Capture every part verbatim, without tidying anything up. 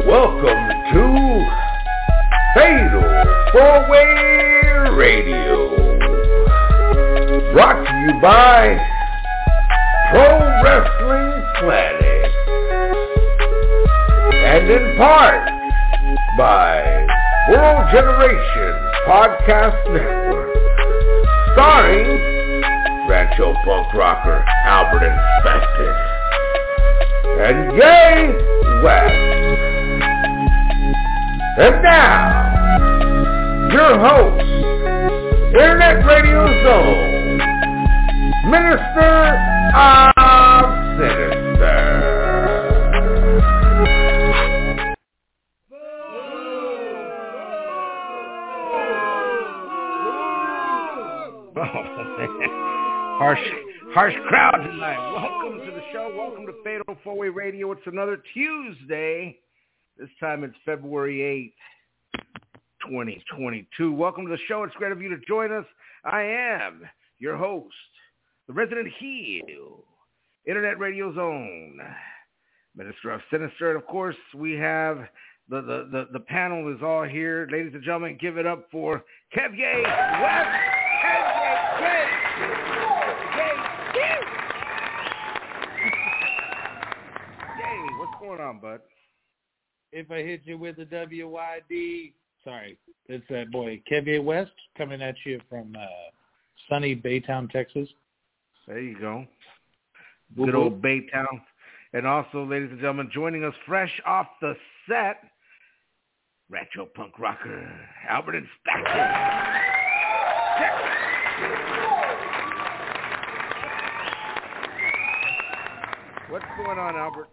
Welcome to Fatal Four-Way Radio, brought to you by Pro Wrestling Planet, and in part by World Generation Podcast Network, starring Rancho Punk Rocker Albert Inspector and Jay West. And now, your host, Internet Radio Zone, Minister of Sinister. harsh, harsh crowd tonight. Welcome to the show. Welcome to Fatal Four-Way Radio. It's another Tuesday. This time it's February eighth, twenty twenty-two. Welcome to the show. It's great of you to join us. I am your host, the resident heel, Internet Radio Zone, Minister of Sinister. And of course, we have the, the, the, the panel is all here. Ladies and gentlemen, give it up for Kevye West. Kevye, Kevye, Yay, what's going on, bud? If I hit you with a W Y D, sorry, it's that boy, Kevye West, coming at you from uh, sunny Baytown, Texas. There you go. Good old Baytown. And also, ladies and gentlemen, joining us fresh off the set, Rancho Punk Rocker, Albert Inspector. What's going on, Albert?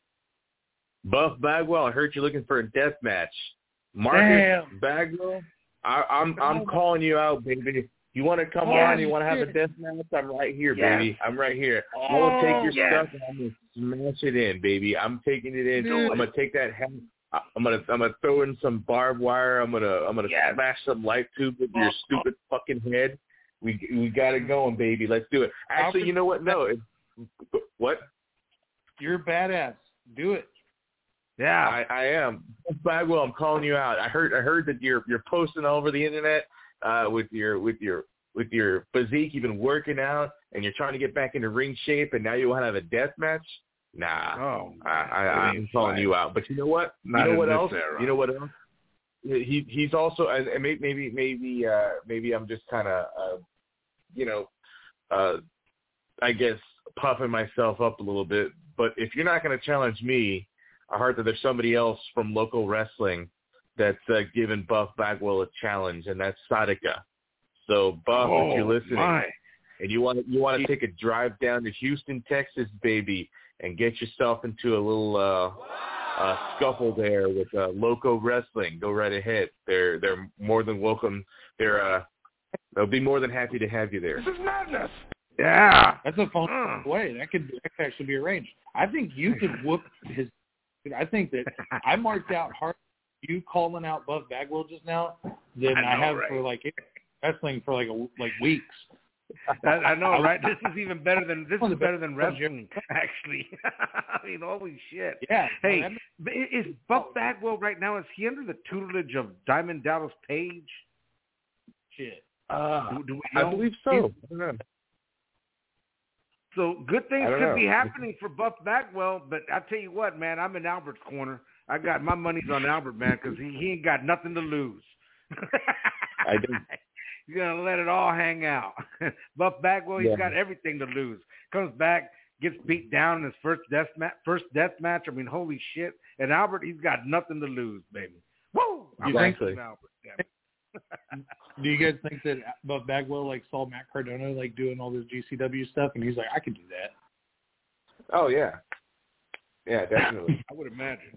Buff Bagwell, I heard you're looking for a death match. Marcus Damn. Bagwell, I, I'm I'm calling you out, baby. You want to come yes, on? You want to have a death match? I'm right here, yes. baby. I'm right here. Oh, I'm gonna take your yes. stuff and I'm gonna smash it in, baby. I'm taking it in. Dude. I'm gonna take that. Hand, I'm gonna I'm gonna throw in some barbed wire. I'm gonna I'm gonna yes. smash some light tube with your stupid fucking head. We we got it going, baby. Let's do it. Actually, you know what? No, it, what? You're badass. Do it. Yeah, I, I am. Bagwell, I'm calling you out. I heard I heard that you're you're posting all over the internet uh, with your with your with your physique. You've been working out and you're trying to get back into ring shape, and now you want to have a death match? Nah, oh, I, I, I'm calling you out. But you know what? Not you know what else? Era. You know what else? He he's also and maybe maybe uh, maybe I'm just kind of uh, you know uh, I guess puffing myself up a little bit. But if you're not going to challenge me, I heard that there's somebody else from local wrestling that's uh, giving Buff Bagwell a challenge, and that's Sadika. So, Buff, oh, if you're listening, my. and you want to, you want to take a drive down to Houston, Texas, baby, and get yourself into a little uh, uh, scuffle there with uh, Loco Wrestling, go right ahead. They're they're more than welcome. They're uh, they'll be more than happy to have you there. This is madness. Yeah, that's a fun mm. way. That could, that could actually be arranged. I think you could whoop his. I think that I marked out hard you calling out Buff Bagwell just now than I, know, I have right? for like wrestling for like a, like weeks. I, I know, right? This is even better than this is better than wrestling, actually. I mean, holy shit! Yeah. Hey, is Buff Bagwell right now? Is he under the tutelage of Diamond Dallas Page? Shit. Uh, do, do we know? I believe so. I don't know. So good things could know. be happening for Buff Bagwell, but I tell you what, man, I'm in Albert's corner. I got my money's on Albert, man, because he, he ain't got nothing to lose. I do. He's gonna let it all hang out. Buff Bagwell, he's yeah. got everything to lose. Comes back, gets beat down in his first death match. First death match. I mean, holy shit! And Albert, he's got nothing to lose, baby. Woo! I'm exactly. Albert. Damn it. Do you guys think that Buff Bagwell like saw Matt Cardona like doing all this G C W stuff, and he's like, I could do that? Oh yeah, yeah, definitely. I would imagine.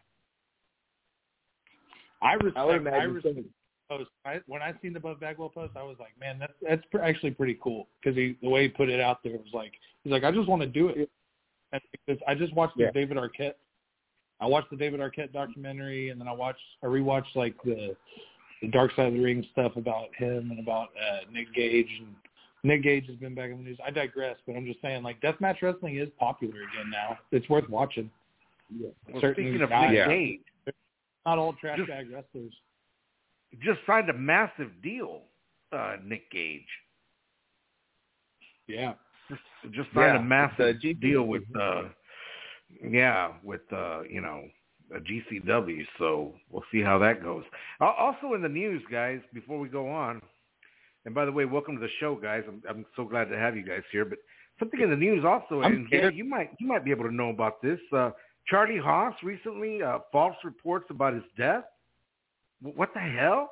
I respect. I would imagine. I respect post. I, when I seen the Buff Bagwell post, I was like, man, that's that's actually pretty cool because he the way he put it out there was like, he's like, I just want to do it. And because I just watched the yeah. David Arquette. I watched the David Arquette documentary, and then I watched, I rewatched like the. the Dark Side of the Ring stuff about him and about uh, Nick Gage. And Nick Gage has been back in the news. I digress, but I'm just saying, like, deathmatch wrestling is popular again now. It's worth watching. Yeah. Well, speaking of Nick Gage, not all trash just, bag wrestlers. Just signed a massive deal, uh, Nick Gage. Yeah. Just, just signed yeah, a massive G- deal with, uh, yeah, with, uh, you know, a G C W. So we'll see how that goes. Also in the news, guys, before we go on, and by the way, welcome to the show, guys. I'm, I'm so glad to have you guys here. But something in the news also, I'm and yeah, you might you might be able to know about this. Uh, Charlie Haas recently, uh, false reports about his death. W- what the hell?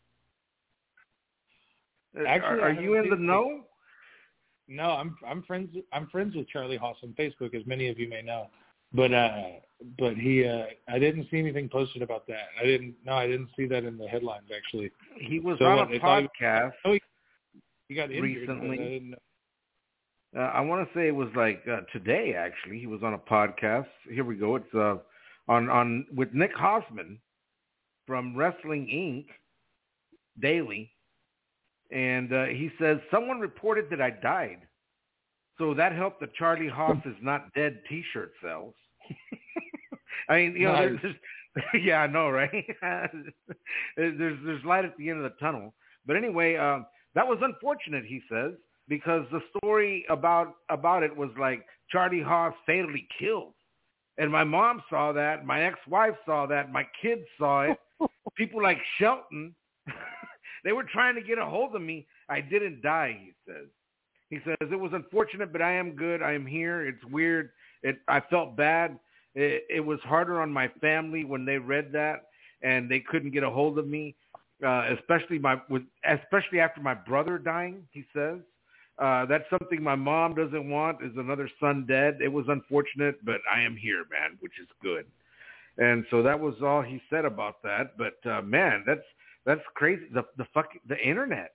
Actually, are, are you in the know? No, I'm I'm friends I'm friends with Charlie Haas on Facebook, as many of you may know. But uh, but he uh, I didn't see anything posted about that. I didn't no, I didn't see that in the headlines actually. He was so on what, a podcast he, oh, he, he got injured, recently. I didn't know. Uh, I want to say it was like uh, today. Actually, he was on a podcast. Here we go. It's uh, on on with Nick Hausman from Wrestling Incorporated. Daily, and uh, he says someone reported that I died, so that helped the Charlie Haas is not dead T-shirt sales. I mean, you know, nice. there's, there's, yeah, I know, right? there's there's light at the end of the tunnel. But anyway, um, that was unfortunate, he says, because the story about about it was like Charlie Haas fatally killed, and my mom saw that, my ex-wife saw that, my kids saw it. People like Shelton, they were trying to get a hold of me. I didn't die, he says. He says, it was unfortunate, but I am good. I am here. It's weird. It, I felt bad. It, it was harder on my family when they read that, and they couldn't get a hold of me, uh, especially my, with, especially after my brother dying, he says. Uh, that's something my mom doesn't want, is another son dead. It was unfortunate, but I am here, man, which is good. And so that was all he said about that. But, uh, man, that's that's crazy. The the fuck, the internet.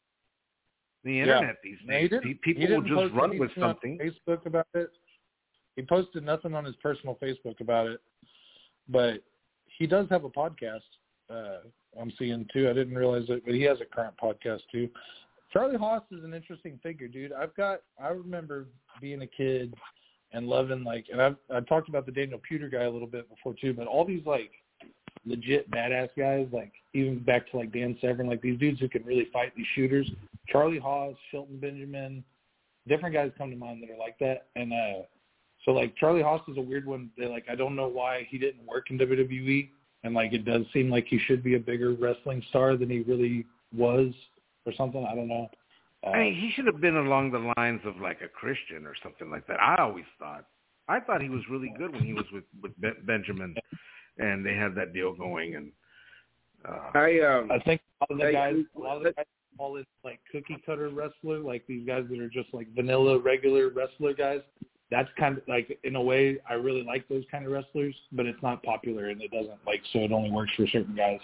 The internet yeah. these days. He didn't, People he didn't will just run with on something. Facebook about it. He posted nothing on his personal Facebook about it. But he does have a podcast. Uh, I'm seeing, too. I didn't realize it, but he has a current podcast, too. Charlie Haas is an interesting figure, dude. I've got, I remember being a kid and loving, like, and I've, I've talked about the Daniel Puder guy a little bit before, too, but all these, like, legit badass guys, like, even back to, like, Dan Severn, like, these dudes who can really fight, these shooters. Charlie Haas, Shelton Benjamin, different guys come to mind that are like that. And uh, so, like, Charlie Haas is a weird one. They're like, I don't know why he didn't work in W W E. And, like, it does seem like he should be a bigger wrestling star than he really was or something. I don't know. Uh, I mean, he should have been along the lines of like a Christian or something like that. I always thought. I thought he was really good when he was with, with Ben- Benjamin, and they had that deal going. And uh, I um, I think a lot of the I, guys, a lot of the guys call it like cookie cutter wrestler, like these guys that are just like vanilla regular wrestler guys. That's kind of like, in a way, I really like those kind of wrestlers, but it's not popular and it doesn't like, so it only works for certain guys.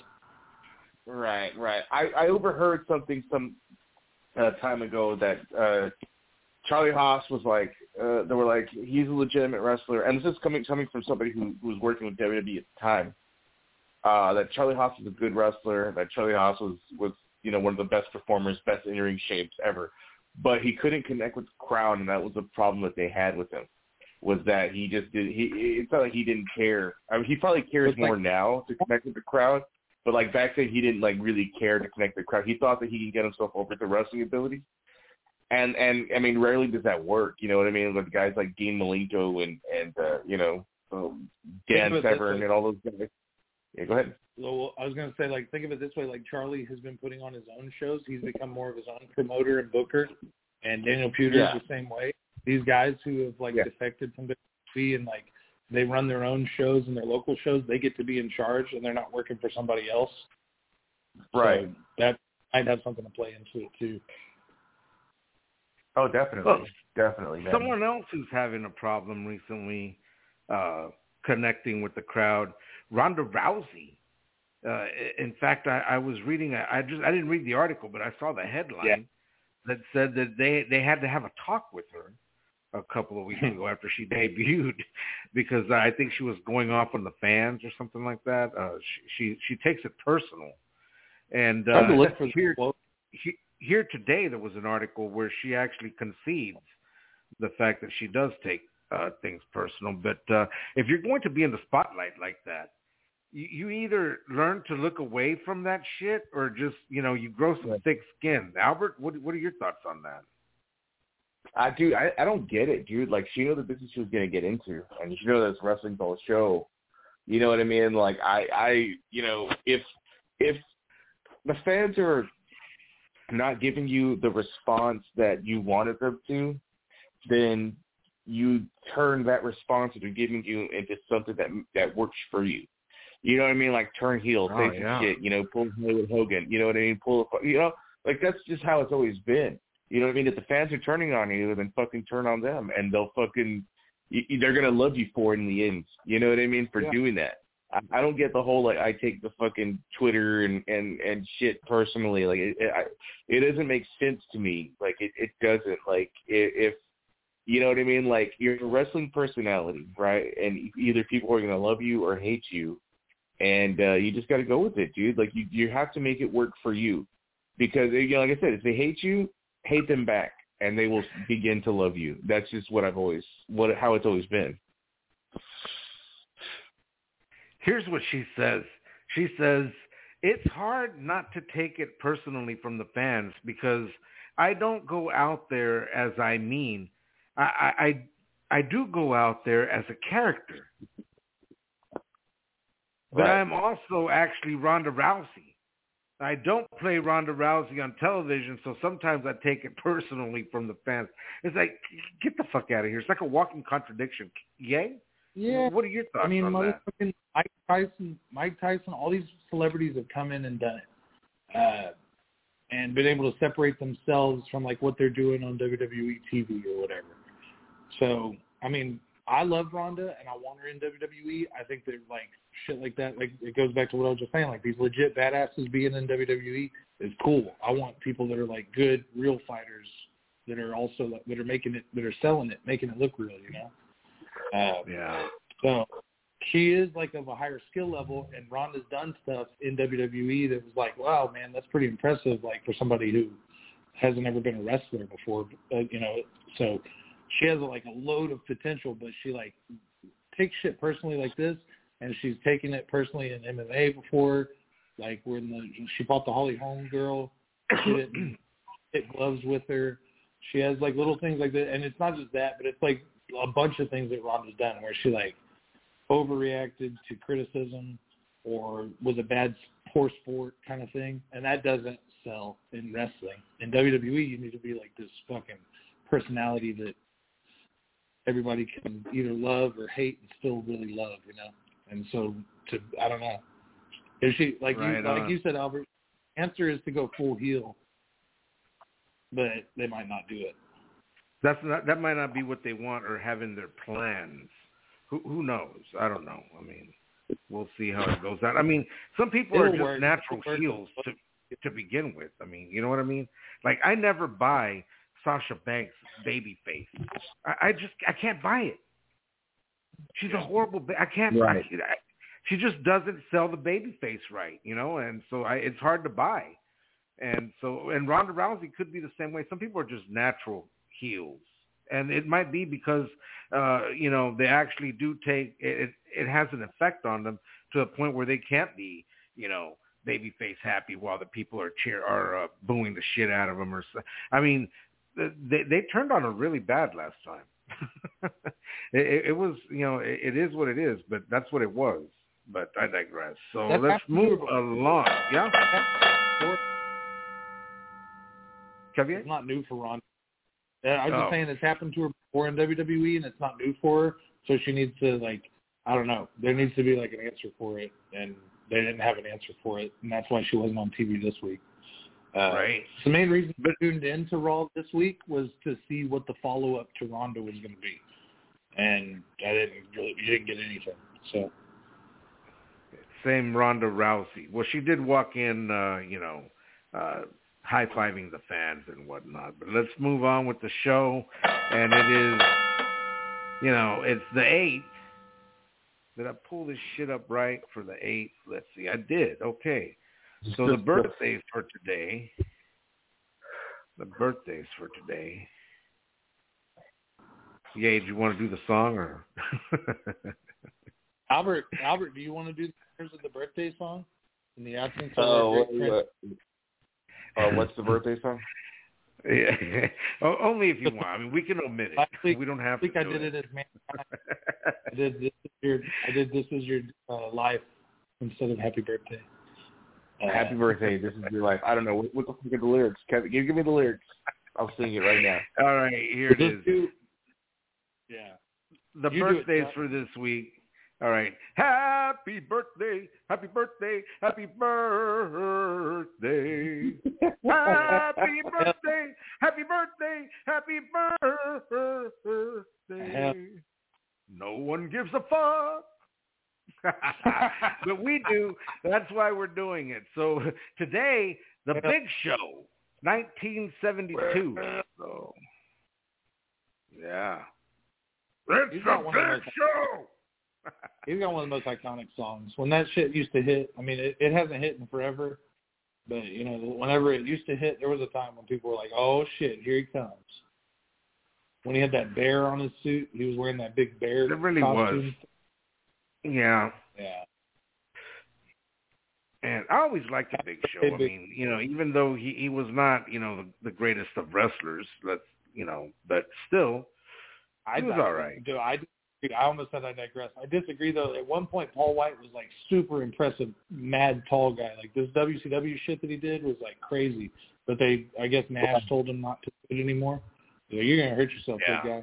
Right, right. I, I overheard something some uh, time ago that uh, Charlie Haas was like, uh, they were like, he's a legitimate wrestler, and this is coming coming from somebody who, who was working with W W E at the time. Uh, that Charlie Haas was a good wrestler. That Charlie Haas was was you know one of the best performers, best in ring shapes ever, but he couldn't connect with the crowd, and that was the problem that they had with him. Was that he just did? He it's not like he didn't care. I mean, he probably cares It's like, more now to connect with the crowd. But, like, back then, he didn't, like, really care to connect the crowd. He thought that he could get himself over the wrestling ability. And, and I mean, rarely does that work. You know what I mean? With guys like Dean Malenko and, and uh, you know, um, Dan Severn and all those guys. Yeah, go ahead. Well, I was going to say, like, think of it this way. Like, Charlie has been putting on his own shows. He's become more of his own promoter and booker. And Daniel Puder Yeah. is the same way. These guys who have, like, Yeah. defected from W W E and, like, they run their own shows and their local shows, they get to be in charge and they're not working for somebody else. Right. So that might have something to play into it too. Oh, definitely. Well, definitely. Man. Someone else who's having a problem recently uh, connecting with the crowd, Ronda Rousey. Uh, in fact, I, I was reading, I just I didn't read the article, but I saw the headline Yeah. that said that they, they had to have a talk with her a couple of weeks ago after she debuted, because I think she was going off on the fans or something like that. Uh, she, she she takes it personal, and uh, to look for here, he, here today there was an article where she actually concedes the fact that she does take uh, things personal. But uh, if you're going to be in the spotlight like that, you, you either learn to look away from that shit or just, you know, you grow some thick skin. Albert, what what are your thoughts on that? I do. I, I don't get it, dude. Like, she knew the business she was going to get into, and she knew this wrestling whole show. You know what I mean? Like, I, I, you know, if if the fans are not giving you the response that you wanted them to, then you turn that response that they're giving you into something that that works for you. You know what I mean? Like, turn heel, oh, say yeah. some shit. You know, pull Hollywood Hogan. You know what I mean? Pull, you know, like, that's just how it's always been. You know what I mean? If the fans are turning on you, then fucking turn on them, and they'll fucking – they're going to love you for it in the end. You know what I mean? For yeah. doing that. I, I don't get the whole, like, I take the fucking Twitter and, and, and shit personally. Like, it, it, I, it doesn't make sense to me. Like, it, it doesn't. Like, if – you know what I mean? Like, you're a wrestling personality, right? And either people are going to love you or hate you, and uh, you just got to go with it, dude. Like, you, you have to make it work for you. Because, you know, like I said, if they hate you – hate them back, and they will begin to love you. That's just what I've always, what how it's always been. Here's what she says. She says, it's hard not to take it personally from the fans because I don't go out there as I mean. I I, I do go out there as a character. But right. I'm also actually Ronda Rousey. I don't play Ronda Rousey on television, so sometimes I take it personally from the fans. It's like, get the fuck out of here. It's like a walking contradiction. Yay? Yeah. What are your thoughts I mean, on that? Mike Tyson, Mike Tyson, all these celebrities have come in and done it, uh, and been able to separate themselves from like what they're doing on W W E T V or whatever. So, I mean, I love Ronda, and I want her in W W E. I think they're like shit like that. Like, it goes back to what I was just saying. Like, these legit badasses being in W W E is cool. I want people that are like good, real fighters that are also like, that are making it, that are selling it, making it look real. You know. Uh, yeah. So she is like of a higher skill level, and Ronda's done stuff in W W E that was like, wow, man, that's pretty impressive. Like for somebody who hasn't ever been a wrestler before, uh, you know. So she has like a load of potential, but she like takes shit personally like this, and she's taken it personally in M M A before. Like when the, she fought the Holly Holm girl, she didn't hit gloves with her. She has like little things like that, and it's not just that, but it's like a bunch of things that Ronda's done where she like overreacted to criticism or was a bad poor sport kind of thing, and that doesn't sell in wrestling. In W W E, you need to be like this fucking personality that everybody can either love or hate and still really love, you know. And so, to I don't know, if she like right you on. like you said, Albert, answer is to go full heel, but they might not do it. That's not that might not be what they want or have in their plans. Who who knows? I don't know. I mean, we'll see how it goes out. I mean, some people It'll are just work. natural heels to to begin with. I mean, you know what I mean? Like, I never buy Sasha Banks' baby face. I, I just I can't buy it. She's a horrible. Ba- I can't. Right. I, I, she just doesn't sell the baby face right, you know. And so I, it's hard to buy. And so and Ronda Rousey could be the same way. Some people are just natural heels, and it might be because uh, you know they actually do take it. It has an effect on them to a point where they can't be, you know, babyface happy while the people are cheer are uh, booing the shit out of them. Or I mean, they they turned on her really bad last time. it, it was, you know, it, it is what it is, but that's what it was. But I digress. So that's let's move along. Yeah. Kevin? It's not new for Ronda. I was just oh. saying it's happened to her before in W W E, and it's not new for her. So she needs to, like, I don't know. There needs to be, like, an answer for it, and they didn't have an answer for it, and that's why she wasn't on T V this week. Uh, right. The main reason I tuned in to Raw this week was to see what the follow-up to Ronda was going to be, and I didn't really, you didn't get anything. So same Ronda Rousey. Well, she did walk in, uh, you know, uh, high-fiving the fans and whatnot. But let's move on with the show. And it is, you know, it's the eighth. Did I pull this shit up right for the eighth? Let's see. I did. Okay. So the birthdays for today. The birthdays for today. Yeah, do you want to do the song or? Albert, Albert, do you want to do the of the birthday song in the absence of Oh, our what, what, uh, what's the birthday song? Yeah. oh, only if you want. I mean, we can omit it. Week, we don't have I think to. I do did it, it as man. I did this is your. I did this is your uh, life instead of happy birthday. Uh, happy birthday. This is your life. I don't know what, what the fuck are the lyrics. Kevin, give, give me the lyrics. I'll sing it right now. All right, here it is. Do, yeah. The you birthdays for this week. All right. Happy birthday, happy birthday, happy birthday. Happy birthday, happy birthday, happy birthday. No one gives a fuck. But we do. That's why we're doing it. So today, The Big Show, nineteen seventy-two. So, yeah. It's The Big Show. He's got one of the most iconic songs. When that shit used to hit, I mean, it, it hasn't hit in forever, but, you know, whenever it used to hit, there was a time when people were like, oh, shit, here he comes. When he had that bear on his suit, he was wearing that big bear It really costume. was. Yeah. Yeah. And I always liked The Big Show. I mean, you know, even though he, he was not, you know, the, the greatest of wrestlers, let's, you know, but still, he was I, all right. Dude, I I almost said I digress. I disagree, though. At one point, Paul White was, like, super impressive, mad, tall guy. Like, this W C W shit that he did was, like, crazy. But they, I guess Nash told him not to do it anymore. So you're going to hurt yourself, yeah.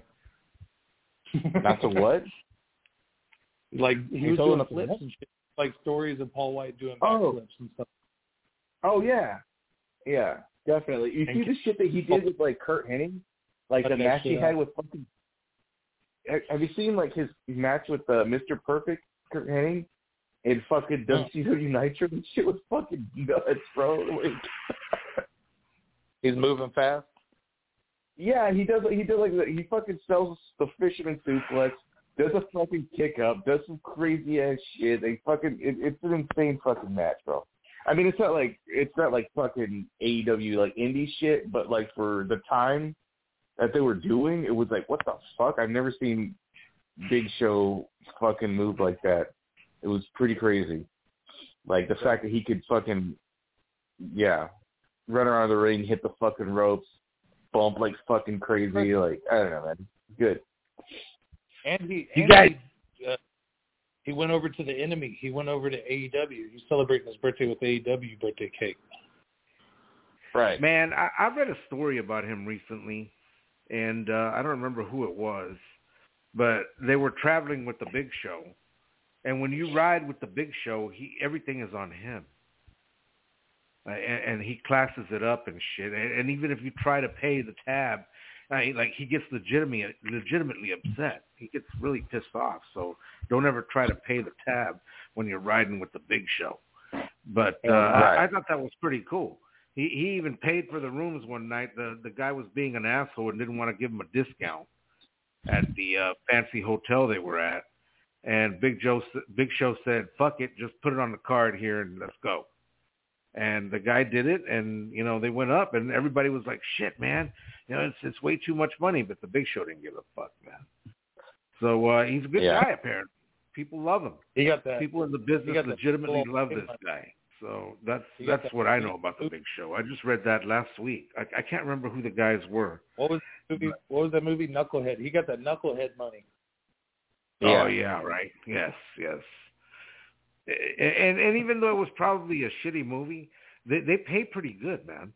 big guy. Not to what? Like, he, he was doing flips and shit. Like, stories of Paul White doing oh. backflips and stuff. Oh, yeah. Yeah, definitely. You and see the shit that he did with, like, Kurt Hennig? Like, the match he had with fucking... Have you seen, like, his match with uh, Mister Perfect, Kurt Hennig, in fucking W C W Nitro? That shit was fucking nuts, bro. Like, he's moving fast? Yeah, he does. He does like he fucking sells the fisherman suplex, does a fucking kick up, does some crazy ass shit. They fucking it, it's an insane fucking match, bro. I mean, it's not like it's not like fucking A E W like indie shit, but like for the time that they were doing, it was like, what the fuck? I've never seen Big Show fucking move like that. It was pretty crazy. Like the fact that he could fucking, yeah, run around the ring, hit the fucking ropes, bump like fucking crazy. Like, I don't know, man. Good. And he, you and guys, he, uh, he went over to the Enemy. He went over to A E W. He's celebrating his birthday with A E W birthday cake. Right. Man, I, I read a story about him recently. And uh, I don't remember who it was, but they were traveling with the Big Show. And when you ride with the Big Show, he everything is on him. Uh, and, and he classes it up and shit. And, and even if you try to pay the tab, uh, he, like he gets legitimately, legitimately upset. He gets really pissed off. So don't ever try to pay the tab when you're riding with the Big Show. But uh, right. I, I thought that was pretty cool. He he even paid for the rooms one night. The the guy was being an asshole and didn't want to give him a discount at the uh, fancy hotel they were at. And Big Joe Big Show said, "Fuck it, just put it on the card here and let's go." And the guy did it, and you know they went up, and everybody was like, "Shit, man, you know it's it's way too much money." But the Big Show didn't give a fuck, man. So uh, he's a good yeah. guy apparently. People love him. He got that. People in the business legitimately love this money. guy. So that's that's what I know about the Big Show. I just read that last week. I, I can't remember who the guys were. What was the movie? What was that movie? Knucklehead. He got that Knucklehead money. Yeah. Oh yeah, right. Yes, yes. And and even though it was probably a shitty movie, they they pay pretty good, man.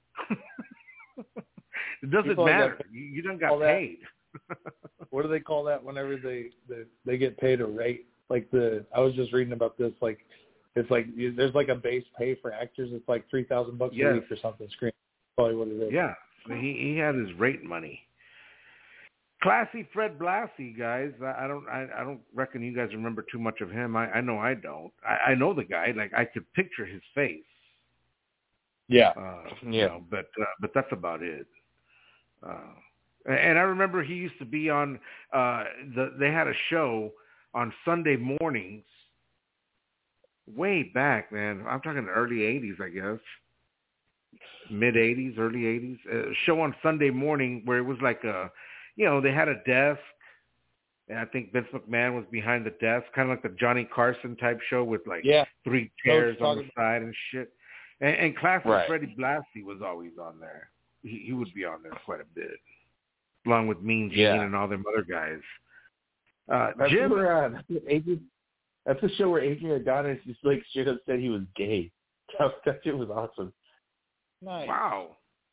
It doesn't People matter. Got, you, you done got paid. What do they call that whenever they, they they get paid a rate? Like the I was just reading about this. Like it's like there's like a base pay for actors. It's like three thousand bucks yes. a week or something. Screen probably what it is. Yeah, he he had his rate money. Classy Fred Blassie, guys. I, I don't I, I don't reckon you guys remember too much of him. I, I know I don't. I, I know the guy. Like I could picture his face. Yeah. Uh, yeah. You know, but uh, but that's about it. Uh, and I remember he used to be on. Uh, the they had a show on Sunday mornings. Way back, man. I'm talking the early eighties, I guess. Mid eighties, early eighties. A show on Sunday morning where it was like a, you know, they had a desk And I think Vince McMahon was behind the desk, kind of like the Johnny Carson type show with like yeah. three chairs on the side and shit. And, and Classic right. Freddie Blassie was always on there. He, he would be on there quite a bit, along with Mean Gene yeah. and all them other guys. Uh, that's Jim, where, uh, that's, Adrian, that's the show where Adrian Adonis just like straight up said he was gay. That, that shit was awesome. Nice. Wow.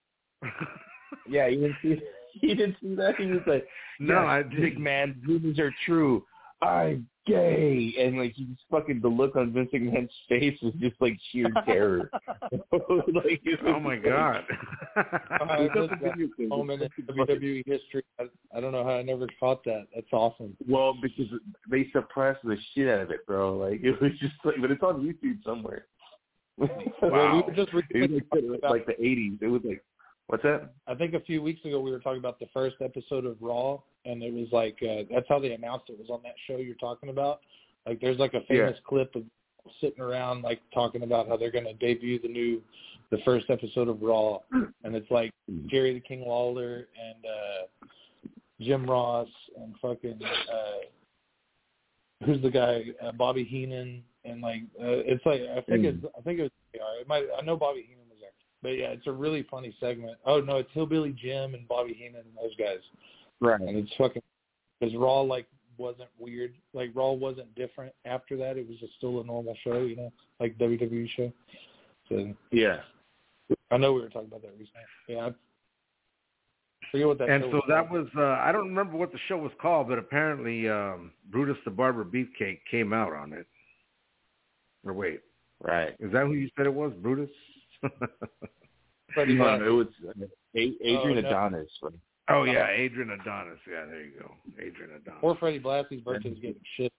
Yeah, you didn't see. He didn't see that. He was like, "No, yes, I didn't. Big man, rumors are true. I'm gay," and like he just fucking the look on Vince McMahon's face was just like sheer terror. like, oh my like, god! I missed that moment in W W E history. I, I don't know how I never caught that. That's awesome. Well, because they suppressed the shit out of it, bro. Like it was just like, but it's on YouTube somewhere. Wow. Well, we just it was like, about, like the eighties. It was like, what's that? I think a few weeks ago we were talking about the first episode of Raw, and it was like uh, that's how they announced it was on that show you're talking about. Like there's like a famous yeah. clip of sitting around like talking about how they're going to debut the new, the first episode of Raw, and it's like Jerry the King Lawler and uh, Jim Ross and fucking uh, who's the guy uh, Bobby Heenan and like uh, it's like I think mm. it's I think it was it might I know Bobby Heenan was there, but yeah, it's a really funny segment. Oh no, it's Hillbilly Jim and Bobby Heenan and those guys, right? And it's fucking because Raw like wasn't weird, like Raw wasn't different after that. It was just still a normal show, you know, like W W E show. So yeah, I know we were talking about that recently. Yeah. I forget what that and show so was that called. was, uh, I don't remember what the show was called, but apparently um, Brutus the Barber Beefcake came out on it. Or wait. Right. Is that who you said it was, Brutus? Freddie no, no, it was uh, Adrian oh, no. Adonis. Oh, yeah, Adrian Adonis. Yeah, there you go. Adrian Adonis. Or Freddie Blassie's birthday's getting shit.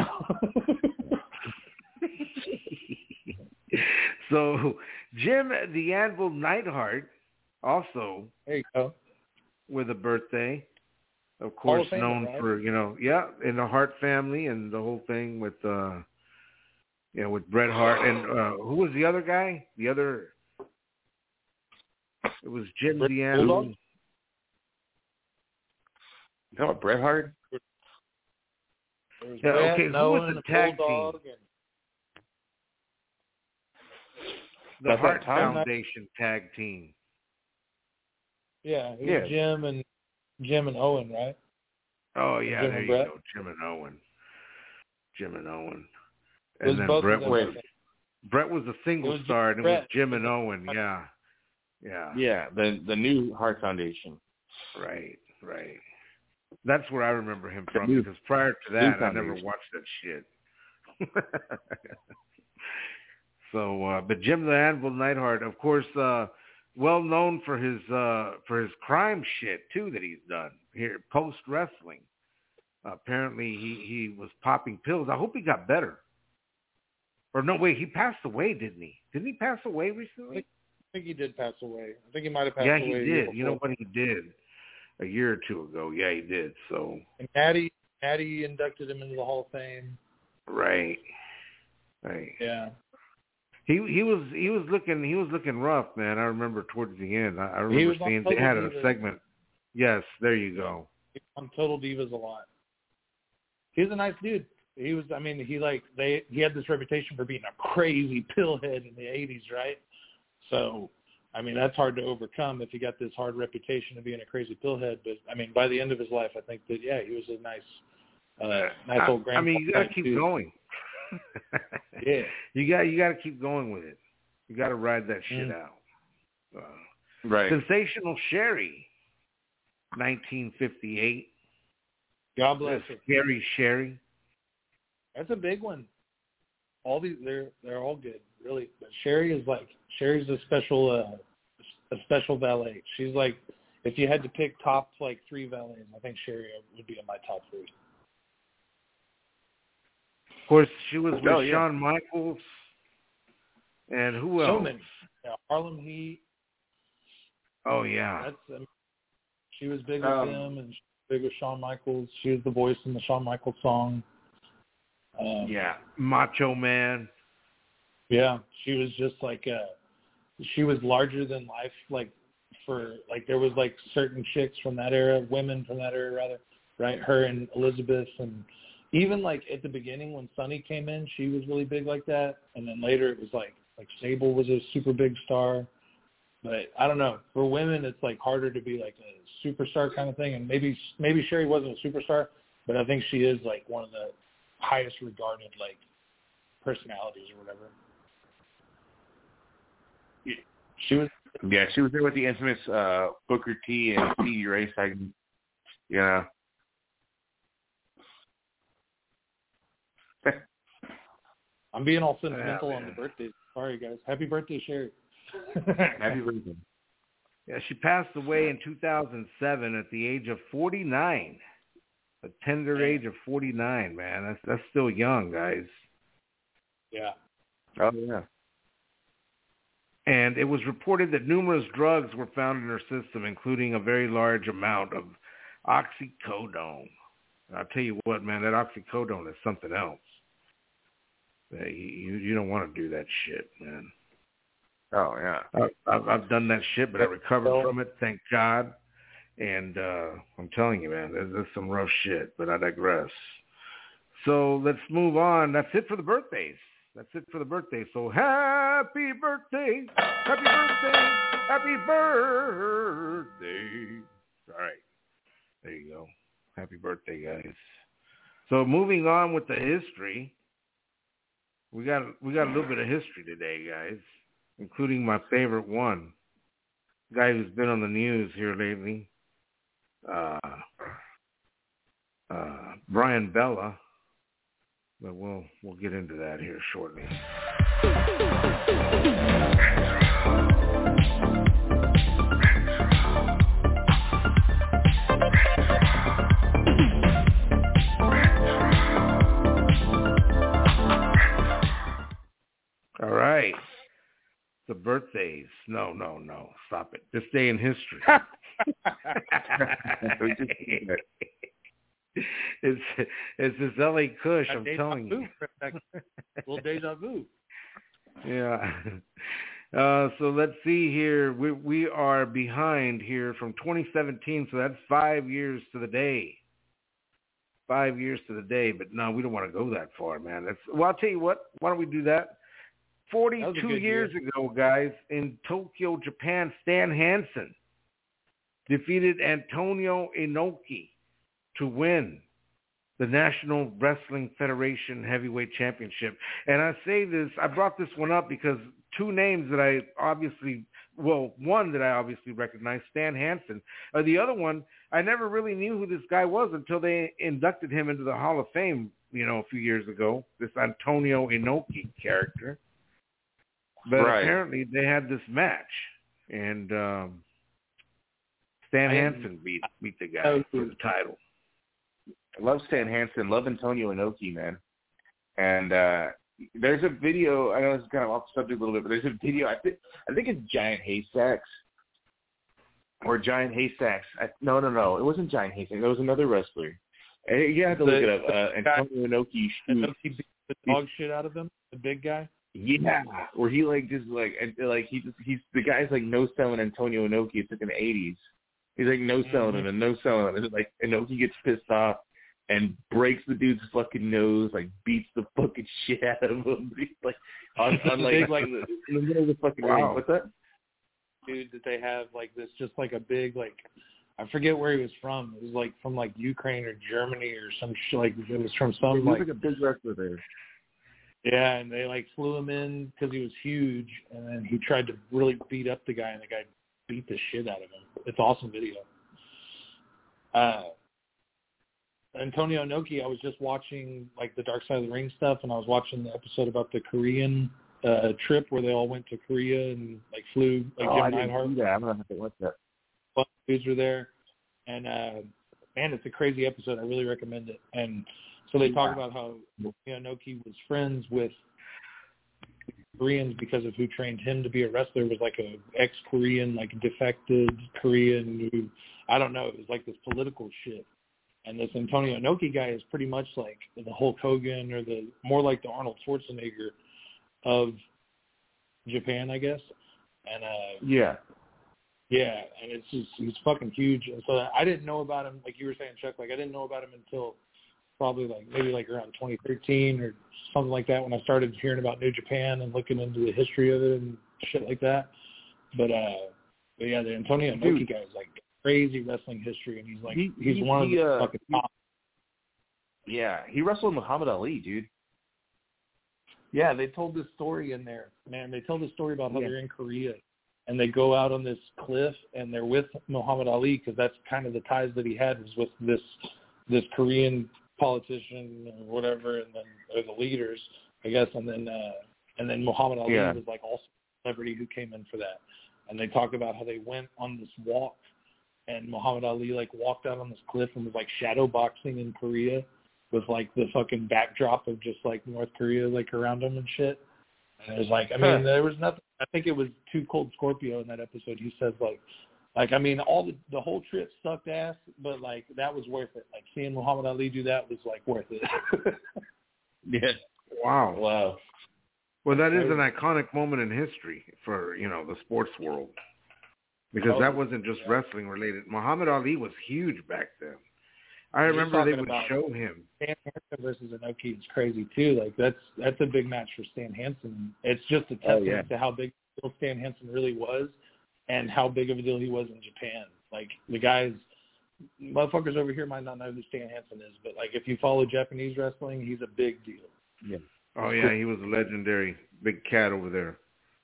So, Jim the Anvil Neidhart also there you go. with a birthday, of course, Fame, known right? for, you know, yeah, in the Hart family and the whole thing with, uh, you know, with Bret Hart. And uh, who was the other guy? The other, it was Jim the Anvil. You talking about Bret Hart? Yeah, okay, who was the tag team? The That's Hart that Foundation tag team. Yeah, it was yeah. Jim and Jim and Owen, right? Oh yeah, Jim there you Brett? go, Jim and Owen. Jim and Owen. And and then both Brett of was them. Brett was a single was star, and it Brett. was Jim and Owen. Yeah, yeah, yeah. The the new Hart Foundation. Right, right. That's where I remember him from, new, because prior to that, I never watched that shit. So, uh, but Jim the Anvil Neidhart, of course, uh, well known for his uh, for his crime shit too that he's done here post wrestling. Uh, apparently, he, he was popping pills. I hope he got better. Or no, wait, he passed away, didn't he? Didn't he pass away recently? I think he did pass away. I think he might have passed yeah, away. Yeah, he a did. You know what he did? A year or two ago. Yeah, he did. So. And Natty, Natty inducted him into the Hall of Fame. Right. Right. Yeah. He he was he was looking he was looking rough, man. I remember towards the end. I, I remember seeing they had a Divas. segment. Yes, there you go. He was on Total Divas a lot. He was a nice dude. He was. I mean, he like they he had this reputation for being a crazy pillhead in the eighties, right? So, I mean, that's hard to overcome if you got this hard reputation of being a crazy pillhead. But I mean, by the end of his life, I think that yeah, he was a nice, uh, nice old grandpa. I mean, you gotta keep dude. going. Yeah, you got you got to keep going with it. You got to ride that shit mm. out. Uh, right. Sensational Sherry, nineteen fifty-eight. God bless her. Scary Sherry. That's a big one. All these they're they're all good, really. But Sherry is like Sherry's a special uh, a special valet. She's like, if you had to pick top like three valets, I think Sherry would be in my top three. Of course, she was with oh, yeah. Shawn Michaels, and who else? So many. Yeah, Harlem Heat. Oh yeah. That's um, she was big with um, him, and she was big with Shawn Michaels. She was the voice in the Shawn Michaels song. Um, yeah, Macho Man. Yeah, she was just like uh she was larger than life. Like for like there was like certain chicks from that era, women from that era rather, right? Her and Elizabeth, and even like at the beginning when Sunny came in, she was really big like that, and then later it was like like Sable was a super big star. But I don't know, for women it's like harder to be like a superstar kind of thing, and maybe maybe Sherry wasn't a superstar, but I think she is like one of the highest regarded like personalities or whatever. She was, yeah, she was there with the infamous uh, Booker T and Stevie Ray segment. Yeah. I'm being all sentimental yeah, on the birthdays. Sorry, guys. Happy birthday, Sherry. Happy birthday. Yeah, she passed away in two thousand seven at the age of forty-nine. A tender yeah. age of forty-nine, man. That's that's still young, guys. Yeah. Oh, yeah. And it was reported that numerous drugs were found in her system, including a very large amount of oxycodone. And I'll tell you what, man, that oxycodone is something else. You, you, you don't want to do that shit, man. Oh, yeah. I, I've, I've done that shit, but I recovered from it, thank God. And uh, I'm telling you, man, there's, there's some rough shit, but I digress. So let's move on. That's it for the birthdays. That's it for the birthday. So happy birthday, happy birthday, happy birthday. All right. There you go. Happy birthday, guys. So moving on with the history. We got we got a little bit of history today, guys, including my favorite one. Guy who's been on the news here lately. Uh, uh, Brian Bella. But we'll we'll get into that here shortly. All right. The birthdays. No, no, no. Stop it. This day in history. It's it's this L A Kush, I'm telling you. A little deja vu. Yeah. Uh, so let's see here. We we are behind here from twenty seventeen, so that's five years to the day. Five years to the day, but no, we don't want to go that far, man. That's well. I'll tell you what. Why don't we do that? Forty-two years year. ago, guys, in Tokyo, Japan, Stan Hansen defeated Antonio Inoki to win the National Wrestling Federation Heavyweight Championship. And I say this, I brought this one up because two names that I obviously, well, one that I obviously recognize, Stan Hansen. Uh, the other one, I never really knew who this guy was until they inducted him into the Hall of Fame, you know, a few years ago, this Antonio Inoki character. But right. apparently they had this match, and um, Stan Hansen beat, beat the guy for the title. I love Stan Hansen. Love Antonio Inoki, man. And uh, there's a video. I know this is kind of off the subject a little bit, but there's a video. I think I think it's Giant Haystacks or Giant Haystacks. I, no, no, no. It wasn't Giant Haystacks. It was another wrestler. And you have to the, look it up. Uh, Antonio Inoki. Inoki beat the dog shit out of him. The big guy. Yeah, where he like just like like he just he's the guy's like no selling Antonio Inoki. It's like in the eighties. He's like no selling mm-hmm. him and no selling him. And like Inoki gets pissed off and breaks the dude's fucking nose, like beats the fucking shit out of him. He's like on, on like, big, like in the middle of the fucking wow. ring. What's that? Dude, that they have like this, just like a big like I forget where he was from. It was like from like Ukraine or Germany or some shit. Like it was from some. He was like, like a big wrestler there. Yeah, and they like flew him in because he was huge, and then he tried to really beat up the guy, and the guy beat the shit out of him. It's an awesome video. Uh, Antonio Inoki, I was just watching like the Dark Side of the Ring stuff, and I was watching the episode about the Korean uh, trip where they all went to Korea and like flew. Like oh, Jim I didn't Neidhart. see that. I don't know if it was that. Bunch of dudes were there, and uh, man, it's a crazy episode. I really recommend it. And so they talk about how Inoki was friends with Koreans because of who trained him to be a wrestler. Was like a ex-Korean, like defected Korean who, I don't know, it was like this political shit. And this Antonio Inoki guy is pretty much like the Hulk Hogan or the more like the Arnold Schwarzenegger of Japan, I guess. And uh, yeah, Yeah, and it's just he's fucking huge. And so I didn't know about him, like you were saying, Chuck. Like I didn't know about him until probably like maybe like around twenty thirteen or something like that when I started hearing about New Japan and looking into the history of it and shit like that. But uh, but yeah, the Antonio Inoki guy is like crazy wrestling history, and he's like he, he's he, one he, of the uh, fucking top. Yeah, he wrestled Muhammad Ali, dude. Yeah, they told this story in there, man. They told this story about how Yeah. they're in Korea, and they go out on this cliff, and they're with Muhammad Ali because that's kind of the ties that he had was with this this Korean politician or whatever, and then or the leaders, I guess, and then uh, and then Muhammad Ali Yeah. was like also a celebrity who came in for that, and they talk about how they went on this walk, and Muhammad Ali like walked out on this cliff and was like shadow boxing in Korea with like the fucking backdrop of just like North Korea like around him and shit. And it was like, I mean, there was nothing. I think it was Too Cold Scorpio in that episode. He says like, like I mean, all the the whole trip sucked ass, but like that was worth it. Like seeing Muhammad Ali do that was like worth it. Yeah. Wow. Wow. Well, that is an iconic moment in history for, you know, the sports world. Because Oh, that wasn't just yeah. wrestling related. Muhammad Ali was huge back then. I You're remember they talking would about show him. Stan Hansen versus Inoki is crazy too. Like that's that's a big match for Stan Hansen. It's just a Oh, testament yeah. to how big a deal Stan Hansen really was, and how big of a deal he was in Japan. Like the guys, motherfuckers over here might not know who Stan Hansen is, but like if you follow Japanese wrestling, he's a big deal. Yeah. Oh, yeah, he was a legendary big cat over there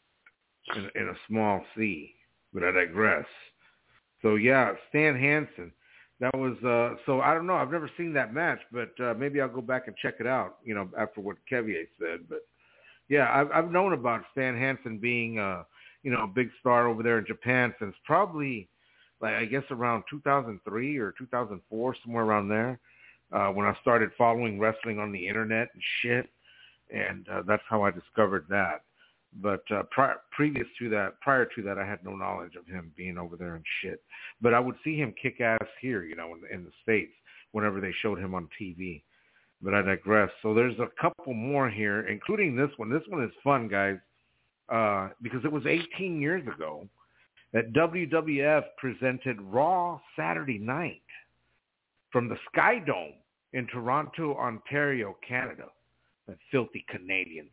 in, in a small sea. But I digress. So, yeah, Stan Hansen. That was, uh, so I don't know. I've never seen that match, but uh, maybe I'll go back and check it out, you know, after what Kevier said. But, yeah, I've, I've known about Stan Hansen being, uh, you know, a big star over there in Japan since probably, like, I guess around two thousand three or two thousand four, somewhere around there, uh, when I started following wrestling on the internet and shit. And uh, that's how I discovered that. But uh, pri- previous to that, prior to that, I had no knowledge of him being over there and shit. But I would see him kick ass here, you know, in, in the States whenever they showed him on T V. But I digress. So there's a couple more here, including this one. This one is fun, guys, uh, because it was eighteen years ago that W W F presented Raw Saturday Night from the Sky Dome in Toronto, Ontario, Canada. The filthy Canadians.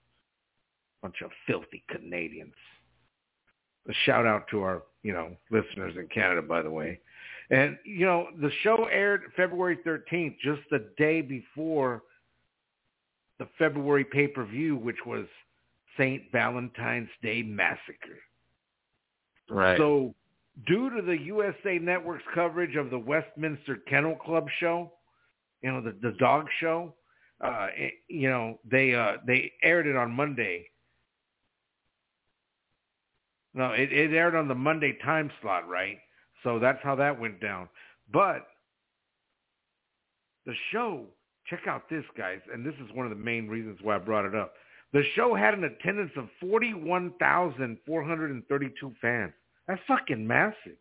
Bunch of filthy Canadians. A shout out to our, you know, listeners in Canada, by the way. And, you know, the show aired February thirteenth, just the day before the February pay-per-view, which was Saint Valentine's Day Massacre. Right. So due to the U S A Network's coverage of the Westminster Kennel Club show, you know, the, the dog show, uh, it, you know, they uh, they aired it on Monday. No, it, it aired on the Monday time slot, right? So that's how that went down. But the show, check out this, guys, and this is one of the main reasons why I brought it up. The show had an attendance of forty-one thousand four hundred thirty-two fans. That's fucking massive.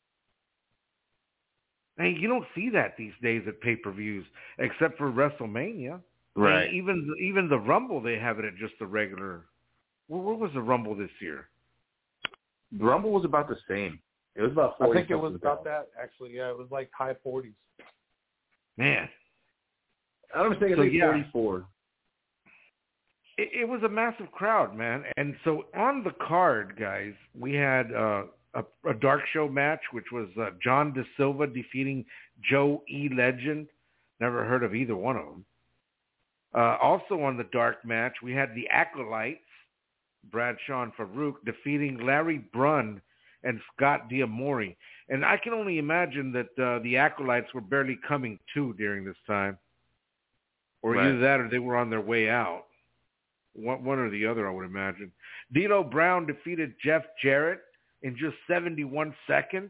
I mean, you don't see that these days at pay-per-views, except for WrestleMania. Right. And even even the Rumble, they have it at just the regular. Well, what was the Rumble this year? The Rumble was about the same. It was about forty. I think it was about that, actually. Yeah, it was like high forties. Man. I don't think So, it's yeah. forty-four. It, it was a massive crowd, man. And so on the card, guys, we had uh, a, a dark show match, which was uh, John De Silva defeating Joe E. Legend. Never heard of either one of them. Uh, also on the dark match, we had the Acolytes, Bradshaw and Farouk, defeating Larry Brunn and Scott D'Amore. And I can only imagine that uh, the Acolytes were barely coming to during this time. Or Right. either that or they were on their way out. One, one or the other, I would imagine. D'Lo Brown defeated Jeff Jarrett in just seventy-one seconds.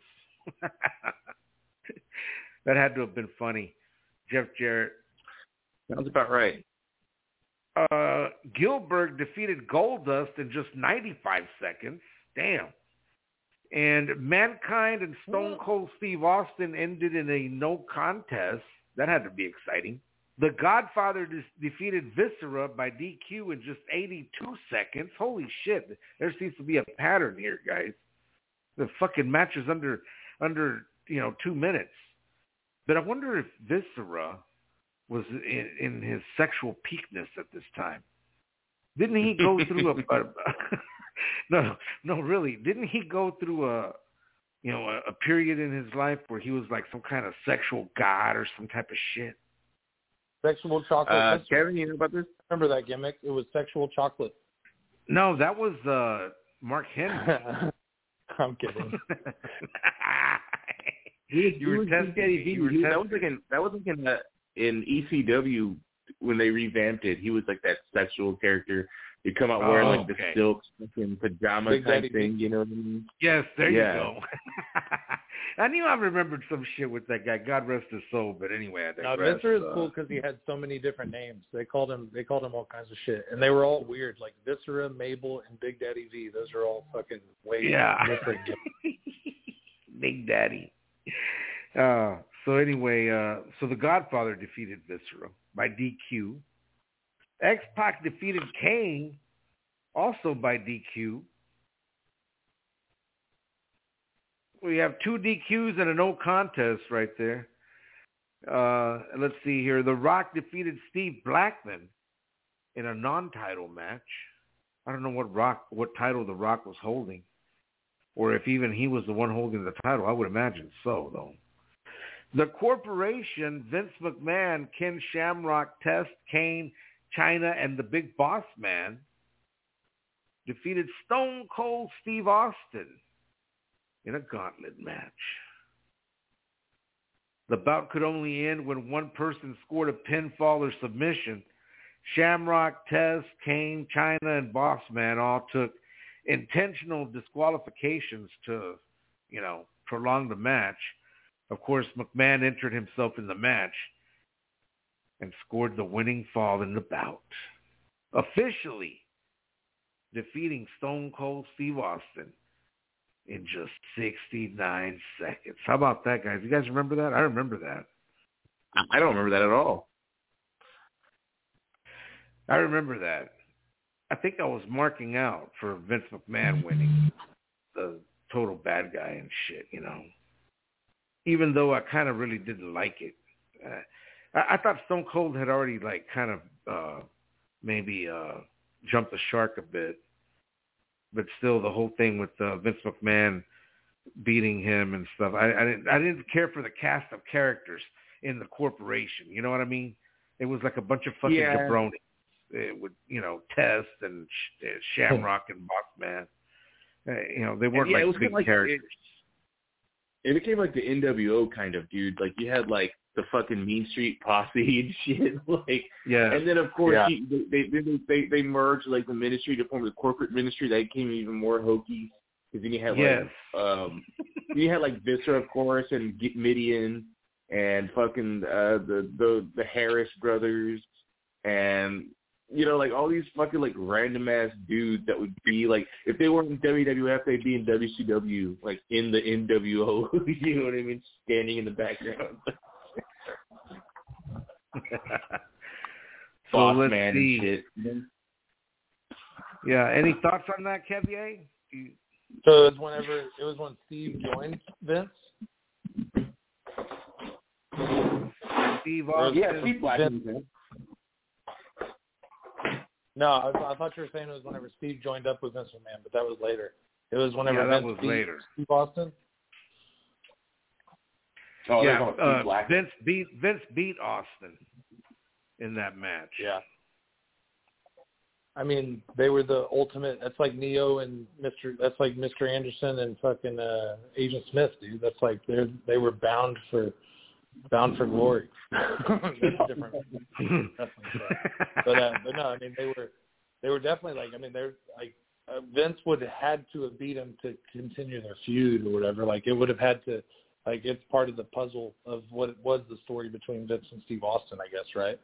That had to have been funny. Jeff Jarrett. Sounds about right. Uh, Gilbert defeated Goldust in just ninety-five seconds. Damn. And Mankind and Stone Cold Steve Austin ended in a no contest. That had to be exciting. The Godfather de- defeated Viscera by D Q in just eighty-two seconds. Holy shit. There seems to be a pattern here, guys. The fucking match is under under you know two minutes. But I wonder if Viscera was in, in his sexual peakness at this time. Didn't he go through a, a no no really? Didn't he go through a you know a, a period in his life where he was like some kind of sexual god or some type of shit? Sexual chocolate. Uh, Kevin, you know about this? Remember that gimmick? It was sexual chocolate. No, that was uh, Mark Henry. I'm kidding. you, you were testing. You were he, testing. That was like in that was like in the, in E C W when they revamped it. He was like that sexual character. He'd come out wearing oh, like the okay. silk fucking pajama Big type Daddy thing. You know what I mean? Yes, there yeah. you go. I knew I remembered some shit with that guy. God rest his soul. But anyway, I Now, digress. Viscera is uh, cool because he had so many different names. They called him. They called him all kinds of shit, and they were all weird. Like Viscera, Mabel, and Big Daddy V. Those are all fucking way yeah. different. Big Daddy. Uh, so anyway, uh, so the Godfather defeated Viscera by D Q. X-Pac defeated Kane also by D Q. We have two D Qs and a no contest right there. Uh, let's see here. The Rock defeated Steve Blackman in a non-title match. I don't know what Rock, what title The Rock was holding, or if even he was the one holding the title. I would imagine so, though. The Corporation, Vince McMahon, Ken Shamrock, Test, Kane, China, and the Big Boss Man defeated Stone Cold Steve Austin in a gauntlet match. The bout could only end when one person scored a pinfall or submission. Shamrock, Test, Kane, China, and Boss Man all took intentional disqualifications to, you know, prolong the match. Of course, McMahon entered himself in the match and scored the winning fall in the bout, officially defeating Stone Cold Steve Austin in just sixty-nine seconds. How about that, guys? You guys remember that? I remember that. I don't remember that at all. I remember that. I think I was marking out for Vince McMahon winning, the total bad guy and shit, you know. Even though I kind of really didn't like it. Uh, I, I thought Stone Cold had already, like, kind of uh, maybe uh, jumped the shark a bit. But still, the whole thing with uh, Vince McMahon beating him and stuff, I, I didn't. I didn't care for the cast of characters in the Corporation. You know what I mean? It was like a bunch of fucking yeah. jabronis. It would, you know, Test and Sh- Shamrock and Boss Man. Uh, you know, they weren't yeah, like big like, characters. It, it became like the N W O kind of dude. Like you had like the fucking Mean Street Posse and shit. Like, yeah. And then of course yeah. he, they, they they they merged like the ministry to form the corporate ministry. That became even more hokey. Because then you had yes. like um, you had like Viscera of course and Midian and fucking uh, the the the Harris brothers and. You know, like all these fucking like random ass dudes that would be like, if they weren't in W W F, they'd be in W C W, like in the N W O. You know what I mean? Standing in the background. So Boss let's man see. and shit. Yeah. Any thoughts on that, Kevier? You... So it was whenever it was when Steve joined Vince. Steve Austin. Yeah, Steve Blackman. No, I, I thought you were saying it was whenever Steve joined up with Vince McMahon, but that was later. It was whenever yeah, that Vince was beat later. Steve Austin. Oh, yeah, uh, Steve Blackman. Vince beat Vince beat Austin in that match. Yeah. I mean, they were the ultimate. That's like Neo and Mister That's like Mister Anderson and fucking uh, Agent Smith, dude. That's like they they were bound for bound for glory. That's different. but uh, but no, I mean they were they were definitely like I mean they're like uh, Vince would have had to have beat him to continue their feud or whatever. Like it would have had to like it's part of the puzzle of what it was the story between Vince and Steve Austin, I guess, right?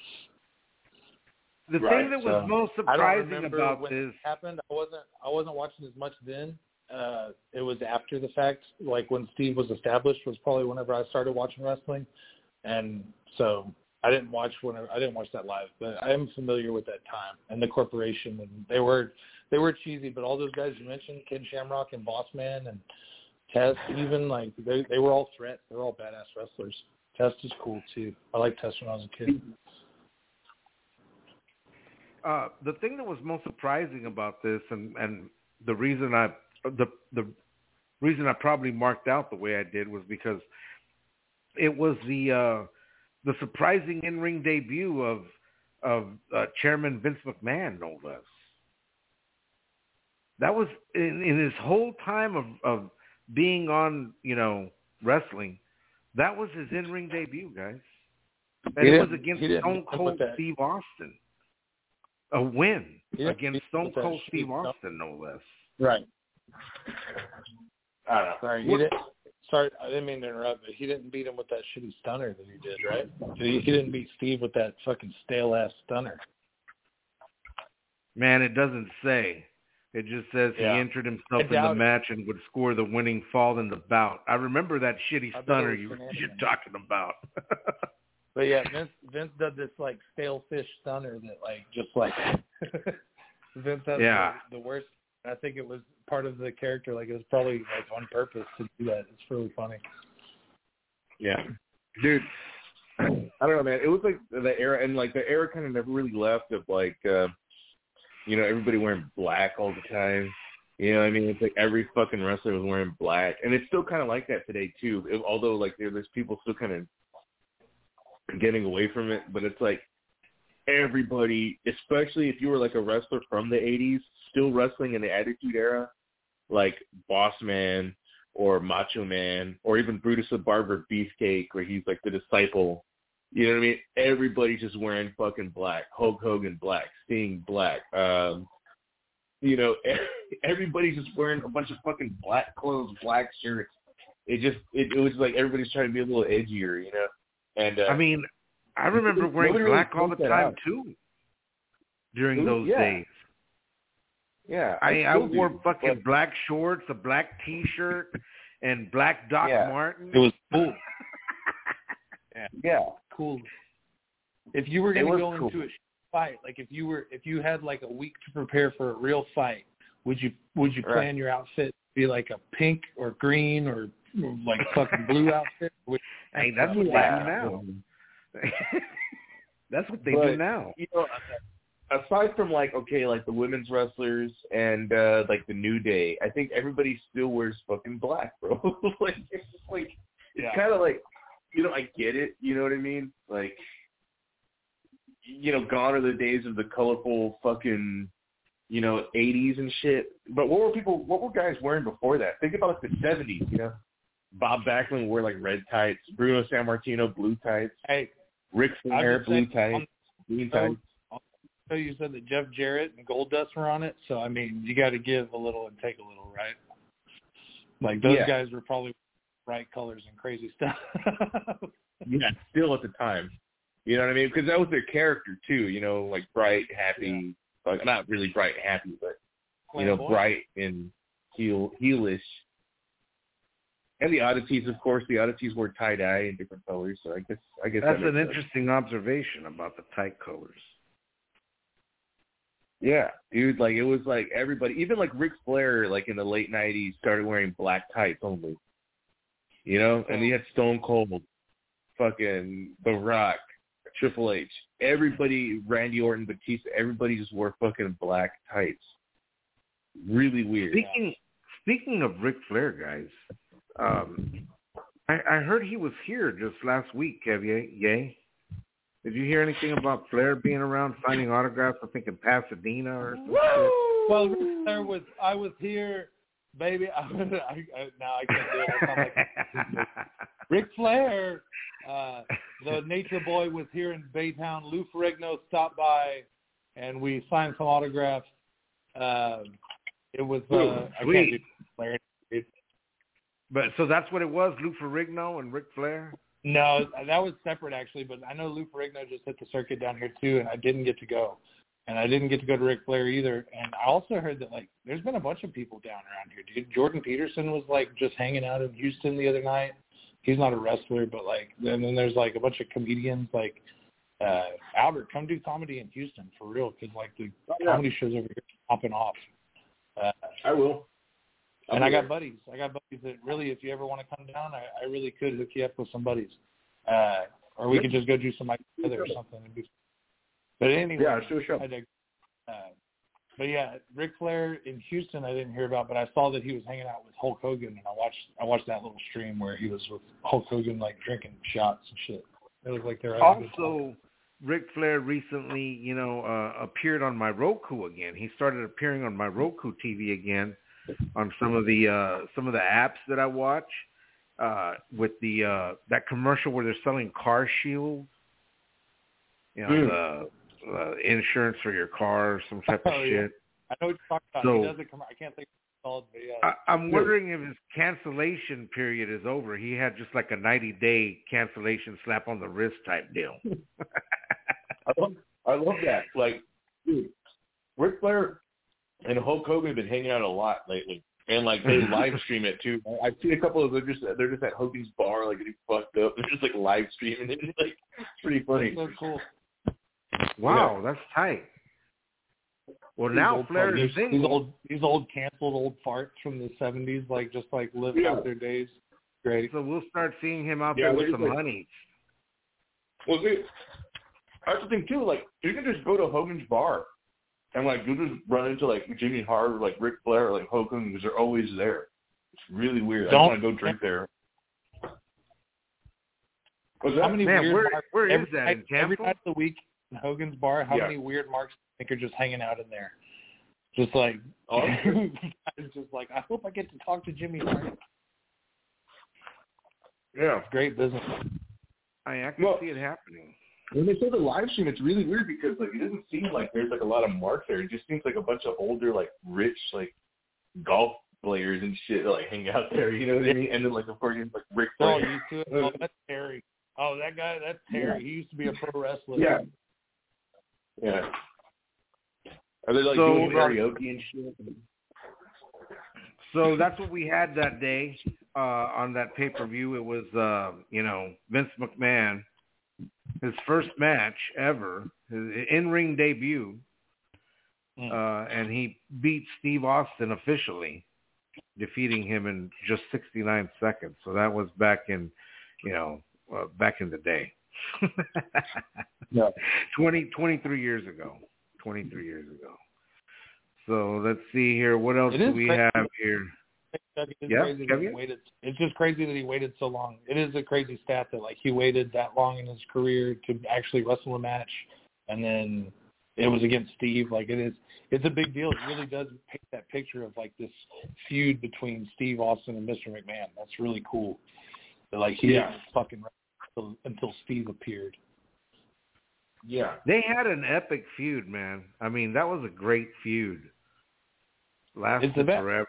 The right, thing that was so, most I don't surprising remember about when this it happened. I wasn't I wasn't watching as much then. Uh, it was after the fact, like when Steve was established was probably whenever I started watching wrestling, and so I didn't watch whenever I didn't watch that live, but I am familiar with that time and the Corporation, and they were they were cheesy, but all those guys you mentioned, Ken Shamrock and Boss Man and Test, even like they they were all threats. They're all badass wrestlers. Test is cool too. I liked Test when I was a kid. Uh, the thing that was most surprising about this, and, and the reason I the the reason I probably marked out the way I did was because it was the uh, the surprising in-ring debut of of uh, Chairman Vince McMahon, no less. That was in, in his whole time of, of being on, you know, wrestling. That was his in-ring debut, guys, and He it was didn't- against he didn't Stone put Cold that- Steve Austin. A win Yeah, against he Stone put that Cold shit Steve up. Austin, no less. Right. I don't know. Sorry, he didn't. Sorry, I didn't mean to interrupt, but he didn't beat him with that shitty stunner that he did, right? He, he didn't beat Steve with that fucking stale ass stunner. Man, it doesn't say. It just says Yeah. he entered himself I in the doubt it. match and would score the winning fall in the bout. I remember that shitty I bet it stunner was you, shenanigans. you're talking about. But yeah, Vince Vince did this like stale fish stunner that like just like Vince has Yeah. the, the worst. I think it was part of the character. Like it was probably like on purpose to do that. It's really funny. Yeah, dude. I don't know, man. It was like the era, and like the era kind of never really left of like, uh, you know, everybody wearing black all the time. You know what I mean? It's like every fucking wrestler was wearing black, and it's still kind of like that today too. It, although like there, there's people still kind of getting away from it, but it's like everybody, especially if you were like a wrestler from the eighties, still wrestling in the Attitude Era, like Boss Man or Macho Man or even Brutus the Barber Beefcake, where he's like the disciple. You know what I mean? Everybody's just wearing fucking black. Hulk Hogan black, Sting black. Um, you know, everybody's just wearing a bunch of fucking black clothes, black shirts. It just, it, it was like everybody's trying to be a little edgier, you know? And uh, I mean, I remember wearing nobody really black all the points that time out. too during Ooh, those yeah. days. yeah, I, I still wore do, fucking but- black shorts, a black T-shirt, and black Doc Yeah. Martens. It was cool. yeah. Cool. If you were going It to was go cool. into a fight, like if you were, if you had like a week to prepare for a real fight, would you would you Right. plan your outfit to be like a pink or green or like fucking blue outfit? Would, Hey, that's what Yeah. they do now. That's what they But, do now. You know, aside from like, okay, like the women's wrestlers and uh like the New Day, I think everybody still wears fucking black, bro. Like it's just like it's Yeah. kind of like, you know, I get it. You know what I mean? Like, you know, gone are the days of the colorful fucking, you know, eighties and shit. But what were people? What were guys wearing before that? Think about like the seventies. You know, Bob Backlund wore like red tights. Bruno Sammartino blue tights. hey, Ric I Flair would blue say tights. on- Green so, tights. so you said that Jeff Jarrett and Goldust were on it, so I mean, you got to give a little and take a little, right? Like those Yeah. guys were probably bright colors and crazy stuff. Yeah, still at the time. You know what I mean? Because that was their character too. You know, like bright, happy. Like not really bright, and happy, but you know, Flamboyant. bright and heel, heelish. And the oddities, of course, the oddities wore tie dye in different colors. So I guess I guess That's that an makes sense. interesting observation about the tight colors. Yeah, dude. Like it was like everybody, even like Ric Flair, like in the late nineties, started wearing black tights only. You know, and he had Stone Cold, fucking The Rock, Triple H, everybody, Randy Orton, Batista, everybody just wore fucking black tights. Really weird. Speaking speaking of Ric Flair, guys, um, I, I heard he was here just last week. Have you? Yay? Did you hear anything about Flair being around signing autographs? I think in Pasadena or something. Well, Ric Flair was. I was here, baby. I, I, I, now I can't do it. I sound like Ric Flair, uh, the Nature Boy, was here in Baytown. Lou Ferrigno stopped by, and we signed some autographs. Uh, it was. Uh, I can't do Flair. It, But so that's what it was, Lou Ferrigno and Ric Flair? no, that was separate actually. But I know Lou Ferrigno just hit the circuit down here too, and I didn't get to go. And I didn't get to go to Ric Flair either. And I also heard that, like, there's been a bunch of people down around here, dude. Jordan Peterson was, like, just hanging out in Houston the other night. He's not a wrestler, but, like, and then there's, like, a bunch of comedians, like, uh, Albert, come do comedy in Houston for real, because, like, the Oh, yeah. comedy shows over here are popping off. Uh, I will. I'll and I got there. buddies. I got buddies that really, if you ever want to come down, I, I really could hook you up with some buddies. Uh, or we yeah. could just go do some night together or something. But anyway, yeah, sure, sure. I dig. Uh, but yeah, Ric Flair in Houston, I didn't hear about, but I saw that he was hanging out with Hulk Hogan, and I watched I watched that little stream where he was with Hulk Hogan, like drinking shots and shit. It was like they're also. Ric Flair recently, you know, uh, appeared on my Roku again. He started appearing on my Roku T V again, on some of the uh, some of the apps that I watch. Uh, with the uh, that commercial where they're selling car shields, you know, mm. the uh, insurance for your car, or some type of oh, shit. Yeah. I know what you're talking about. So, he does it. I can't think of called, but yeah. I, I'm wondering if his cancellation period is over. He had just like a ninety day cancellation slap on the wrist type deal. I love, I love that. Like, dude, Ric Flair and Hulk Hogan have been hanging out a lot lately, and like they live stream it too. I've seen a couple of them just they're just at Hogan's bar, like getting fucked up. They're just like live streaming it. It's like it's pretty funny. That's so cool. Wow, yeah. that's tight. Well, now Flair is these, these old these old canceled old farts from the seventies, like just like living yeah. out their days. Great. So we'll start seeing him out yeah, there with some like, honeys. Well, see, that's the thing too. Like, you can just go to Hogan's bar, and like you just run into like Jimmy Hart, or, like Ric Flair, or, like Hogan, because they're always there. It's really weird. Don't, I want to go drink there. What's that? How many Man, weird where, marks, where is every, that? In every Tampa? night of the week in Hogan's bar, how yeah. many weird marks do you think are just hanging out in there? Just like, oh, it's just like, I hope I get to talk to Jimmy Hart. Yeah, it's great business. I, I can well, see it happening. When they say the live stream, it's really weird because like it doesn't seem like there's like a lot of marks there. It just seems like a bunch of older, like rich, like golf players and shit that like hang out there. You know what I mean? And then like of course like Ric Flair. Oh, used to it. Oh, that's Terry. Oh, that guy, that's Terry. Yeah. He used to be a pro wrestler. Yeah. Yeah. Are they like so, doing karaoke and shit? So that's what we had that day uh, on that pay-per-view. It was, uh, you know, Vince McMahon, his first match ever, his in-ring debut, mm. uh, and he beat Steve Austin officially, defeating him in just sixty-nine seconds. So that was back in, you know, uh, back in the day. yeah. twenty, twenty-three years ago. twenty-three years ago. So let's see here. What else do we crazy. have here? It's yeah, crazy that he waited. It's just crazy that he waited so long. It is a crazy stat that like he waited that long in his career to actually wrestle a match, and then it was against Steve. Like it is, it's a big deal. It really does paint that picture of like this feud between Steve Austin and Mister McMahon. That's really cool. That, like he yeah. didn't fucking wrestle until Steve appeared. Yeah, they had an epic feud, man. I mean, that was a great feud. Lasted forever.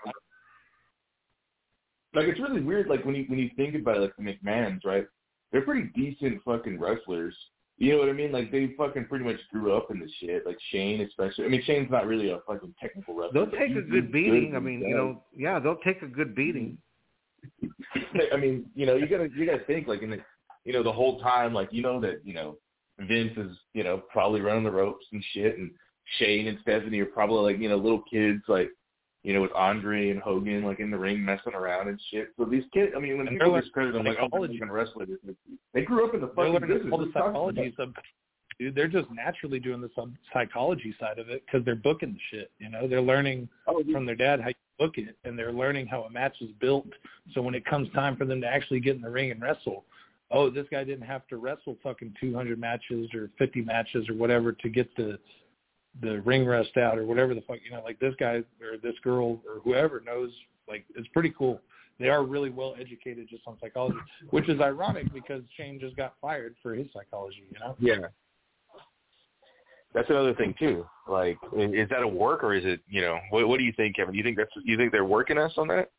Like it's really weird. Like when you when you think about it, like the McMahons, right? They're pretty decent fucking wrestlers. You know what I mean? Like they fucking pretty much grew up in the shit. Like Shane, especially. I mean, Shane's not really a fucking technical wrestler. They'll take a good beating. I mean, you know, yeah, they'll take a good beating. I mean, you know, you gotta you gotta think like in the, you know, the whole time, like you know that you know Vince is you know probably running the ropes and shit, and Shane and Stephanie are probably like you know little kids like. You know, with Andre and Hogan, like, in the ring messing around and shit. So these kids, I mean, when and people discredit them, like, oh, they're fucking wrestlers. They grew up in the fucking they're business. All the psychology sub, dude, they're just naturally doing the sub psychology side of it because they're booking the shit, you know? They're learning oh, yeah. from their dad how you book it, and they're learning how a match is built. So when it comes time for them to actually get in the ring and wrestle, oh, this guy didn't have to wrestle fucking two hundred matches or fifty matches or whatever to get the – the ring rust out or whatever the fuck, you know, like this guy or this girl or whoever knows, like, it's pretty cool. They are really well educated just on psychology, which is ironic because Shane just got fired for his psychology, you know? Yeah. That's another thing too. Like, is that a work or is it, you know, what, what do you think, Kevin? Do you think that's, you think they're working us on that?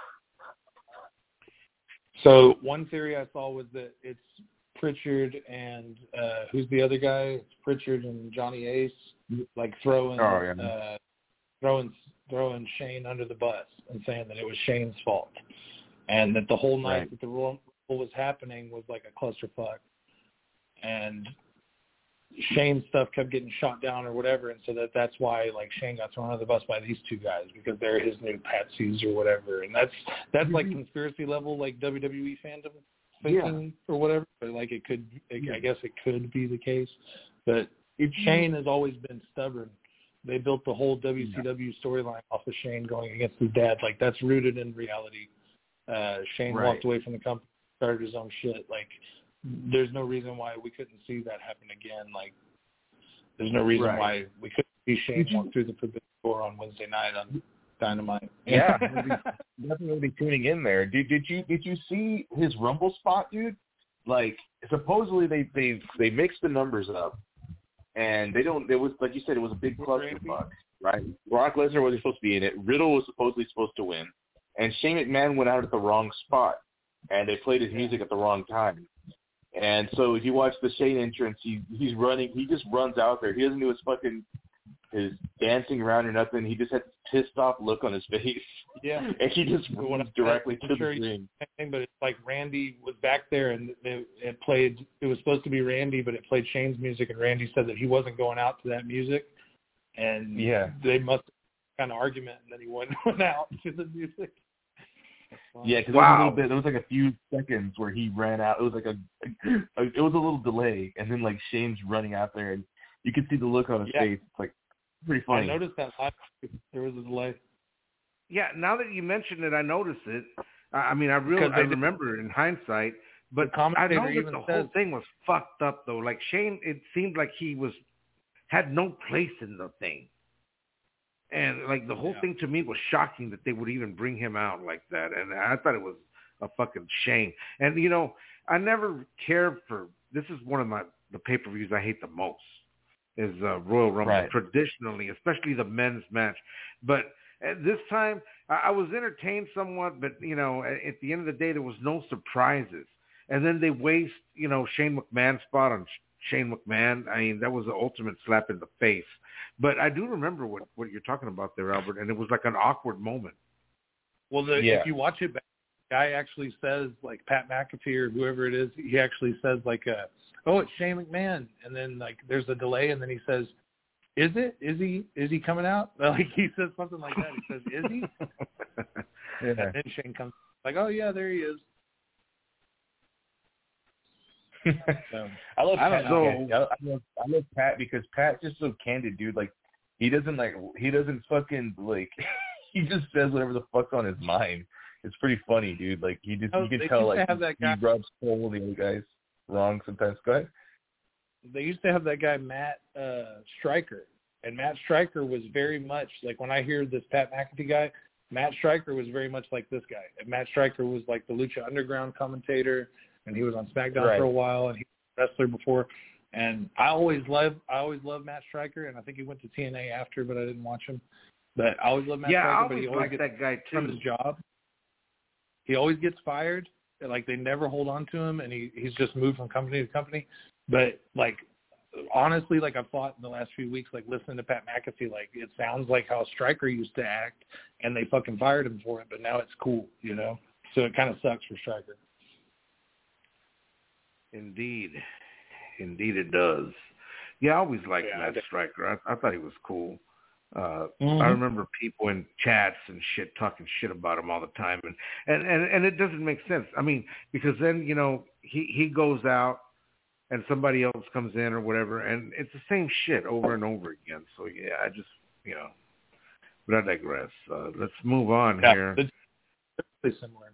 So one theory I saw was that it's Pritchard and uh, who's the other guy? It's Pritchard and Johnny Ace, like throwing, oh, yeah. uh, throwing, throwing Shane under the bus and saying that it was Shane's fault, and that the whole night right. that the Royal Rumble was happening was like a clusterfuck, and Shane's stuff kept getting shot down or whatever, and so that that's why like Shane got thrown under the bus by these two guys because they're his new patsies or whatever, and that's that's like conspiracy level like W W E fandom thinking yeah. or whatever. But like it could, it, yeah. I guess it could be the case, but if Shane has always been stubborn. They built the whole W C W yeah. storyline off of Shane going against his dad. Like that's rooted in reality. Uh, Shane right. walked away from the company, started his own shit. Like, there's no reason why we couldn't see that happen again. Like, there's no reason right. why we couldn't see Shane walk through the forbidden door on Wednesday night on Dynamite. Yeah, definitely be tuning in there. Did did you did you see his Rumble spot, dude? Like, supposedly they they they mixed the numbers up, and they don't. It was like you said, it was a big clusterfuck, right? Brock Lesnar wasn't supposed to be in it. Riddle was supposedly supposed to win. And Shane McMahon went out at the wrong spot, and they played his music at the wrong time. And so if you watch the Shane entrance, he he's running. He just runs out there. He doesn't do his fucking his dancing around or nothing. He just had this pissed off look on his face. Yeah, and he just went directly to sure the ring. But it's like Randy was back there, and it, it played. It was supposed to be Randy, but it played Shane's music, and Randy said that he wasn't going out to that music. And yeah, they must have kind of argument, and then he went went out to the music. Yeah, because wow. there was a little bit. There was like a few seconds where he ran out. It was like a, a, it was a little delay, and then like Shane's running out there, and you could see the look on his yeah. face. It's like pretty funny. I noticed that last week. There was a delay. Yeah, now that you mentioned it, I noticed it. I mean, I really I remember it in hindsight, but I know that the whole thing was fucked up though. Like Shane, it seemed like he was had no place in the thing. And, like, the whole yeah. thing to me was shocking that they would even bring him out like that. And I thought it was a fucking shame. And, you know, I never cared for – this is one of my the pay-per-views I hate the most is uh, Royal Rumble, right. traditionally, especially the men's match. But at this time, I, I was entertained somewhat, but, you know, at, at the end of the day, there was no surprises. And then they waste, you know, Shane McMahon's spot on Shane McMahon. I mean, that was the ultimate slap in the face. But I do remember what, what you're talking about there, Albert, and it was like an awkward moment. Well, the, yeah. if you watch it back, the guy actually says, like Pat McAfee or whoever it is, he actually says, like, uh, oh, it's Shane McMahon. And then, like, there's a delay, and then he says, is it? Is he Is he coming out? Like, he says something like that. He says, is he? yeah. And then Shane comes, like, oh, yeah, there he is. So, I love I Pat. don't know. I, I, love, I love Pat because Pat's just so candid, dude. Like he doesn't like he doesn't fucking like he just says whatever the fuck's on his mind. It's pretty funny, dude. Like he just oh, you can tell like he, he rubs coal the other guys wrong sometimes. Go ahead. They used to have that guy Matt uh, Stryker, and Matt Stryker was very much like when I hear this Pat McAfee guy. Matt Stryker was very much like this guy. And Matt Stryker was like the Lucha Underground commentator. And he was on SmackDown right. for a while, and he was a wrestler before. And I always love, I always loved Matt Stryker, and I think he went to T N A after, but I didn't watch him. But I always loved Matt yeah, Stryker, I but he always like gets that guy too. from his job. He always gets fired. Like they never hold on to him, and he he's just moved from company to company. But like honestly, like I've thought in the last few weeks, like listening to Pat McAfee, like it sounds like how Stryker used to act, and they fucking fired him for it. But now it's cool, you know. So it kind of sucks for Stryker. Indeed. Indeed it does. Yeah, I always liked yeah, Matt Stryker. I, I thought he was cool. Uh, mm-hmm. I remember people in chats and shit talking shit about him all the time. And, and, and, and it doesn't make sense. I mean, because then, you know, he, he goes out and somebody else comes in or whatever, and it's the same shit over and over again. So, yeah, I just, you know, but I digress. Uh, let's move on yeah, here. It's pretty similar.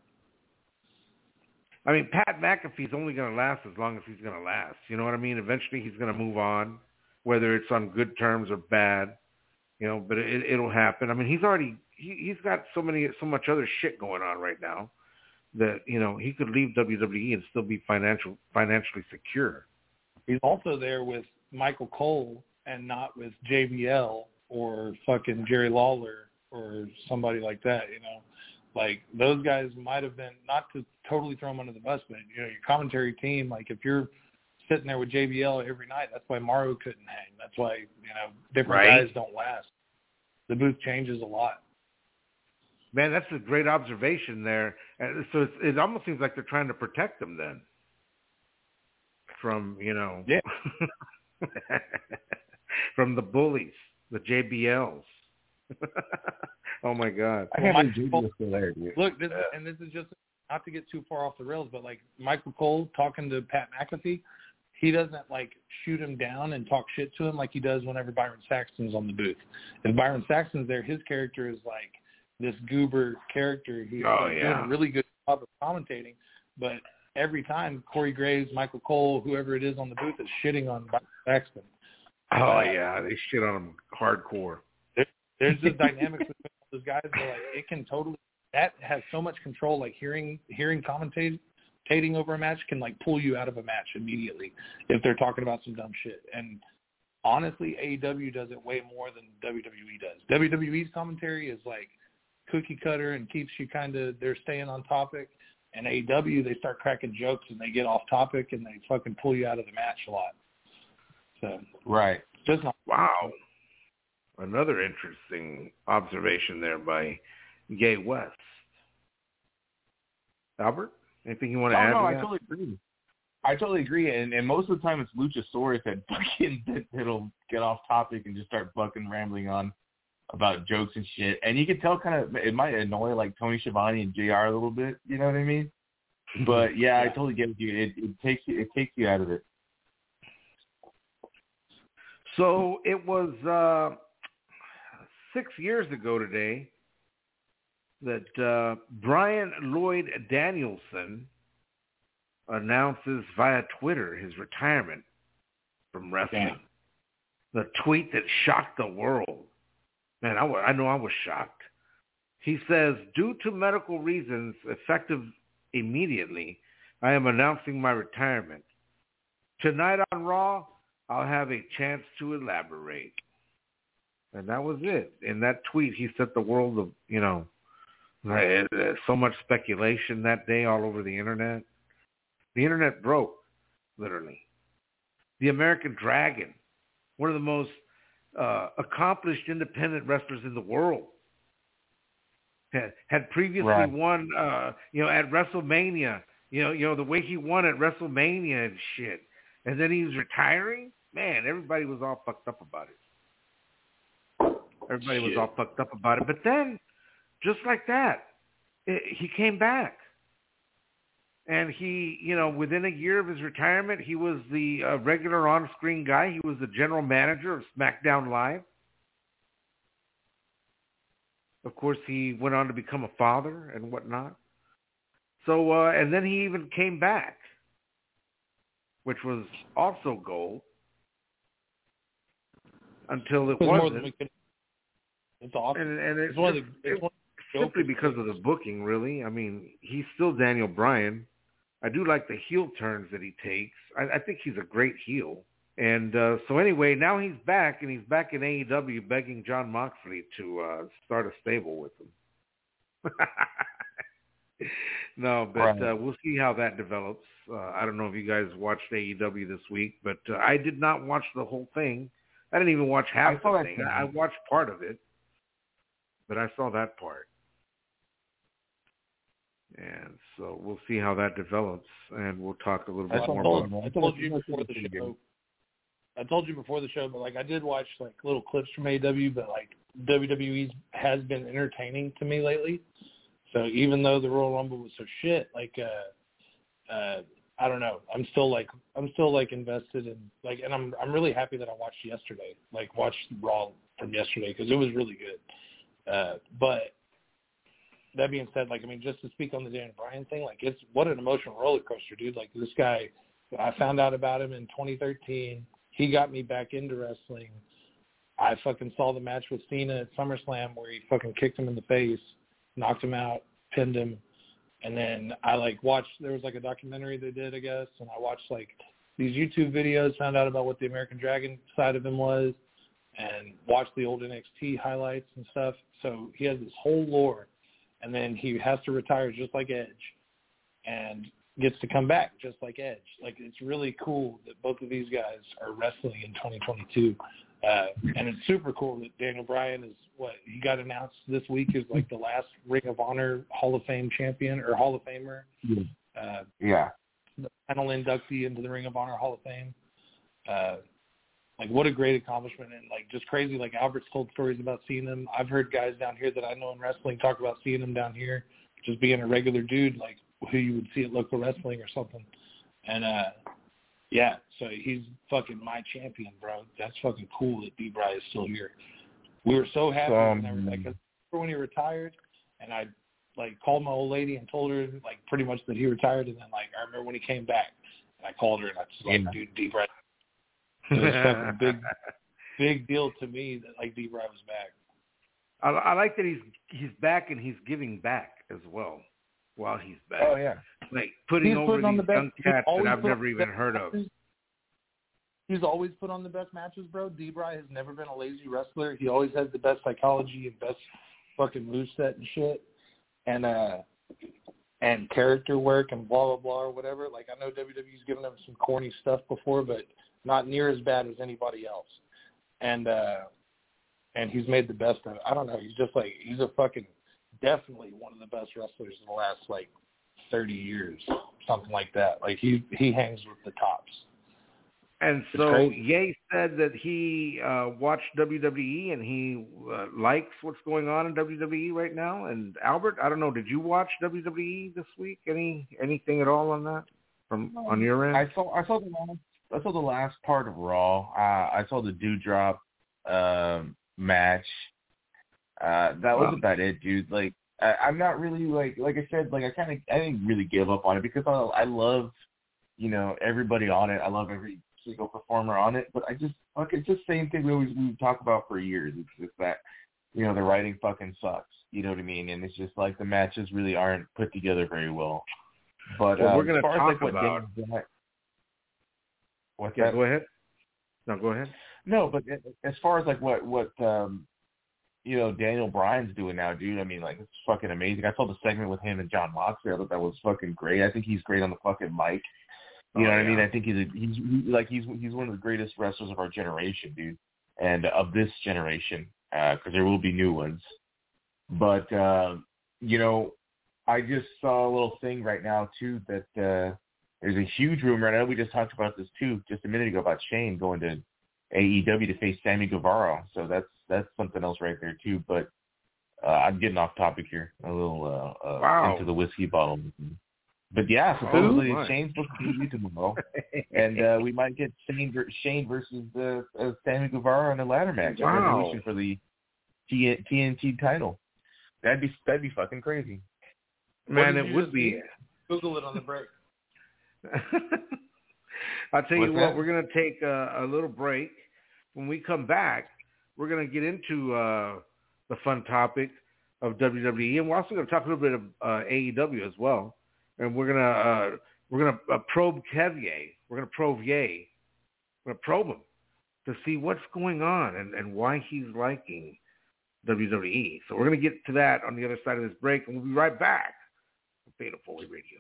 I mean, Pat McAfee's only going to last as long as he's going to last. You know what I mean? Eventually he's going to move on, whether it's on good terms or bad, you know, but it, it'll happen. I mean, he's already, he, he's got so many, so much other shit going on right now that, you know, he could leave W W E and still be financial, financially secure. He's also there with Michael Cole and not with J B L or fucking Jerry Lawler or somebody like that, you know. Like, those guys might have been, not to totally throw them under the bus, but, you know, your commentary team, like, if you're sitting there with J B L every night, that's why Mauro couldn't hang. That's why, you know, different right. guys don't last. The booth changes a lot. Man, that's a great observation there. And so it's, it almost seems like they're trying to protect them then from, you know. Yeah. From the Bullies, the J B Ls. Oh my God! I can't believe J B L's still there, dude. Look, this is, and this is just not to get too far off the rails, but like Michael Cole talking to Pat McAfee, he doesn't like shoot him down and talk shit to him like he does whenever Byron Saxton's on the booth. If Byron Saxton's there, his character is like this goober character who's oh, like, yeah. doing a really good job of commentating, but every time Corey Graves, Michael Cole, whoever it is on the booth is shitting on Byron Saxton. Oh uh, yeah, they shit on him hardcore. There, there's just dynamics between those guys where like it can totally that has so much control. Like hearing hearing commentating over a match can like pull you out of a match immediately if they're talking about some dumb shit. And honestly, A E W does it way more than W W E does. W W E's commentary is like cookie cutter and keeps you kind of they're staying on topic. And A E W, they start cracking jokes and they get off topic and they fucking pull you out of the match a lot. So right, just not wow. Another interesting observation there by Gay West. Albert, anything you want to oh, add? No, to I that? totally agree. I totally agree, and, and most of the time it's Luchasaurus that fucking that, that'll get off topic and just start fucking rambling on about jokes and shit. And you can tell kind of it might annoy like Tony Schiavone and J R a little bit, you know what I mean? But yeah, I totally get you. It, it takes you it takes you out of it. So it was uh, six years ago today that uh, Brian Lloyd Danielson announces via Twitter his retirement from wrestling. Yeah. The tweet that shocked the world. Man, I, w- I know I was shocked. He says, due to medical reasons effective immediately, I am announcing my retirement. Tonight on Raw, I'll have a chance to elaborate. And that was it. In that tweet, he set the world of, you know, so much speculation that day all over the internet. The internet broke, literally. The American Dragon, one of the most uh, accomplished independent wrestlers in the world, had, had previously right. won, uh, you know, at WrestleMania. You know, you know the way he won at WrestleMania and shit. And then he was retiring. Man, everybody was all fucked up about it. Everybody shit. was all fucked up about it. But then, just like that, it, he came back. And he, you know, within a year of his retirement, he was the uh, regular on-screen guy. He was the general manager of SmackDown Live. Of course, he went on to become a father and whatnot. So, uh, and then he even came back, which was also gold, until it, it was wasn't. Could, it's awesome. And, and it, it's one of the, it's one of simply because of the booking, really. I mean, he's still Daniel Bryan. I do like the heel turns that he takes. I, I think he's a great heel. And uh, so anyway, now he's back, and he's back in A E W begging Jon Moxley to uh, start a stable with him. No, but right. uh, we'll see how that develops. Uh, I don't know if you guys watched A E W this week, but uh, I did not watch the whole thing. I didn't even watch half the thing. thing. I watched part of it, but I saw that part. And so we'll see how that develops, and we'll talk a little bit I more told, about it. I told you before the show. I told you before the show, but like I did watch like little clips from A E W, but like W W E has been entertaining to me lately. So even though the Royal Rumble was so shit, like uh, uh, I don't know, I'm still like I'm still like invested in like, and I'm I'm really happy that I watched yesterday, like watched Raw from yesterday because it was really good. Uh, but that being said, like I mean, just to speak on the Daniel Bryan thing, like it's what an emotional roller coaster, dude. Like this guy, I found out about him in twenty thirteen. He got me back into wrestling. I fucking saw the match with Cena at SummerSlam where he fucking kicked him in the face, knocked him out, pinned him, and then I like watched, there was like a documentary they did, I guess, and I watched like these YouTube videos, found out about what the American Dragon side of him was, and watched the old N X T highlights and stuff. So he has this whole lore, and then he has to retire just like Edge, and gets to come back just like Edge. Like it's really cool that both of these guys are wrestling in twenty twenty-two. Uh, and it's super cool that Daniel Bryan is what he got announced this week is like the last Ring of Honor Hall of Fame champion or Hall of Famer. Yeah. Uh, yeah. The final inductee into the Ring of Honor Hall of Fame. Uh, Like, what a great accomplishment. And, like, just crazy. Like, Albert's told stories about seeing him. I've heard guys down here that I know in wrestling talk about seeing him down here, just being a regular dude, like, who you would see at local wrestling or something. And, uh, yeah, so he's fucking my champion, bro. That's fucking cool that D-Bry is still here. We were so happy Um, when, everything, like, when he retired, and I, like, called my old lady and told her, like, pretty much that he retired. And then, like, I remember when he came back, and I called her, and I was like, yeah. dude, D-Bry. It was fucking big, big deal to me that, like, D-Bry was back. I, I like that he's he's back and he's giving back as well while he's back. Oh, yeah. Like, putting he's over putting these the young cats that I've never even best, heard of. He's always put on the best matches, bro. D-Bry has never been a lazy wrestler. He always has the best psychology and best fucking moveset and shit. And, uh... and character work and blah, blah, blah, or whatever. Like, I know W W E's given him some corny stuff before, but not near as bad as anybody else. And uh, and he's made the best of it. I don't know. He's just like, he's a fucking, definitely one of the best wrestlers in the last, like, thirty years, something like that. Like, he, he hangs with the tops. And so Ye said that he uh, watched W W E and he uh, likes what's going on in W W E right now. And Albert, I don't know, did you watch W W E this week? Any anything at all on that from on your end? I saw I saw the last I saw the last part of Raw. Uh, I saw the Dewdrop um, match. Uh, that was wow. about it, dude. Like I, I'm not really like like I said, like I kind of I didn't really give up on it because I, I love you know everybody on it. I love every single performer on it, but I just like it's just the same thing we always we talk about for years. It's just that you know the writing fucking sucks. You know what I mean? And it's just like the matches really aren't put together very well. But well, uh, we're gonna as far talk as like about. What What's yeah, that? Go ahead. No, go ahead. No, but as far as like what what um you know Daniel Bryan's doing now, dude. I mean, like it's fucking amazing. I saw the segment with him and John Moxley. I thought that was fucking great. I think he's great on the fucking mic. You know oh, what yeah. I mean? I think he's a, he's he, like he's he's one of the greatest wrestlers of our generation, dude, and of this generation, because uh, there will be new ones. But uh, you know, I just saw a little thing right now too that uh, there's a huge rumor. I know we just talked about this too just a minute ago about Shane going to A E W to face Sammy Guevara. So that's that's something else right there too. But uh, I'm getting off topic here a little uh, uh, wow. into the whiskey bottle. But yeah, supposedly oh, Shane's supposed to be you tomorrow, and uh, we might get Shane, Shane versus uh, uh, Sammy Guevara in a ladder match. Wow. For the T N T title. That'd be that'd be fucking crazy. Man, it would be. Google it on the break. I'll tell What's you that? what, we're going to take a, a little break. When we come back, we're going to get into uh, the fun topic of W W E, and we're also going to talk a little bit of uh, A E W as well. And we're gonna uh, we're gonna uh, probe Kevye. We're gonna probe Ye. We're gonna probe him to see what's going on and, and why he's liking W W E. So we're gonna get to that on the other side of this break, and we'll be right back on Fatal Foley Radio.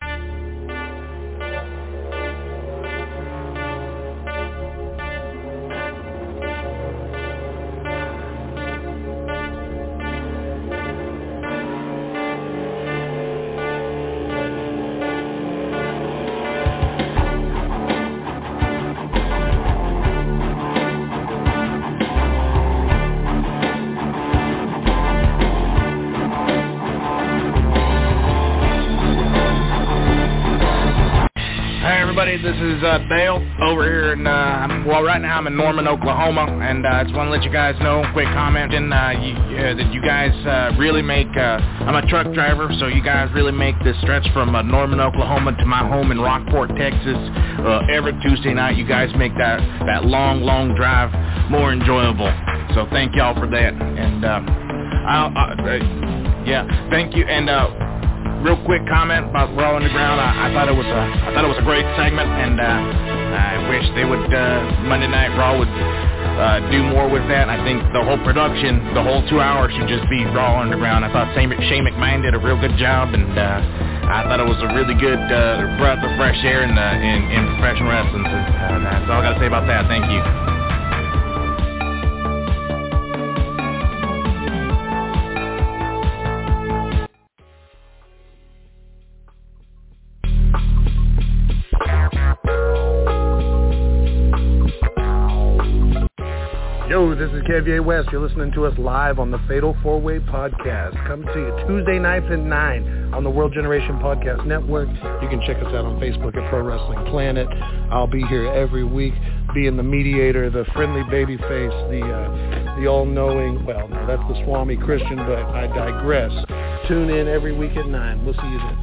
This is uh, Dale over here in, uh, well, right now I'm in Norman, Oklahoma, and I uh, just want to let you guys know, quick comment, and, uh, you, uh, that you guys uh, really make, uh, I'm a truck driver, so you guys really make this stretch from uh, Norman, Oklahoma to my home in Rockport, Texas. Uh, every Tuesday night, you guys make that, that long, long drive more enjoyable. So thank y'all for that. And, uh, I'll, uh, yeah, thank you. And, uh, real quick comment about Raw Underground. I, I thought it was a, I thought it was a great segment, and uh, I wish they would uh, Monday Night Raw would uh, do more with that. I think the whole production, the whole two hours should just be Raw Underground. I thought Shane McMahon did a real good job, and uh, I thought it was a really good uh, breath of fresh air in, the, in, in professional wrestling. So, uh, that's all I got to say about that. Thank you. Kevye West. You're listening to us live on the Fatal Four Way Podcast. Come to you Tuesday nights at nine on the World Generation Podcast Network. You can check us out on Facebook at Pro Wrestling Planet. I'll be here every week, being the mediator, the friendly baby face, the uh, the all-knowing, well, no, that's the Swami Christian, but I digress. Tune in every week at nine. We'll see you then.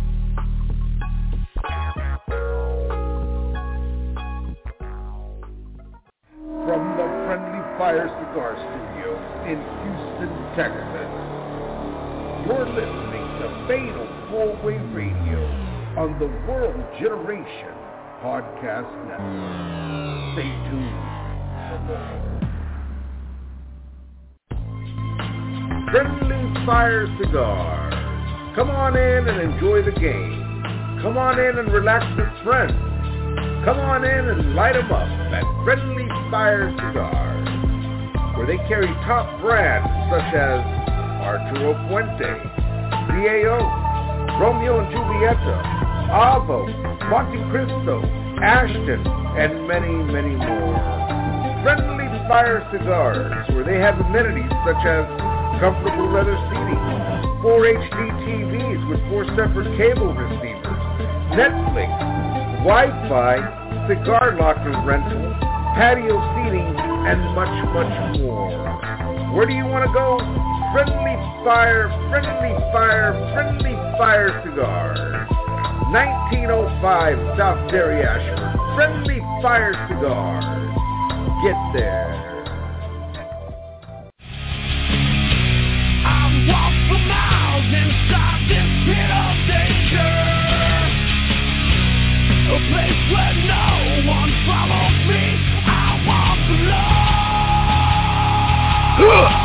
From the Friendly Fire Cigar Studio in Houston, Texas, you're listening to Fatal Four-Way Radio on the World Generation Podcast Network. Stay tuned for more. Friendly Fire Cigars. Come on in and enjoy the game. Come on in and relax with friends. Come on in and light them up at Friendly Fire Cigars, where they carry top brands such as Arturo Fuente, C A O, Romeo and Julieta, Avo, Monte Cristo, Ashton, and many, many more. Friendly Fire Cigars, where they have amenities such as comfortable leather seating, four H D T Vs with four separate cable receivers, Netflix, Wi-Fi, cigar locker rental, patio seating, and much, much more. Where do you want to go? Friendly Fire, Friendly Fire, Friendly Fire Cigars. nineteen oh five South Dairy Ashford. Friendly Fire Cigars. Get there. I walk for miles inside this pit of danger. A place where no one follows me. I walk alone.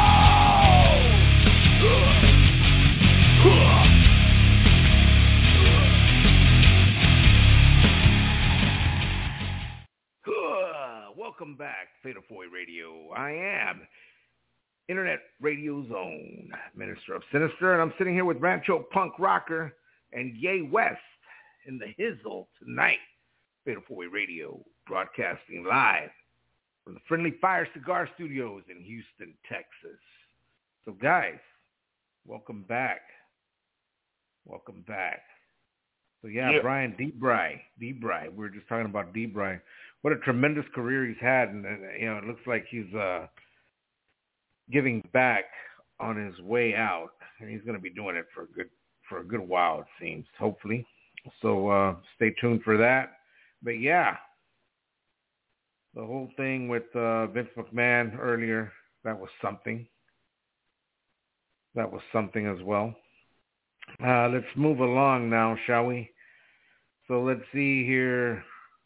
Welcome back, Fatal Four-Way Radio. I am Internet Radio Zone, Minister of Sinister, and I'm sitting here with Rancho Punk Rocker and Ye West in the Hizzle tonight. Fatal Four-Way Radio, broadcasting live from the Friendly Fire Cigar Studios in Houston, Texas. So, guys, welcome back. Welcome back. So, yeah, yeah. Brian D-Bry, D-Bry. We were just talking about D-Bry. What a tremendous career he's had, and, and you know, it looks like he's uh, giving back on his way out, and he's going to be doing it for a good for a good while, it seems. Hopefully, so uh, stay tuned for that. But yeah, the whole thing with uh, Vince McMahon earlier, that was something. That was something as well. Uh, let's move along now, shall we? So let's see here.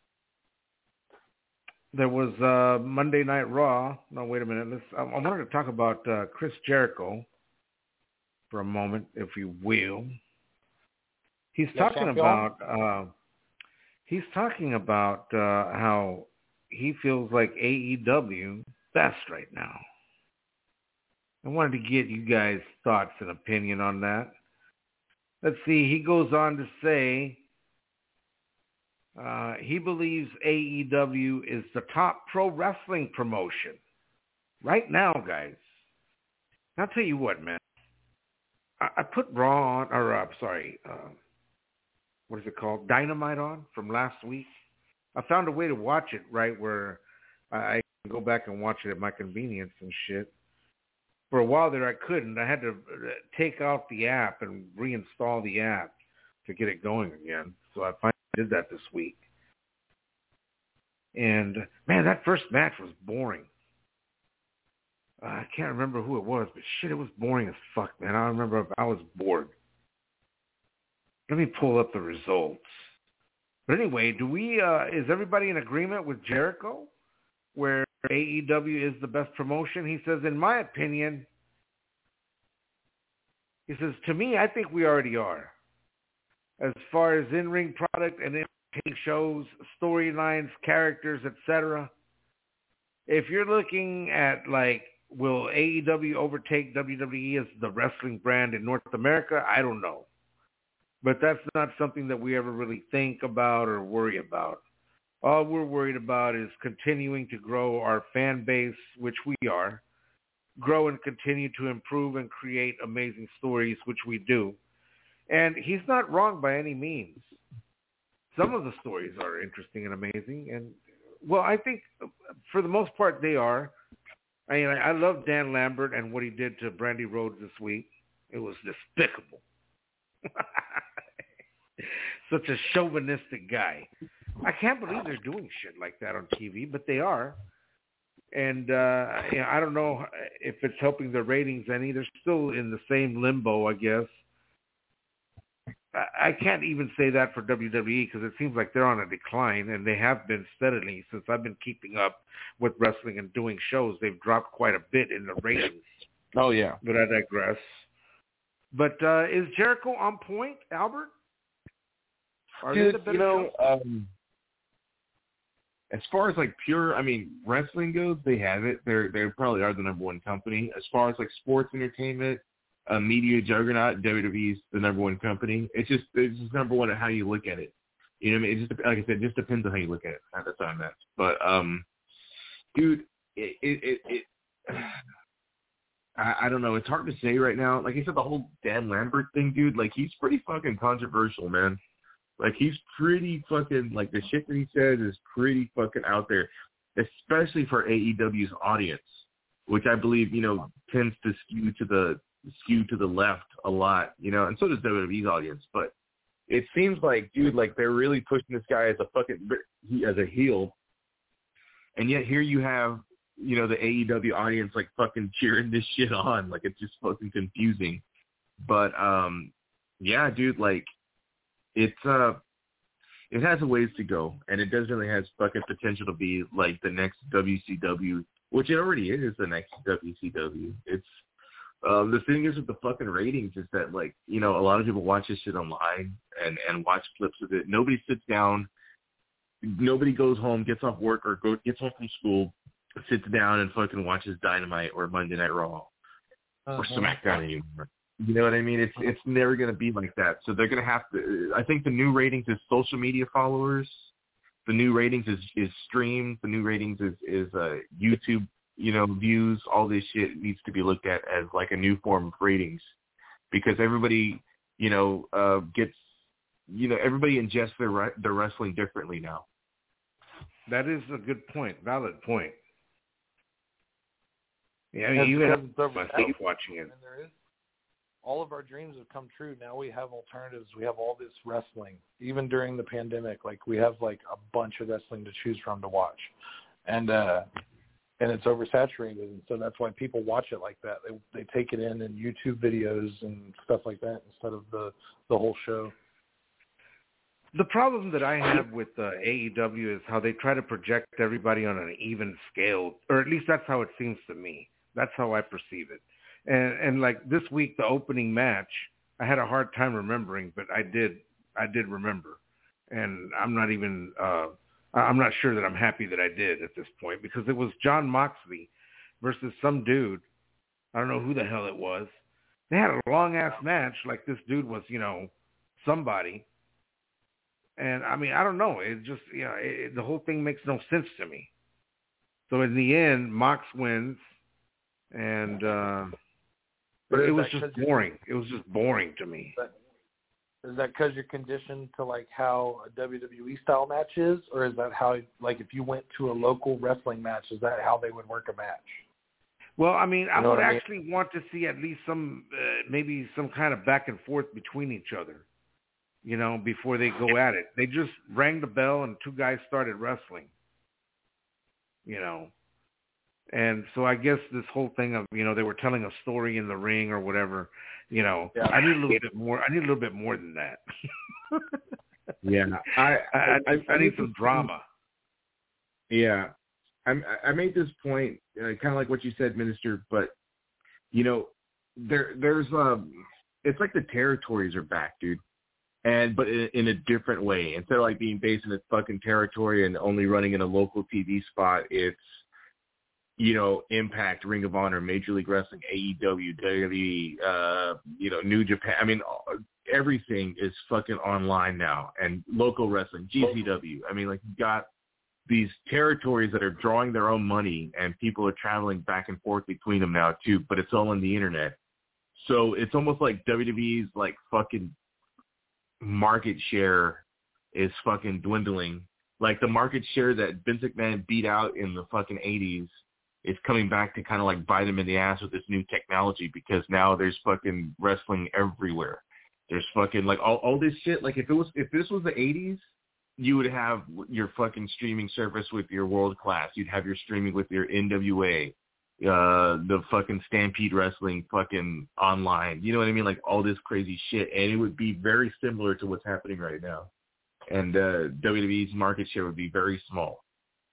There was uh, Monday Night Raw. No, wait a minute. Let's. I, I wanted to talk about uh, Chris Jericho for a moment, if you will. He's yes, talking about. Uh, he's talking about uh, how he feels like A E W best right now. I wanted to get you guys' thoughts and opinion on that. Let's see. He goes on to say. Uh, he believes A E W is the top pro wrestling promotion right now, guys. I'll tell you what, man. I, I put Raw on, or uh, sorry, uh, what is it called? Dynamite on from last week. I found a way to watch it, right, where I, I can go back and watch it at my convenience and shit. For a while there, I couldn't. I had to take out the app and reinstall the app to get it going again. So I finally did that this week. And, man, that first match was boring. Uh, I can't remember who it was, but shit, it was boring as fuck, man. I remember I was bored. Let me pull up the results. But anyway, do we, uh, is everybody in agreement with Jericho where A E W is the best promotion? He says, in my opinion, he says, to me, I think we already are. As far as in-ring product and in-ring shows, storylines, characters, et cetera. If you're looking at, like, will A E W overtake W W E as the wrestling brand in North America? I don't know. But that's not something that we ever really think about or worry about. All we're worried about is continuing to grow our fan base, which we are, grow and continue to improve and create amazing stories, which we do. And he's not wrong by any means. Some of the stories are interesting and amazing. And, well, I think for the most part they are. I mean, I love Dan Lambert and what he did to Brandy Rhodes this week. It was despicable. Such a chauvinistic guy. I can't believe they're doing shit like that on T V, but they are. And uh, you know, I don't know if it's helping their ratings any. They're still in the same limbo, I guess. I, I can't even say that for W W E because it seems like they're on a decline, and they have been steadily since I've been keeping up with wrestling and doing shows. They've dropped quite a bit in the ratings. Oh, yeah. But I digress. But uh, is Jericho on point, Albert? Are Dude, they the better you know, show? um, as far as like pure, I mean, wrestling goes, they have it. They're they probably are the number one company. As far as like sports entertainment, a media juggernaut, W W E's the number one company. It's just it's just number one at how you look at it. You know what I mean? It just like I said, it just depends on how you look at it. That's on that. But um, dude, it it it. it I, I don't know. It's hard to say right now. Like I said, the whole Dan Lambert thing, dude. Like he's pretty fucking controversial, man. Like, he's pretty fucking, like, the shit that he says is pretty fucking out there, especially for A E W's audience, which I believe, you know, tends to skew to the skew to the left a lot, you know, and so does W W E's audience. But it seems like, dude, like, they're really pushing this guy as a fucking, as a heel. And yet here you have, you know, the A E W audience, like, fucking cheering this shit on. Like, it's just fucking confusing. But, um, yeah, dude, like, It's uh, it has a ways to go, and it definitely has fucking potential to be like the next W C W, which it already is the next W C W. It's um, the thing is with the fucking ratings is that like you know a lot of people watch this shit online and and watch clips of it. Nobody sits down, nobody goes home, gets off work or go gets home from school, sits down and fucking watches Dynamite or Monday Night Raw uh-huh. or SmackDown anymore. You know what I mean? It's it's never going to be like that. So they're going to have to – I think the new ratings is social media followers. The new ratings is, is streams. The new ratings is, is uh, YouTube, you know, views. All this shit needs to be looked at as like a new form of ratings because everybody, you know, uh, gets – you know, everybody ingests their, their wrestling differently now. That is a good point. Valid point. Yeah, I mean, you have myself watching it. All of our dreams have come true. Now we have alternatives. We have all this wrestling. Even during the pandemic, like we have like a bunch of wrestling to choose from to watch, and uh, and it's oversaturated. And so that's why people watch it like that. They they take it in in YouTube videos and stuff like that instead of the the whole show. The problem that I have with uh, A E W is how they try to project everybody on an even scale, or at least that's how it seems to me. That's how I perceive it. And, and like this week, the opening match, I had a hard time remembering, but I did, I did remember. And I'm not even, uh, I'm not sure that I'm happy that I did at this point because it was Jon Moxley versus some dude. I don't know who the hell it was. They had a long ass match. Like this dude was, you know, somebody. And I mean, I don't know. It just, you know, it, the whole thing makes no sense to me. So in the end, Mox wins. And, uh, But it was just boring. It was just boring to me. Is that because you're conditioned to like how a W W E style match is, or is that how like if you went to a local wrestling match, is that how they would work a match? Well, I mean, you I would I actually mean? want to see at least some, uh, maybe some kind of back and forth between each other, you know, before they go at it. They just rang the bell and two guys started wrestling, you know. And so I guess this whole thing of, you know, they were telling a story in the ring or whatever, you know, yeah. I need a little bit more. I need a little bit more than that. yeah. I, I, I, I, I need some point, drama. Yeah. I, I made this point, uh, kind of like what you said, Minister, but, you know, there there's, um, it's like the territories are back, dude. And, but in, in a different way. Instead of like being based in a fucking territory and only running in a local T V spot, it's, you know, Impact, Ring of Honor, Major League Wrestling, A E W, W W E, uh, you know, New Japan. I mean, everything is fucking online now. And local wrestling, G C W. I mean, like, you got these territories that are drawing their own money, and people are traveling back and forth between them now too. But it's all on the internet, so it's almost like W W E's like fucking market share is fucking dwindling. Like the market share that Vince McMahon beat out in the fucking eighties is coming back to kind of like bite him in the ass with this new technology, because now there's fucking wrestling everywhere. There's fucking like all, all this shit. Like if it was, if this was the eighties, you would have your fucking streaming service with your World Class. You'd have your streaming with your N W A, uh, the fucking Stampede Wrestling fucking online. You know what I mean? Like all this crazy shit. And it would be very similar to what's happening right now. And uh, W W E's market share would be very small.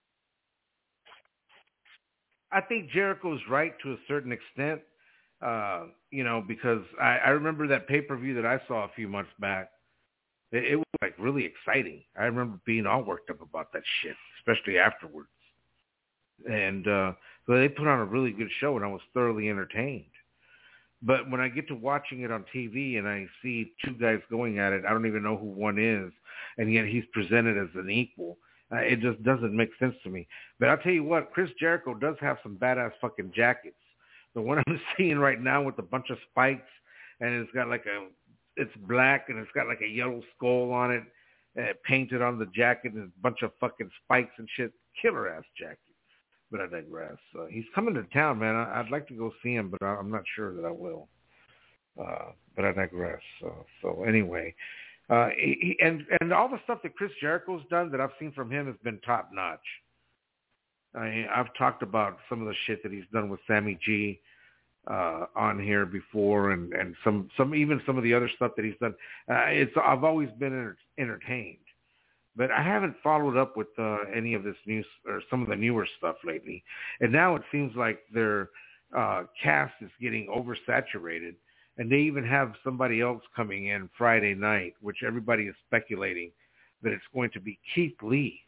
I think Jericho's right to a certain extent, uh, you know, because I, I remember that pay-per-view that I saw a few months back. It, it was, like, really exciting. I remember being all worked up about that shit, especially afterwards. And uh, so they put on a really good show, and I was thoroughly entertained. But when I get to watching it on T V and I see two guys going at it, I don't even know who one is, and yet he's presented as an equal. Uh, it just doesn't make sense to me. But I'll tell you what, Chris Jericho does have some badass fucking jackets. The one I'm seeing right now with a bunch of spikes, and it's got like a, it's black, and it's got like a yellow skull on it, uh, painted on the jacket, and a bunch of fucking spikes and shit. Killer ass jacket. But I digress. Uh, he's coming to town, man. I, I'd like to go see him, but I, I'm not sure that I will. Uh, but I digress. Uh, so anyway, uh, he, and and all the stuff that Chris Jericho's done that I've seen from him has been top notch. I mean, I've talked about some of the shit that he's done with Sammy G uh, on here before, and, and some some even some of the other stuff that he's done. Uh, it's I've always been enter- entertained. But I haven't followed up with uh, any of this news or some of the newer stuff lately. And now it seems like their uh, cast is getting oversaturated. And they even have somebody else coming in Friday night, which everybody is speculating that it's going to be Keith Lee.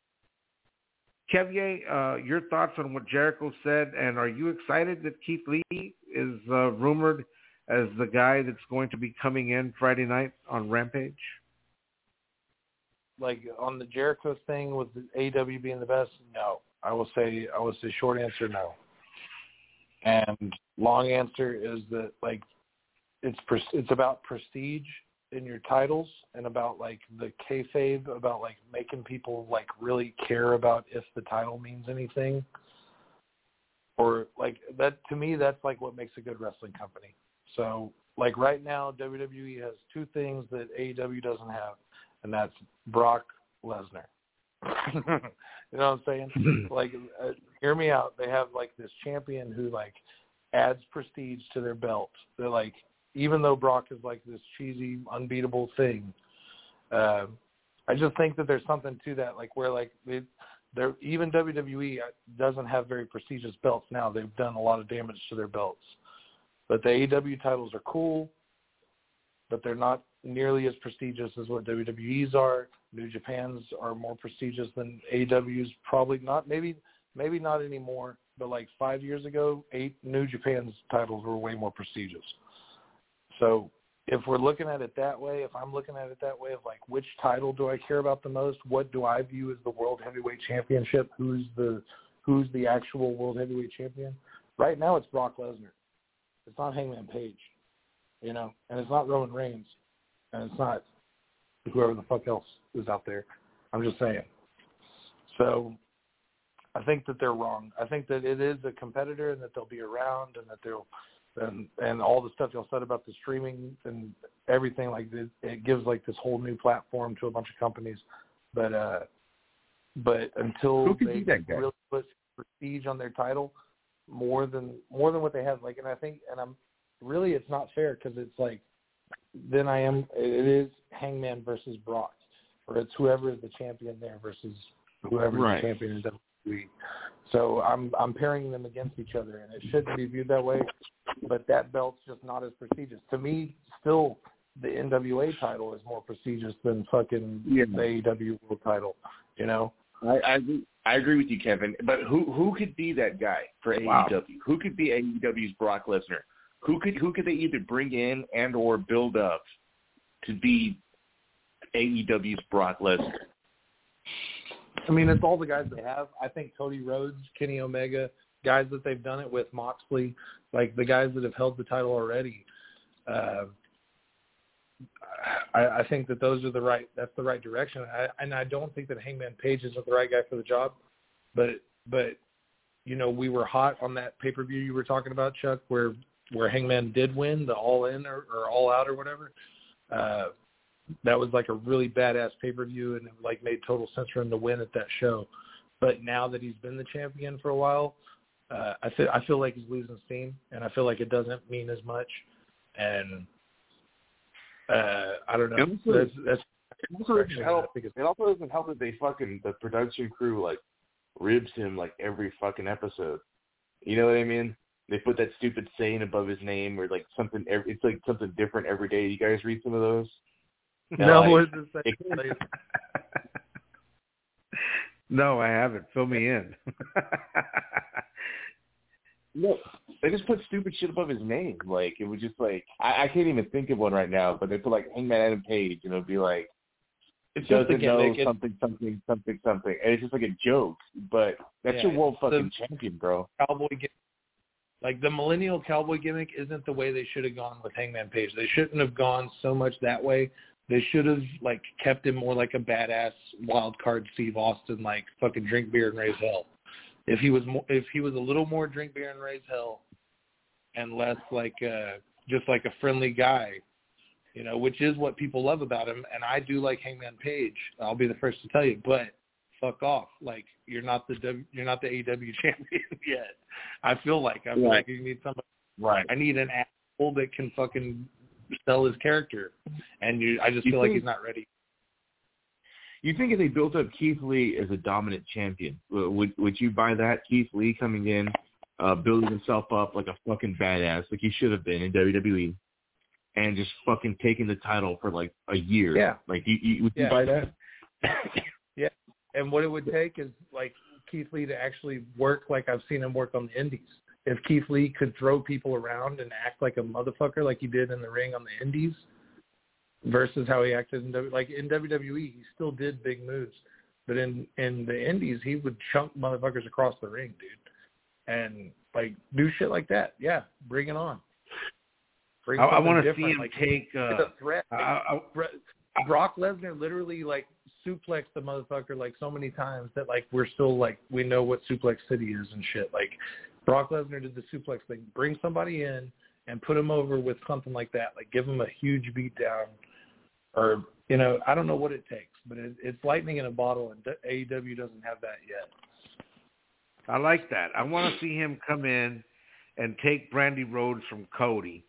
Kevye, uh, your thoughts on what Jericho said, and are you excited that Keith Lee is uh, rumored as the guy that's going to be coming in Friday night on Rampage? Like on the Jericho thing with A E W being the best, no. I will say, I will say short answer, no. And long answer is that like it's it's about prestige in your titles and about like the kayfabe, about like making people like really care about if the title means anything, or like that. To me, that's like what makes a good wrestling company. So like right now, W W E has two things that A E W doesn't have. And that's Brock Lesnar. You know what I'm saying? Like, uh, hear me out. They have, like, this champion who, like, adds prestige to their belt. They're, like, even though Brock is, like, this cheesy, unbeatable thing, uh, I just think that there's something to that, like, where, like, they, they're, even W W E doesn't have very prestigious belts now. They've done a lot of damage to their belts. But the A E W titles are cool, but they're not nearly as prestigious as what W W E's are. New Japan's are more prestigious than A E W's. Probably not. Maybe maybe not anymore. But like five years ago, eight New Japan's titles were way more prestigious. So if we're looking at it that way, if I'm looking at it that way, of like which title do I care about the most? What do I view as the World Heavyweight Championship? Who's the who's the actual World Heavyweight Champion? Right now, it's Brock Lesnar. It's not Hangman Page. You know, and it's not Roman Reigns, and it's not whoever the fuck else is out there. I'm just saying. So I think that they're wrong. I think that it is a competitor and that they'll be around and that they'll and, and all the stuff y'all said about the streaming and everything, like it, it gives like this whole new platform to a bunch of companies. But uh, but until they really put prestige on their title more than more than what they have, like, and I think, and I'm really, it's not fair because it's like, then I am, it is Hangman versus Brock, or it's whoever is the champion there versus whoever right. is the champion in W W E. So I'm I'm pairing them against each other, and it shouldn't be viewed that way, but that belt's just not as prestigious. To me, still, the N W A title is more prestigious than fucking yeah. the A E W World title, you know? I, I agree. I agree with you, Kevin. But who who could be that guy for A E W? Wow. Who could be A E W's Brock Lesnar? Who could who could they either bring in and or build up to be A E W's Brock Lesnar? I mean, it's all the guys they have. I think Cody Rhodes, Kenny Omega, guys that they've done it with, Moxley, like the guys that have held the title already. Uh, I, I think that those are the right. That's the right direction. I, and I don't think that Hangman Page isn't the right guy for the job. But but you know, we were hot on that pay per view you were talking about, Chuck, where where Hangman did win the All In or, or All Out or whatever. Uh, that was like a really badass pay per view, and it like made total sense for him to win at that show. But now that he's been the champion for a while, uh, I feel I feel like he's losing steam, and I feel like it doesn't mean as much. And uh, I don't know. Also, that's, that's it also doesn't help. It also doesn't help that they fucking the production crew like ribs him like every fucking episode. You know what I mean? They put that stupid saying above his name or like something. It's like something different every day. You guys read some of those? No, like, what is the same? No, I haven't. Fill me in. No, they just put stupid shit above his name. Like it was just like I, I can't even think of one right now. But they put like Hangman Adam Page, and it'll be like It's doesn't just a know gimmick. something, something, something, something, and it's just like a joke. But that's Yeah, your world the- fucking champion, bro. Cowboy gimmick. Like the millennial cowboy gimmick isn't the way they should have gone with Hangman Page. They shouldn't have gone so much that way. They should have like kept him more like a badass wild card Steve Austin, like fucking drink beer and raise hell. If he was more, if he was a little more drink beer and raise hell, and less like uh, just like a friendly guy, you know, which is what people love about him. And I do like Hangman Page. I'll be the first to tell you, but fuck off. Like you're not the w, you're not the A E W champion yet. I feel like I feel Right. like you need somebody. Right. I need an asshole that can fucking sell his character, and you. I just You feel like think- he's not ready. You think if they built up Keith Lee as a dominant champion, would would you buy that? Keith Lee coming in, uh, building himself up like a fucking badass, like he should have been in W W E, and just fucking taking the title for like a year. Yeah. Like you, you would you Yeah. buy that? Yeah, and what it would take is like Keith Lee to actually work like I've seen him work on the Indies. If Keith Lee could throw people around and act like a motherfucker like he did in the ring on the Indies, versus how he acted in W, like in W W E, he still did big moves, but in in the Indies, he would chunk motherfuckers across the ring, dude, and like do shit like that. Yeah, bring it on. Bring I, I something want to see different, him like, take. it's Uh, a threat. I, I, Bro- Brock Lesnar literally like suplexed the motherfucker like so many times that like we're still like we know what Suplex City is and shit. Like Brock Lesnar did the suplex thing. Bring somebody in and put him over with something like that. Like give him a huge beat down, or you know I don't know what it takes, but it, it's lightning in a bottle, and A E W doesn't have that yet. I like that. I want to see him come in and take Brandy Rhodes from Cody.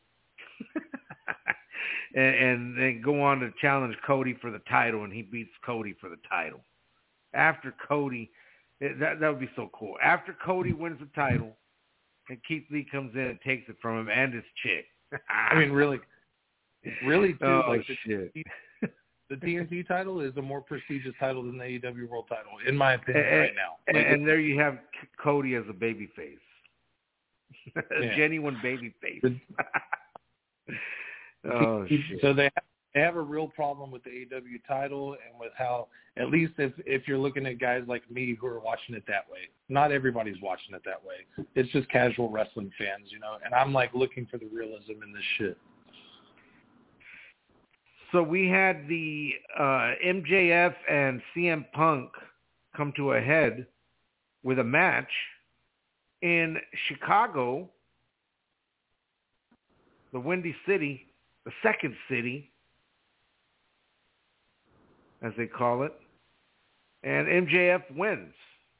and, and then go on to challenge Cody for the title, and he beats Cody for the title. After Cody, that that would be so cool. After Cody wins the title, and Keith Lee comes in and takes it from him and his chick. I mean, really, really, too, oh like the, shit! the T N T title is a more prestigious title than the A E W World title, in my opinion, and, right now. And, Like, and there you have Cody as a baby face, a Yeah. genuine baby face. The- oh shit! So they have, they have a real problem with the A E W title and with how, at least if if you're looking at guys like me who are watching it that way, not everybody's watching it that way. It's just casual wrestling fans, you know. And I'm like looking for the realism in this shit. So we had the uh, M J F and C M Punk come to a head with a match in Chicago, the Windy City, the second city, as they call it. And M J F wins.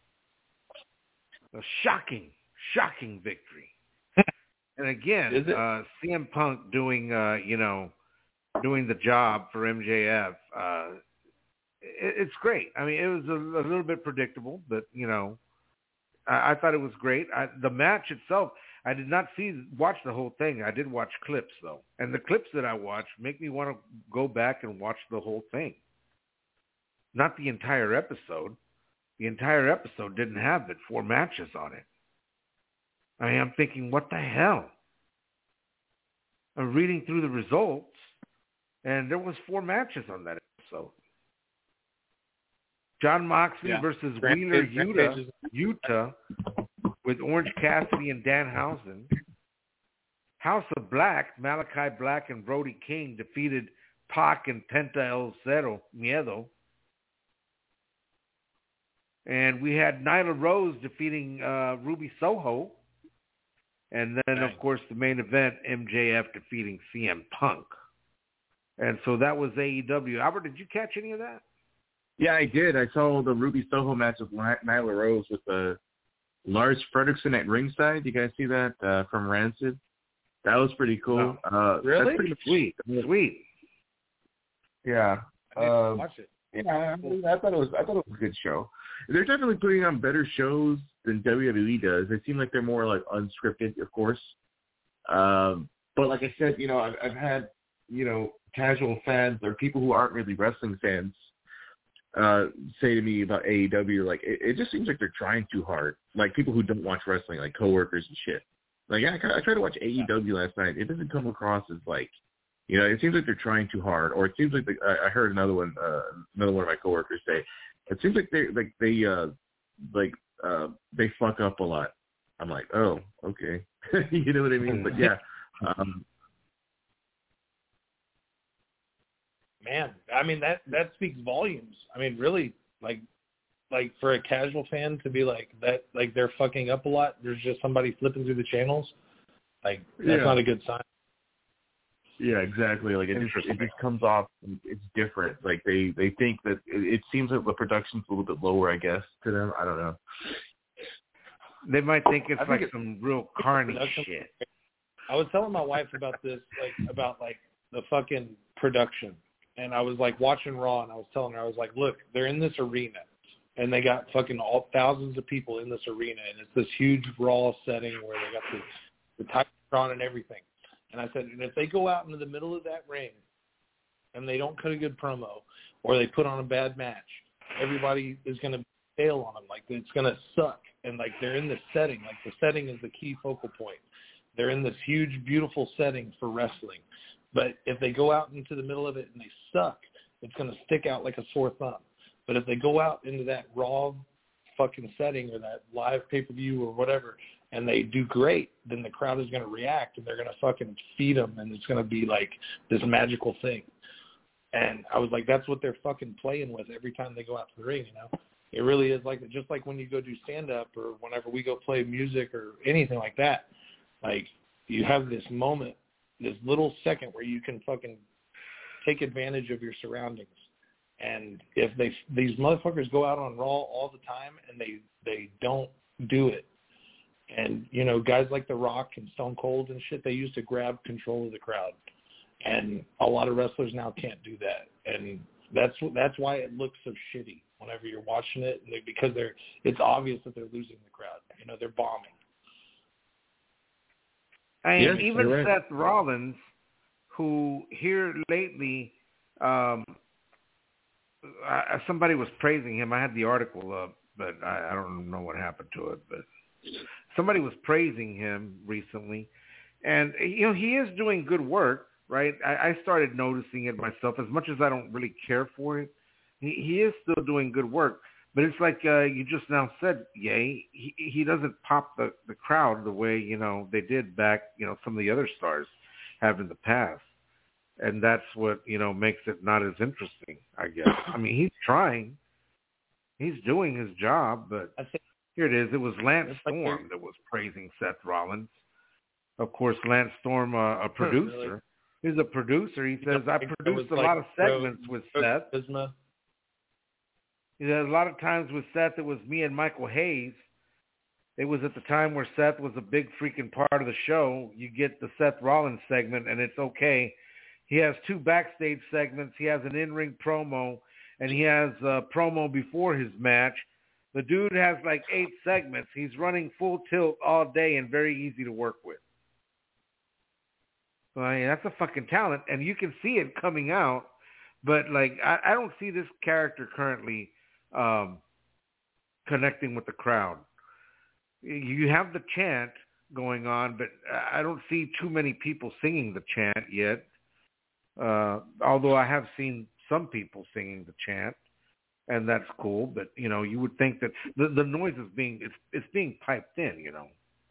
A shocking, shocking victory. And again, Is it? uh, C M Punk doing, uh, you know, doing the job for M J F. Uh, it, it's great. I mean, it was a, a little bit predictable, but, you know, I, I thought it was great. I, the match itself, I did not see watch the whole thing. I did watch clips, though. And the clips that I watched make me want to go back and watch the whole thing. Not the entire episode. The entire episode didn't have but four matches on it. I mean, I'm thinking, what the hell? I'm reading through the results, and there was four matches on that episode. John Moxley Yeah. versus Grand- Wheeler Grand- Yuta, Grand- Utah with Orange Cassidy and Danhausen. House of Black, Malachi Black and Brody King defeated Pac and Penta El Cero Miedo. And we had Nyla Rose defeating uh, Ruby Soho. And then, Dang. of course, the main event, M J F defeating C M Punk. And so that was A E W. Albert, did you catch any of that? Yeah, I did. I saw the Ruby Soho match with Nyla Rose with uh, Lars Fredrickson at ringside. You guys see that uh, from Rancid? That was pretty cool. No. Uh, Really? That's pretty Sweet. Sweet. Yeah. I need to Um, watch it. Yeah, I, mean, I thought it was. I thought it was a good show. They're definitely putting on better shows than W W E does. They seem like they're more like unscripted, of course. Um, but like I said, you know, I've, I've had you know casual fans or people who aren't really wrestling fans uh, say to me about A E W, like it, it just seems like they're trying too hard. Like people who don't watch wrestling, like coworkers and shit. Like I, I tried to watch A E W last night. It doesn't come across as like. You know, it seems like they're trying too hard, or it seems like the, I, I heard another one, uh, another one of my coworkers say, it seems like they, like they, uh, like uh, they fuck up a lot. I'm like, oh, okay, you know what I mean? But yeah, um, Man, I mean that that speaks volumes. I mean, really, like, like for a casual fan to be like that, like they're fucking up a lot. There's just somebody flipping through the channels. Like that's Yeah. not a good sign. yeah, exactly. Like it just, it just comes off, it's different. Like they, they think that it, it seems like the production's a little bit lower, I guess, to them. I don't know. They might think it's I think like it's- some real carny production- shit. I was telling my wife about this, like about like the fucking production, and I was like watching Raw, and I was telling her, I was like, look, they're in this arena, and they got fucking all thousands of people in this arena, and it's this huge Raw setting where they got the the Titantron and everything. And I said, and if they go out into the middle of that ring, and they don't cut a good promo, or they put on a bad match, everybody is going to fail on them. Like it's going to suck, and like they're in this setting. Like the setting is the key focal point. They're in this huge, beautiful setting for wrestling. But if they go out into the middle of it and they suck, it's going to stick out like a sore thumb. But if they go out into that Raw fucking setting or that live pay-per-view or whatever, and they do great, then the crowd is going to react, and they're going to fucking feed them, and it's going to be like this magical thing. And I was like, that's what they're fucking playing with every time they go out to the ring, you know? It really is like, just like when you go do stand-up or whenever we go play music or anything like that, like you have this moment, this little second where you can fucking take advantage of your surroundings. And if they these motherfuckers go out on Raw all the time and they, they don't do it, and, you know, guys like The Rock and Stone Cold and shit, they used to grab control of the crowd. And a lot of wrestlers now can't do that. And that's that's why it looks so shitty whenever you're watching it, because they're it's obvious that they're losing the crowd. You know, they're bombing. And Yes, even you're right. Seth Rollins, who here lately, um, I, somebody was praising him. I had the article up, but I, I don't know what happened to it. But somebody was praising him recently, and you know he is doing good work, right? I, I started noticing it myself. As much as I don't really care for it, he, he is still doing good work. But it's like uh, you just now said, Ye, he he doesn't pop the, the crowd the way, you know, they did back, you know, some of the other stars have in the past. And that's what, you know, makes it not as interesting, I guess. I mean, he's trying. He's doing his job, but I think here it is. It was Lance It's like Storm that was praising Seth Rollins. Of course, Lance Storm, uh, a producer. Really? He's a producer. He says, I produced a like lot of segments with Seth. Charisma. You know, a lot of times with Seth, it was me and Michael Hayes. It was at the time where Seth was a big freaking part of the show. You get the Seth Rollins segment, and it's okay. He has two backstage segments. He has an in-ring promo, and he has a promo before his match. The dude has like eight segments. He's running full tilt all day and very easy to work with. So, I mean, that's a fucking talent, and you can see it coming out. But, like, I, I don't see this character currently um, connecting with the crowd. You have the chant going on, but I don't see too many people singing the chant yet. Uh, although I have seen some people singing the chant. and that's cool. But you know, you would think that the the noise is being it's it's being piped in, you know.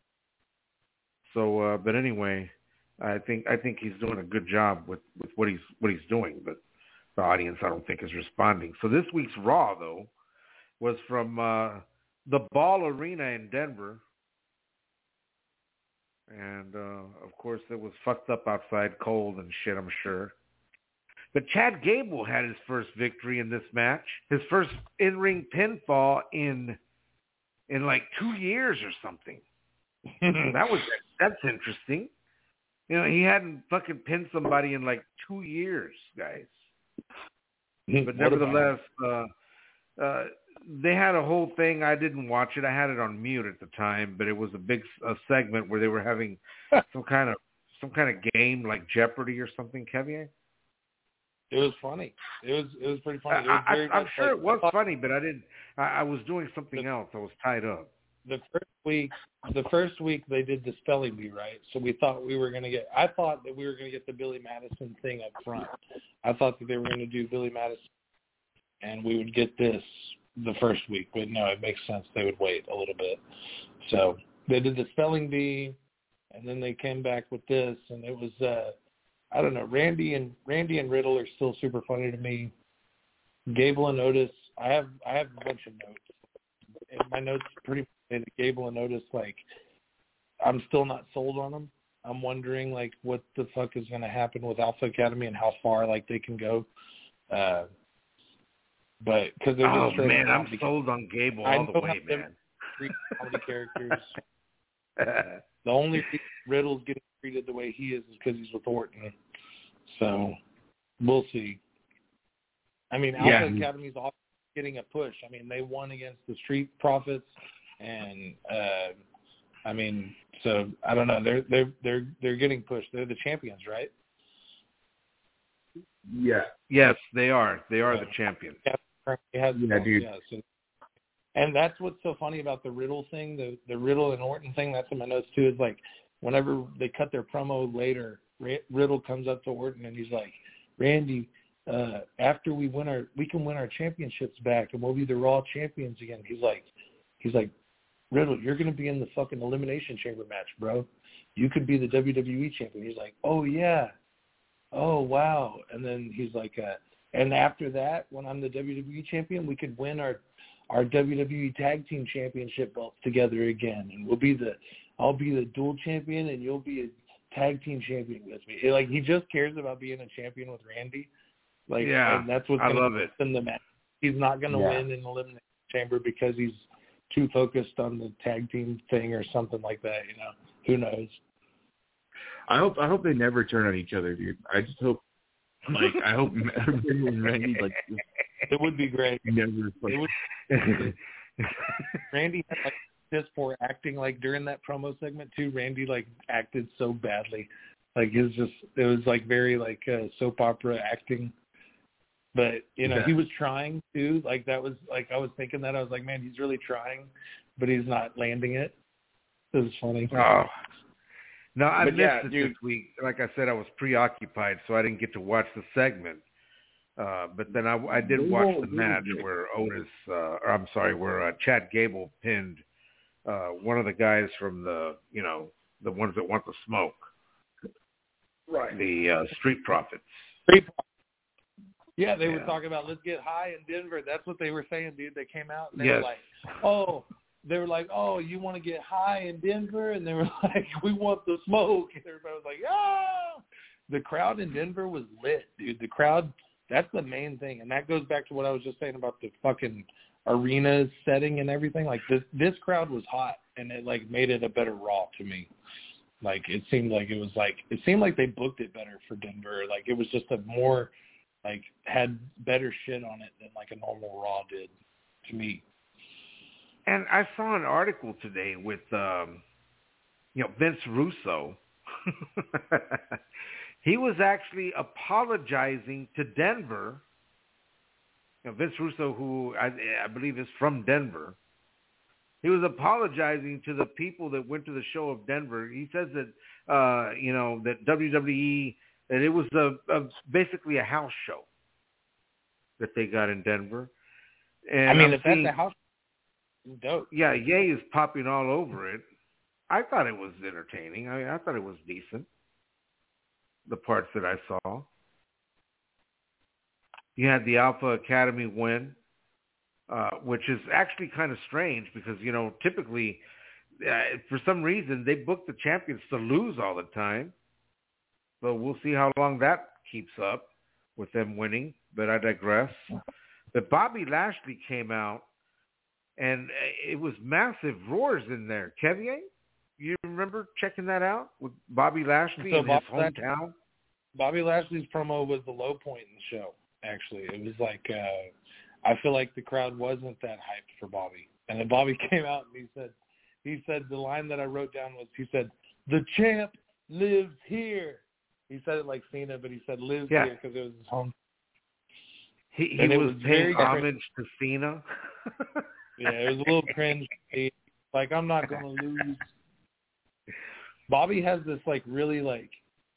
So, uh, but anyway, I think I think he's doing a good job with, with what he's what he's doing, but the audience I don't think is responding. So this week's Raw though was from uh, the Ball Arena in Denver. And, uh, of course, it was fucked up outside, cold and shit, I'm sure. But Chad Gable had his first victory in this match. His first in-ring pinfall in, in like two years or something. that was That's interesting. You know, he hadn't fucking pinned somebody in like two years, guys. But nevertheless, uh, uh, they had a whole thing. I didn't watch it. I had it on mute at the time, but it was a big a segment where they were having some kind of some kind of game like Jeopardy or something. Kevin, it was funny. It was it was pretty funny. It was I, very I, I'm much sure like, it was funny, but I didn't. I, I was doing something the, else. I was tied up. The first week, the first week they did the spelling bee, right? So we thought we were going to get. I thought that we were going to get the Billy Madison thing up front. I thought that they were going to do Billy Madison, and we would get this the first week, but no, it makes sense they would wait a little bit. So they did the spelling bee, and then they came back with this, and it was uh, I don't know. Randy and Randy and Riddle are still super funny to me. Gable and Otis, I have I have a bunch of notes. And my notes pretty much say that Gable and Otis, like, I'm still not sold on them. I'm wondering like what the fuck is going to happen with Alpha Academy and how far like they can go. Uh, But because they're oh just man, I'm sold on Gable all the way, man. Three comedy characters. The only reason Riddle's getting treated the way he is is because he's with Orton. So we'll see. I mean, Alpha yeah. Academy's also getting a push. I mean, they won against the Street Profits, and uh, I mean, so I don't know. They're they're they're they're getting pushed. They're the champions, right? Yeah. Yes, they are. They are yeah. the champions. Yeah. Has yeah, dude. Yeah, so, and that's what's so funny about the Riddle thing, the the Riddle and Orton thing. That's in my notes too. Is like whenever they cut their promo later, Riddle comes up to Orton and he's like, "Randy, uh, after we win our, we can win our championships back, and we'll be the Raw champions again." He's like, he's like, Riddle, you're gonna be in the fucking Elimination Chamber match, bro. You could be the W W E champion. He's like, "Oh yeah, oh wow," and then he's like, uh, and after that, when I'm the W W E champion, we could win our our W W E Tag Team Championship belts together again, and we'll be the I'll be the dual champion, and you'll be a tag team champion with me. Like he just cares about being a champion with Randy. Like yeah, and that's what's I going love to it. win the match. He's not going to yeah. win in the Elimination Chamber because he's too focused on the tag team thing or something like that. You know, who knows? I hope I hope they never turn on each other, dude. I just hope. Like I hope Randy like it would be great. Never. Like, it would, Randy had like this poor acting like during that promo segment too. Randy like acted so badly, like it was just it was like very like uh, soap opera acting. But you know yeah. he was trying too. Like that was like I was thinking that I was like, man, he's really trying, but he's not landing it. It was funny. Oh. No, I but missed yeah, it dude. this week. Like I said, I was preoccupied, so I didn't get to watch the segment. Uh, but then I, I did watch the match where Otis, uh, or I'm sorry, where uh, Chad Gable pinned uh, one of the guys from the, you know, the ones that want the smoke. Right. The uh, Street Profits. Street Profits. Yeah, they yeah. were talking about let's get high in Denver. That's what they were saying, dude. They came out and they yes. were like, oh. They were like, oh, you want to get high in Denver? And they were like, we want the smoke. And everybody was like, ah. The crowd in Denver was lit, dude. The crowd, that's the main thing. And that goes back to what I was just saying about the fucking arena setting and everything. Like, this this crowd was hot, and it, like, made it a better Raw to me. Like, it seemed like it was, like, it seemed like they booked it better for Denver. Like, it was just a more, like, had better shit on it than, like, a normal Raw did to me. And I saw an article today with, um, you know, Vince Russo. He was actually apologizing to Denver. You know, Vince Russo, who I, I believe is from Denver, he was apologizing to the people that went to the show of Denver. He says that, uh, you know, that W W E, that it was a, a basically a house show that they got in Denver. And I mean, I'm if seeing, that's a house, dope. Yeah, Ye is popping all over it. I thought it was entertaining. I mean, I thought it was decent. The parts that I saw. You had the Alpha Academy win, uh, which is actually kind of strange because, you know, typically, uh, for some reason, they book the champions to lose all the time. But we'll see how long that keeps up with them winning. But I digress. But Bobby Lashley came out, and it was massive roars in there. Kevin, you remember checking that out with Bobby Lashley so in Bobby his hometown? Lashley, Bobby Lashley's promo was the low point in the show, actually. It was like, uh, I feel like the crowd wasn't that hyped for Bobby. And then Bobby came out and he said, he said the line that I wrote down was, he said, "The champ lives here." He said it like Cena, but he said lives yeah. here because it was his home. He, he was, was paying homage to Cena. Yeah, it was a little cringe. Like, I'm not going to lose. Bobby has this, like, really, like,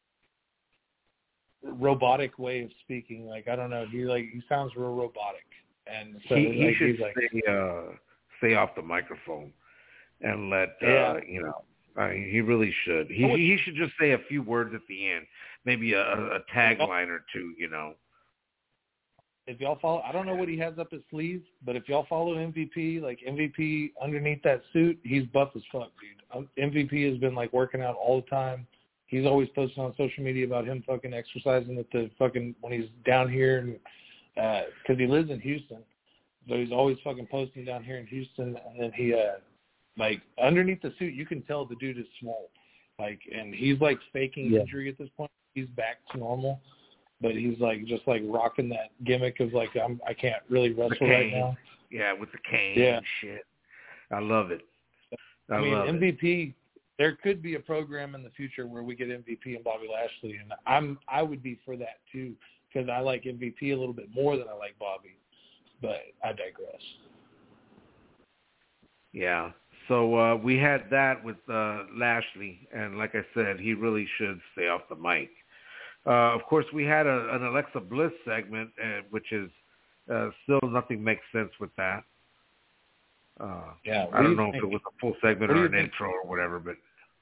robotic way of speaking. Like, I don't know. He, like, he sounds real robotic. And so, he, he like, should he's like, stay, uh, stay off the microphone and let, uh, yeah. you know, I mean, he really should. He he should just say a few words at the end. Maybe a, a tagline or two, you know. If y'all follow, I don't know what he has up his sleeve, but if y'all follow M V P, like M V P underneath that suit, he's buff as fuck, dude. M V P has been like working out all the time. He's always posting on social media about him fucking exercising at the fucking when he's down here, and because uh, he lives in Houston, so he's always fucking posting down here in Houston. And then he, uh, like underneath the suit, you can tell the dude is small, like, and he's like faking yeah. injury at this point. He's back to normal. But he's like just like rocking that gimmick of like I'm I can't really wrestle right now. Yeah, with the cane yeah. and shit. I love it. I, I mean love M V P. It. There could be a program in the future where we get M V P and Bobby Lashley, and I'm I would be for that too because I like M V P a little bit more than I like Bobby. But I digress. Yeah. So uh, we had that with uh, Lashley, and like I said, he really should stay off the mic. Uh, of course, we had a, an Alexa Bliss segment, uh, which is uh, still nothing makes sense with that. Uh, yeah, I don't do know think? if it was a full segment what or an think? intro or whatever, but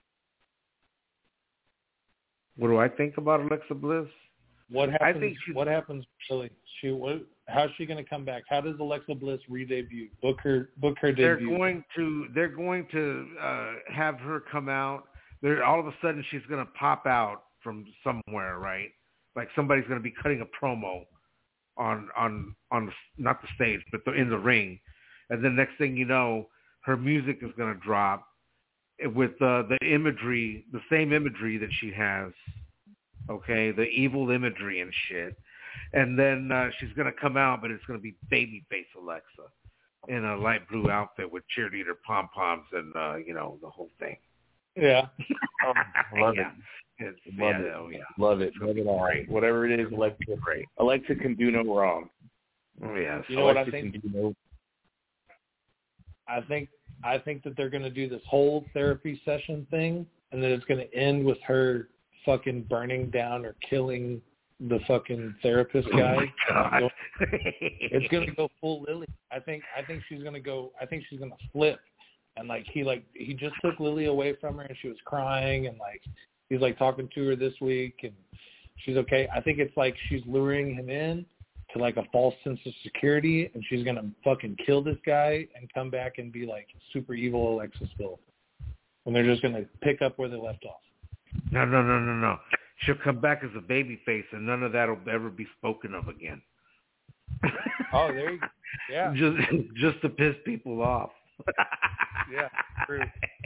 what do I think about Alexa Bliss? What happens? I think she, what happens really? She what? How's she going to come back? How does Alexa Bliss re-debut? Book her, book her they're debut. They're going to they're going to uh, have her come out. They're all of a sudden she's going to pop out from somewhere, right? Like somebody's going to be cutting a promo on on on the, not the stage, but the, in the ring, and then next thing you know, her music is going to drop with uh, the imagery, the same imagery that she has, okay, the evil imagery and shit, and then uh, she's going to come out, but it's going to be babyface Alexa in a light blue outfit with cheerleader pom poms and uh, you know the whole thing. Yeah, um, love yeah. it. It's, love yeah, it. Oh, yeah. Love it. Love it all. Great. Whatever it is, Alexa, great. Alexa can do no wrong. Oh, yes. You know Alexa what I think? Can do no... I think I think that they're going to do this whole therapy session thing, and then it's going to end with her fucking burning down or killing the fucking therapist guy. Oh it's going to go full Lily. I think I think she's going to go. I think she's going to flip. And, like, he, like, he just took Lily away from her, and she was crying, and, like, he's, like, talking to her this week, and she's okay. I think it's, like, she's luring him in to, like, a false sense of security, and she's going to fucking kill this guy and come back and be, like, super evil Alexa still. And they're just going to pick up where they left off. No, no, no, no, no. She'll come back as a baby face, and none of that will ever be spoken of again. Oh, there you go. Yeah. Just, just to piss people off. Yeah, true.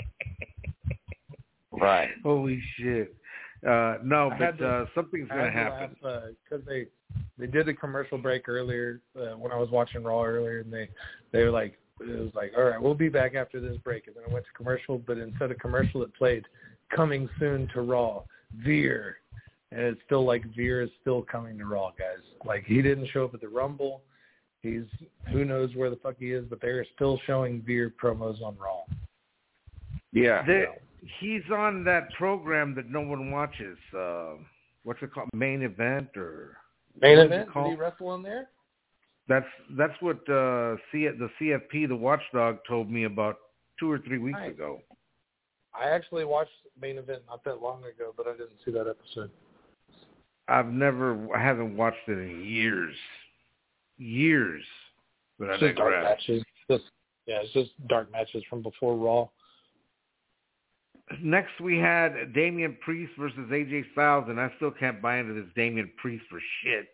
Right. Holy shit. Uh, no, I but to, uh, something's going to happen. Because uh, they they did a commercial break earlier uh, when I was watching Raw earlier, and they, they were like, it was like, all right, we'll be back after this break. And then I went to commercial, but instead of commercial, it played coming soon to Raw, Veer. And it's still like Veer is still coming to Raw, guys. Like, he didn't show up at the Rumble. He's, who knows where the fuck he is, but they're still showing Veer promos on Raw. Yeah. The, he's on that program that no one watches. Uh, what's it called? Main Event or Main Event? Did he wrestle on there? That's that's what uh, C- the C F P, the Watchdog, told me about two or three weeks Nice. ago. I actually watched Main Event not that long ago, but I didn't see that episode. I've never, I haven't watched it in years, years. But It's I just dark digress. matches. Just, yeah, it's just dark matches from before Raw. Next, we had Damian Priest versus A J Styles, and I still can't buy into this Damian Priest for shit.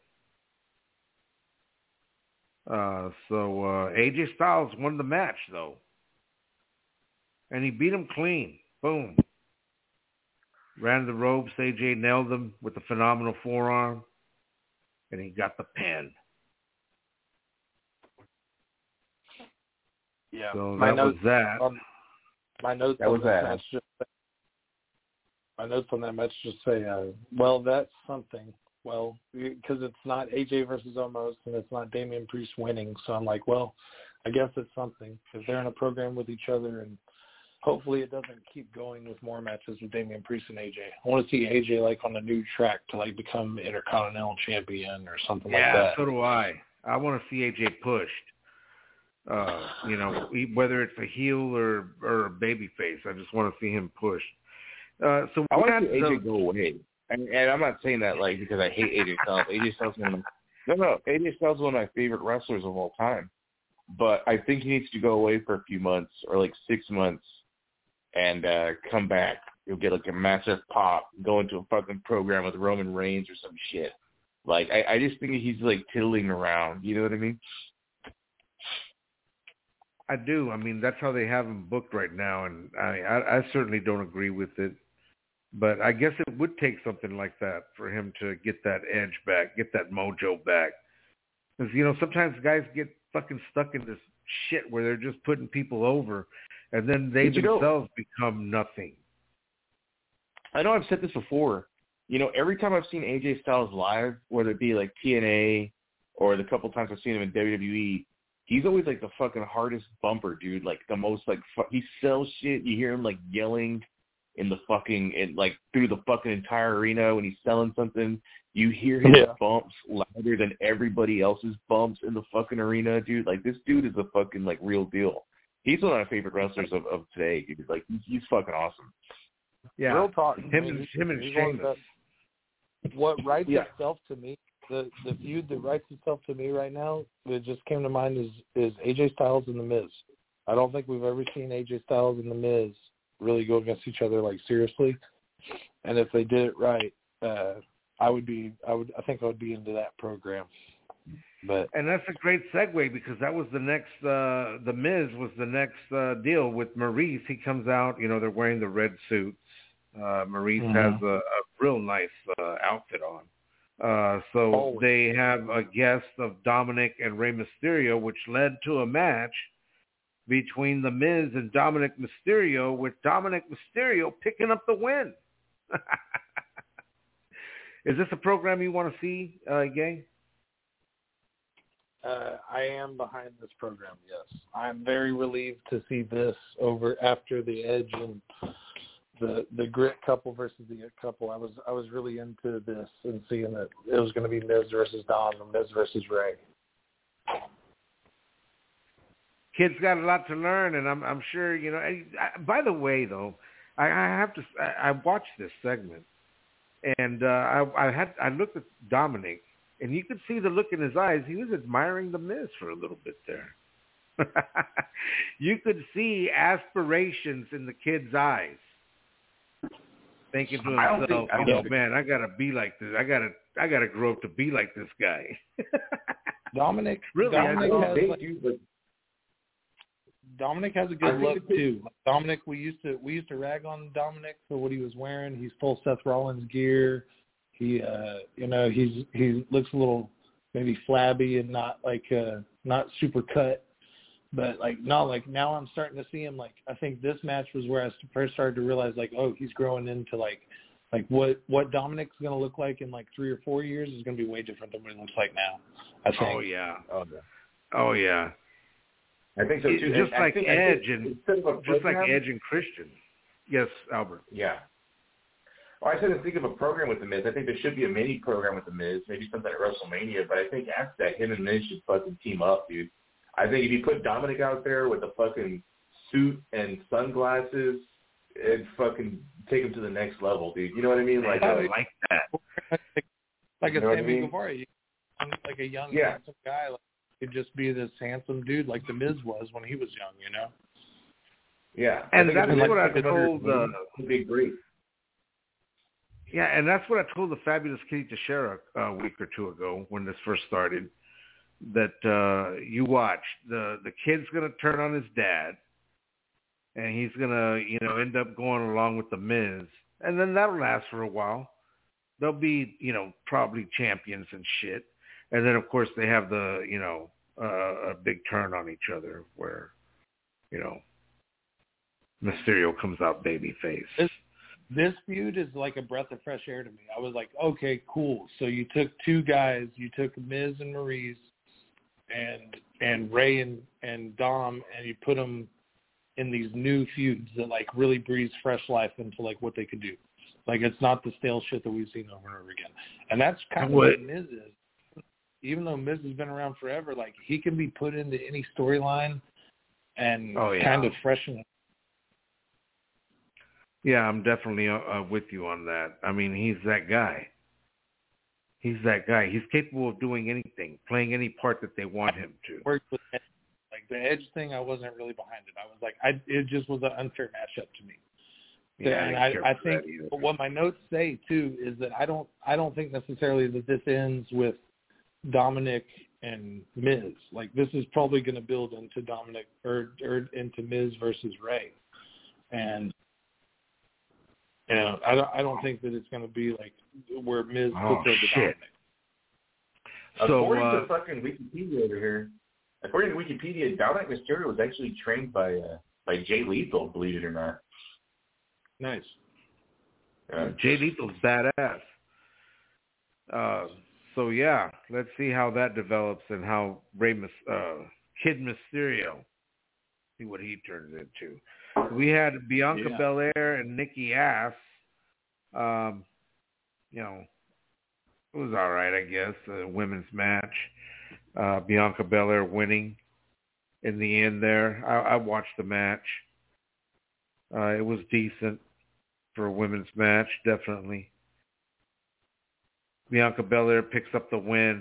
Uh, so uh, A J Styles won the match, though. And he beat him clean. Boom. Ran the ropes. A J nailed him with a phenomenal forearm. And he got the pin. Yeah. So my that notes, was that. Um, my notes That on was that that. match just my notes on that match just say, uh, well, that's something. Well, because it's not A J versus Omos, and it's not Damian Priest winning. So I'm like, well, I guess it's something because they're in a program with each other, and hopefully it doesn't keep going with more matches with Damian Priest and A J. I want to see A J like on a new track to like become Intercontinental Champion or something Yeah, like that. so do I. I want to see A J pushed. Uh, you know, whether it's a heel or or a baby face, I just want to see him pushed. Uh, so I want had to see A J the- go away. And, and I'm not saying that like because I hate A J Styles. A J Styles is one of my, no, no. A J Styles is one of my favorite wrestlers of all time. But I think he needs to go away for a few months or like six months and uh, come back. You'll get like a massive pop, go into a fucking program with Roman Reigns or some shit. Like I, I just think he's like tiddling around. You know what I mean? I do. I mean, that's how they have him booked right now, and I, I, I certainly don't agree with it. But I guess it would take something like that for him to get that edge back, get that mojo back. Because, you know, sometimes guys get fucking stuck in this shit where they're just putting people over, and then they But you know- themselves become nothing. I know I've said this before. You know, every time I've seen A J Styles live, whether it be like T N A or the couple times I've seen him in W W E, he's always like the fucking hardest bumper, dude. Like the most like fu- he sells shit. You hear him like yelling in the fucking in like through the fucking entire arena when he's selling something. You hear his Yeah. bumps louder than everybody else's bumps in the fucking arena, dude. Like this dude is a fucking like real deal. He's one of my favorite wrestlers of, of today, dude. Like he's, he's fucking awesome. Yeah, Real talk. him I mean, and he's- him and he's one of Sheamus. the- What writes Yeah. itself to me, the the feud that writes itself to me right now, that just came to mind is is A J Styles and The Miz. I don't think we've ever seen A J Styles and The Miz really go against each other like seriously. And if they did it right, uh, I would be, I would, I think I would be into that program. But And that's a great segue because that was the next, uh, the Miz was the next uh, deal with Maurice. He comes out, you know, they're wearing the red suits. Uh, Maurice Mhm. has a, a real nice uh, outfit on. Uh, so Always. they have a guest of Dominic and Rey Mysterio, which led to a match between The Miz and Dominic Mysterio, with Dominic Mysterio picking up the win. Is this a program you want to see, uh, Gay? uh, I am behind this program. Yes, I'm very relieved to see this over after the Edge and the the Grit couple versus the It couple. I was I was really into this and seeing that it was going to be Miz versus Dom and Miz versus Ray. Kid's got a lot to learn, and I'm I'm sure you know. I, I, by the way, though, I, I have to. I, I watched this segment, and uh, I I had I looked at Dominic, and you could see the look in his eyes. He was admiring the Miz for a little bit there. You could see aspirations in the kid's eyes, thinking to I don't himself, think- I "You don't know, think- man, I gotta be like this. I gotta I gotta grow up to be like this guy." Dominic Really, I Dominic don't has They like, do, but Dominic has a I good think look it's- too. Dominic, we used to we used to rag on Dominic for what he was wearing. He's full Seth Rollins gear. He, uh, you know, he's he looks a little maybe flabby and not like uh, not super cut, but like no, like now I'm starting to see him. Like I think this match was where I first started to realize like, oh, he's growing into like like what what Dominic's going to look like in like three or four years is going to be way different than what he looks like now. I think. Oh yeah, oh, yeah. oh yeah. I think so too. Just And I like think- I Edge think and instead of a just like program- Edge and Christian. Yes, Albert. Yeah. Well, I didn't think of a program with The Miz. I think there should be a mini program with The Miz, maybe something at WrestleMania. But I think after that, him and Miz should fucking team up, dude. I think if you put Dominic out there with a fucking suit and sunglasses, it'd fucking take him to the next level, dude. You know what I mean? Like, I like, like that. Like you a know Sammy I mean? Guevara, like a young, yeah. handsome guy. Like, could just be this handsome dude like The Miz was when he was young, you know? Yeah. And I that's like, what I told. Uh, would be great. Yeah, and that's what I told the fabulous Kitty Teixeira a week or two ago when this first started. That uh, you watch the the kid's gonna turn on his dad, and he's gonna you know end up going along with the Miz, and then that'll last for a while. They'll be you know probably champions and shit, and then of course they have the you know uh, a big turn on each other where you know Mysterio comes out babyface. This, this feud is like a breath of fresh air to me. I was like, okay, cool. So you took two guys, you took Miz and Maurice, and and Ray and, and Dom, and you put them in these new feuds that like really breathes fresh life into like what they could do. Like it's not the stale shit that we've seen over and over again. And that's kind of what, what Miz is. Even though Miz has been around forever, like he can be put into any storyline and oh, yeah. kind of freshen it. Yeah, I'm definitely uh, with you on that. I mean, he's that guy. He's that guy. He's capable of doing anything, playing any part that they want him to. Worked with Edge. Like the Edge thing, I wasn't really behind it. I was like, I it just was an unfair matchup to me. Yeah, and I, I, I think what my notes say too is that I don't I don't think necessarily that this ends with Dominic and Miz. Like this is probably going to build into Dominic or, or into Miz versus Ray, and you know I don't I don't think that it's going to be like where Miz puts oh, over shit. Dominic. So, according uh, to fucking Wikipedia over here, according to Wikipedia, Dominic Mysterio was actually trained by uh, by Jay Lethal, believe it or not. Nice. Uh, Jay Lethal's badass. Uh, so yeah, let's see how that develops and how Rey uh, Kid Mysterio, see what he turns into. We had Bianca yeah. Belair and Nikki Ass. Um, you know, it was all right, I guess. A women's match. Uh, Bianca Belair winning in the end there. I, I watched the match. Uh, it was decent for a women's match, definitely. Bianca Belair picks up the win.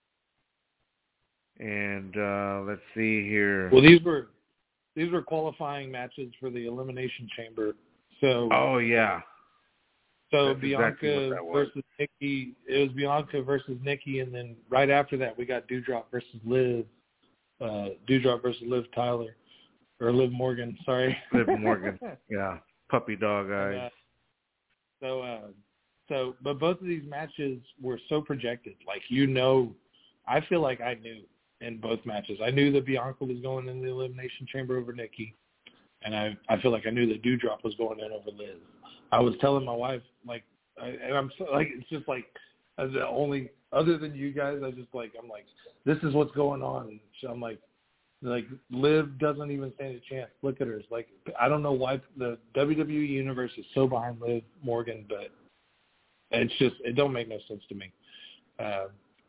And uh, let's see here. Well, these were these were qualifying matches for the Elimination Chamber. So oh yeah. So That's Bianca exactly versus Nikki. It was Bianca versus Nikki, and then right after that we got Doudrop versus Liv. Uh, Doudrop versus Liv Tyler. Or Liv Morgan, sorry. Liv Morgan, yeah. Puppy dog eyes. And, uh, so, uh, so, but both of these matches were so projected. Like, you know, I feel like I knew in both matches. I knew that Bianca was going in the Elimination Chamber over Nikki. And I, I feel like I knew that Doudrop was going in over Liz. I was telling my wife, like, I, and I'm so, like, it's just like, as the only, other than you guys, I just like, I'm like, this is what's going on. And I'm like, Like, Liv doesn't even stand a chance. Look at her. It's like, I don't know why the W W E universe is so behind Liv Morgan, but it's just, it don't make no sense to me. Uh,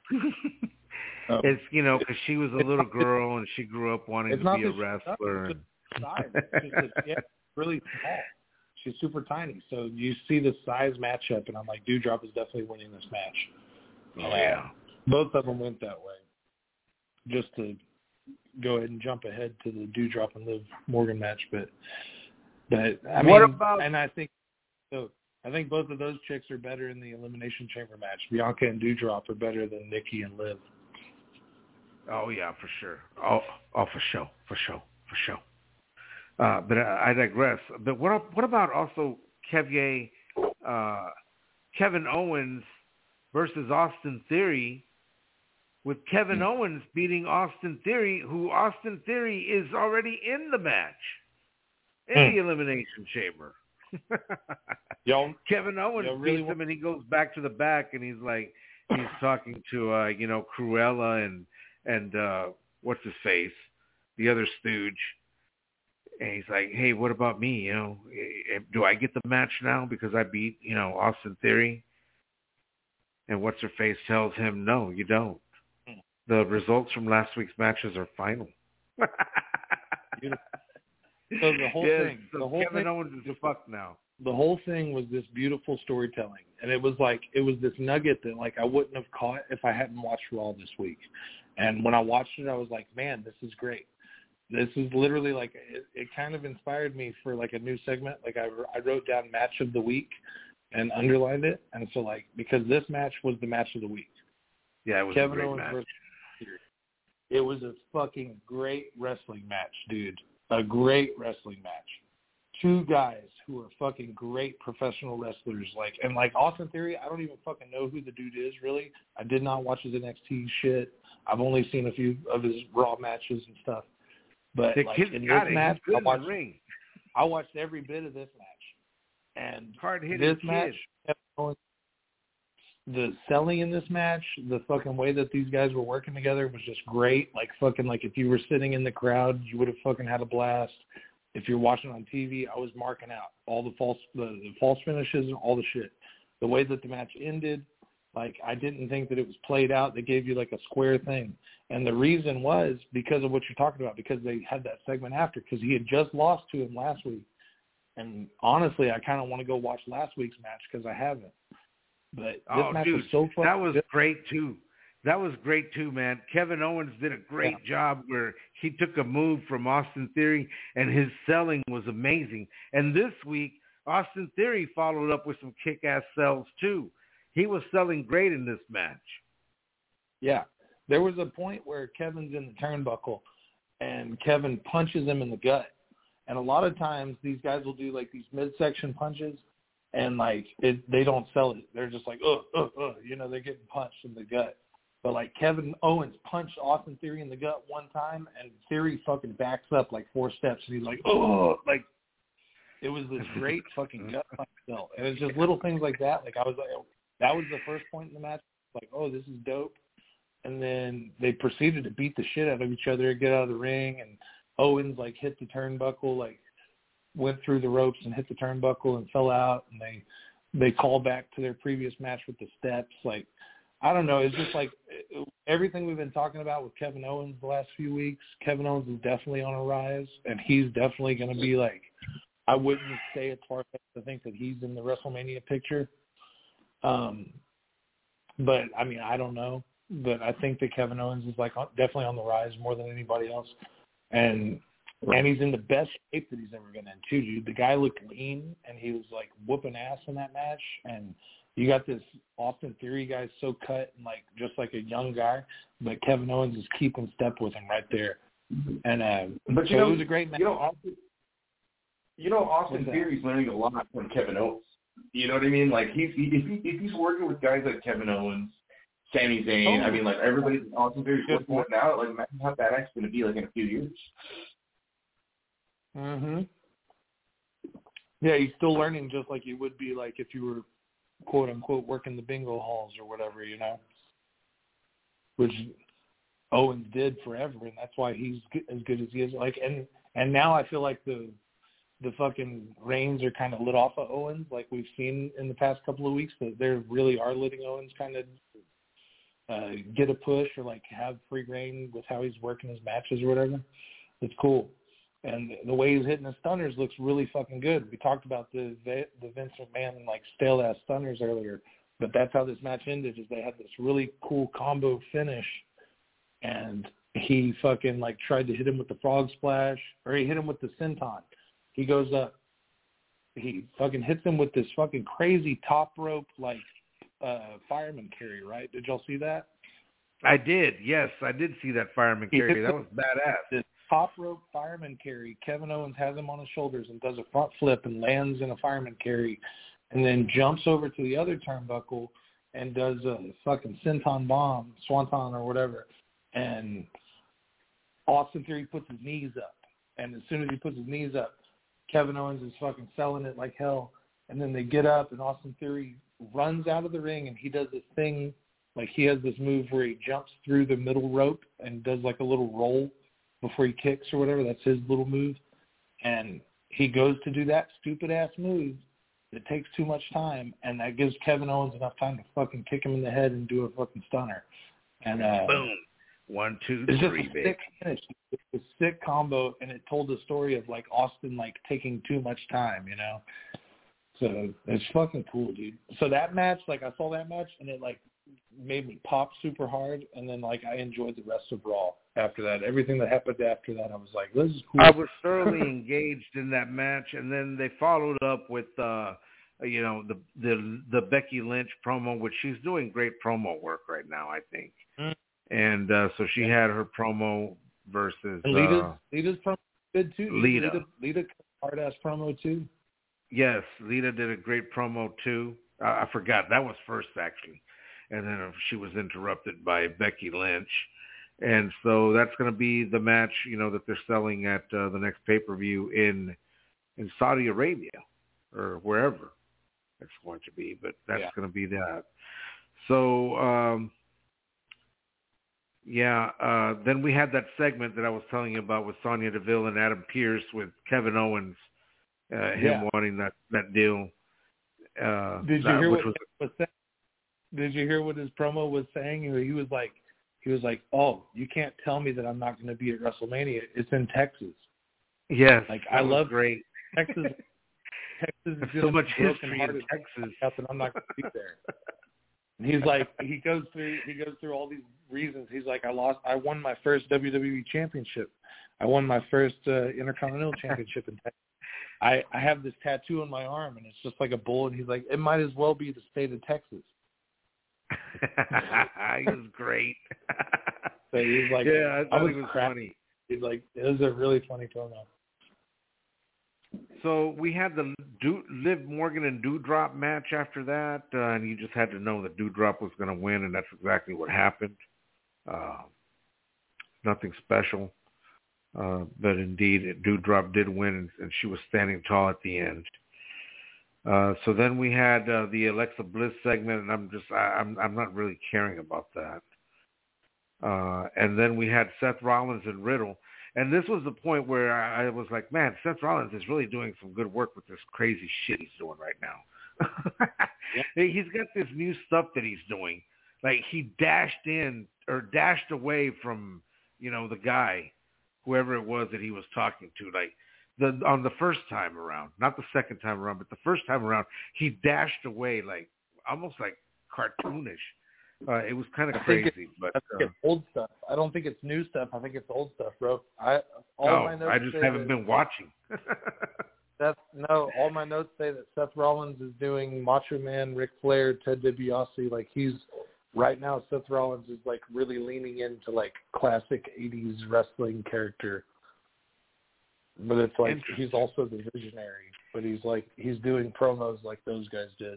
um, it's, you know, because she was a little girl and she grew up wanting to be a wrestler. It's size. It's just that, yeah, really small. She's super tiny. So you see the size matchup, and I'm like, Doudrop is definitely winning this match. Oh, yeah. Both of them went that way. Just to go ahead and jump ahead to the Doudrop and Liv Morgan match, but but I mean, what about, and I think so. I think both of those chicks are better in the Elimination Chamber match. Bianca and Doudrop are better than Nikki and Liv. Oh yeah, for sure. Oh, oh for sure, for sure, for sure. Uh, but I, I digress. But what what about also Kevye, uh, Kevin Owens versus Austin Theory? With Kevin mm-hmm. Owens beating Austin Theory, who Austin Theory is already in the match, in mm. the Elimination Chamber. Yo, Kevin Owens yo, really beats him, and he goes back to the back, and he's like, he's talking to, uh, you know, Cruella and, and uh, what's his face, the other stooge. And he's like, hey, what about me? You know, do I get the match now because I beat, you know, Austin Theory? And what's her face tells him, no, you don't. The results from last week's matches are final. Beautiful. So the whole yes, thing, so the whole Kevin thing, Owens is fucked now. The whole thing was this beautiful storytelling, and it was like it was this nugget that like I wouldn't have caught if I hadn't watched Raw this week. And when I watched it, I was like, man, this is great. This is literally like it, it kind of inspired me for like a new segment. Like I, I wrote down match of the week and underlined it, and so like because this match was the match of the week. Yeah, it was Kevin a great Owens match. versus It was a fucking great wrestling match, dude. A great wrestling match. Two guys who are fucking great professional wrestlers. Like and like Austin Theory, I don't even fucking know who the dude is really. I did not watch his N X T shit. I've only seen a few of his Raw matches and stuff. But the like kid's in got this it. match, He's good I in watched the ring. I watched every bit of this match. And Hard-hitting this kid. match, the selling in this match, the fucking way that these guys were working together was just great. Like fucking like if you were sitting in the crowd, you would have fucking had a blast. If you're watching on T V, I was marking out all the false the, the false finishes and all the shit. The way that the match ended, like I didn't think that it was played out. They gave you like a square thing. And the reason was because of what you're talking about, because they had that segment after, because he had just lost to him last week. And honestly, I kind of want to go watch last week's match because I haven't. But this oh, match dude, was so fun. that was great too. That was great too, man. Kevin Owens did a great Yeah. job where he took a move from Austin Theory, and his selling was amazing. And this week, Austin Theory followed up with some kick-ass sells too. He was selling great in this match. Yeah. There was a point where Kevin's in the turnbuckle, and Kevin punches him in the gut. And a lot of times these guys will do like these midsection punches, and like it, they don't sell it. They're just like, oh, oh, oh, you know, they're getting punched in the gut. But like Kevin Owens punched Austin Theory in the gut one time, and Theory fucking backs up like four steps, and he's like, oh, like it was this great fucking gut punch still. And it's just little things like that. Like I was like, that was the first point in the match. Like, oh, this is dope. And then they proceeded to beat the shit out of each other, get out of the ring, and Owens like hit the turnbuckle, like went through the ropes and hit the turnbuckle and fell out, and they they called back to their previous match with the steps. Like, I don't know, it's just like everything we've been talking about with Kevin Owens the last few weeks. Kevin Owens is definitely on a rise, and he's definitely going to be like, I wouldn't say it's far-fetched to think that he's in the WrestleMania picture. Um, but I mean, I don't know. But I think that Kevin Owens is like definitely on the rise more than anybody else, and and he's in the best shape that he's ever been in too, dude. The guy looked lean, and he was like whooping ass in that match. And you got this Austin Theory guy so cut and like just like a young guy, but Kevin Owens is keeping step with him right there. And uh, but so you know, it was a great match. You know, Austin, you know, Austin Theory's learning a lot from Kevin Owens. You know what I mean? Like he's he, if, he, if he's working with guys like Kevin Owens, Sami Zayn, Oh. I mean, like, everybody Austin Theory's working with now, like, imagine how that act's going to be, like, in a few years. Mm-hmm. Yeah, he's still learning just like you would be, like, if you were, quote-unquote, working the bingo halls or whatever, you know, which Owens did forever, and that's why he's as good as he is. Like, and, and now I feel like the the fucking reins are kind of lit off of Owens, like we've seen in the past couple of weeks, that they really are letting Owens kind of Uh, get a push or like have free reign with how he's working his matches or whatever. It's cool. And the way he's hitting the stunners looks really fucking good. We talked about the the Vince McMahon like stale ass stunners earlier, but that's how this match ended, is they had this really cool combo finish, and he fucking like tried to hit him with the frog splash, or he hit him with the senton. He goes up, he fucking hits him with this fucking crazy top rope like Uh, fireman carry, right? Did y'all see that? I did. Yes, I did see that fireman carry. That was badass. This top rope fireman carry. Kevin Owens has him on his shoulders and does a front flip and lands in a fireman carry, and then jumps over to the other turnbuckle and does a fucking senton bomb, swanton or whatever. And Austin Theory puts his knees up, and as soon as he puts his knees up, Kevin Owens is fucking selling it like hell. And then they get up, and Austin Theory runs out of the ring, and he does this thing, like he has this move where he jumps through the middle rope and does like a little roll before he kicks or whatever. That's his little move. and he goes to do that stupid-ass move. It takes too much time, and that gives Kevin Owens enough time to fucking kick him in the head and do a fucking stunner. And uh, boom. One, two, it's three, just a baby. sick finish. It's a sick combo, and it told the story of, like, Austin, like, taking too much time, you know? So it's fucking cool, dude. So that match, like, I saw that match, and it, like, made me pop super hard, and then, like, I enjoyed the rest of Raw after that. Everything that happened after that, I was like, this is cool. I was thoroughly engaged in that match, and then they followed up with, uh, you know, the, the the Becky Lynch promo, which she's doing great promo work right now, I think. Mm. And uh, so she had her promo versus and Lita's, uh, Lita's promo good too. Lita. Lita, Lita hard ass promo too. Yes, Lita did a great promo too. Uh, I forgot that was first actually, and then she was interrupted by Becky Lynch, and so that's going to be the match, you know, that they're selling at uh, the next pay per view in in Saudi Arabia or wherever it's going to be, but that's yeah. going to be that. So. Um, Yeah, uh, then we had that segment that I was telling you about with Sonya Deville and Adam Pearce with Kevin Owens, uh, him yeah. wanting that, that deal. Uh, Did you that, hear what was, was saying? Did you hear what his promo was saying? He was like, he was like, "Oh, you can't tell me that I'm not going to be at WrestleMania. It's in Texas." Yes, like I love great. Texas. Texas is so much history in Texas, and I'm not going to be there. And he's like, he goes through, he goes through all these reasons. He's like, I lost, I won my first W W E championship. I won my first uh, Intercontinental Championship in Texas. I, I have this tattoo on my arm, and it's just like a bull. And he's like, it might as well be the state of Texas. He was great. So he's like, yeah, I thought I was he was crap. funny. He's like, it was a really funny promo. So we had the Do- Liv Morgan and Doudrop match after that, uh, and you just had to know that Doudrop was going to win, and that's exactly what happened. Uh, nothing special, uh, but indeed, Doudrop did win, and, and she was standing tall at the end. Uh, so then we had uh, the Alexa Bliss segment, and I'm just I, I'm I'm not really caring about that. Uh, and then we had Seth Rollins and Riddle. And this was the point where I was like, man, Seth Rollins is really doing some good work with this crazy shit he's doing right now. Yeah. He's got this new stuff that he's doing. Like he dashed in or dashed away from, you know, the guy, whoever it was that he was talking to. Like the on the first time around, not the second time around, but the first time around, he dashed away like almost like cartoonish. Uh, it was kind of crazy, it, but I think uh, it's old stuff. I don't think it's new stuff. I think it's old stuff, bro. I all no, my notes I just haven't been watching. Seth, no, all my notes say that Seth Rollins is doing Macho Man, Ric Flair, Ted DiBiase. Like he's right now, Seth Rollins is like really leaning into like classic eighties wrestling character. But it's like he's also the visionary. But he's like he's doing promos like those guys did.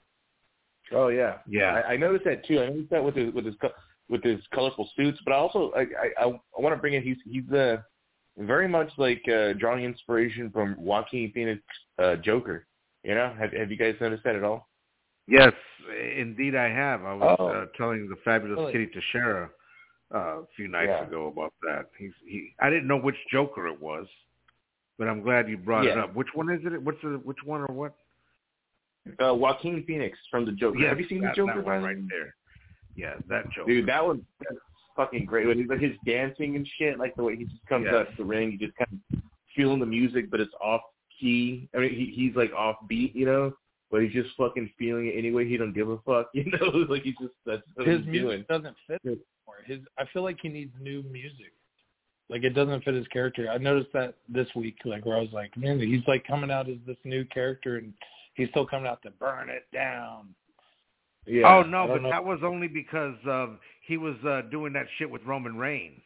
Oh yeah, yeah. I, I noticed that too. I noticed that with his with his with his colorful suits, but I also I I, I want to bring in he's he's uh, very much like uh, drawing inspiration from Joaquin Phoenix uh, Joker. You know, have have you guys noticed that at all? Yes, indeed I have. I was oh. uh, telling the fabulous really? Kitty Teixeira uh, a few nights yeah. ago about that. He's he. I didn't know which Joker it was, but I'm glad you brought yeah. it up. Which one is it? What's the which one or what? Uh, Joaquin Phoenix from the Joker. Yes, have you seen that, the Joker that one right there? Yeah, that Joker. Dude, that was fucking great. When he's like his dancing and shit, like the way he just comes yes. out to the ring, you just kind of feeling the music, but it's off key. I mean, he, he's like off beat, you know, but he's just fucking feeling it anyway. He don't give a fuck, you know. Like he just that's what his he's music doing. doesn't fit anymore. His I feel like he needs new music. Like it doesn't fit his character. I noticed that this week, like where I was like, man, he's like coming out as this new character and he's still coming out to burn it down. Yeah. Oh, no, but know. that was only because um, he was uh, doing that shit with Roman Reigns.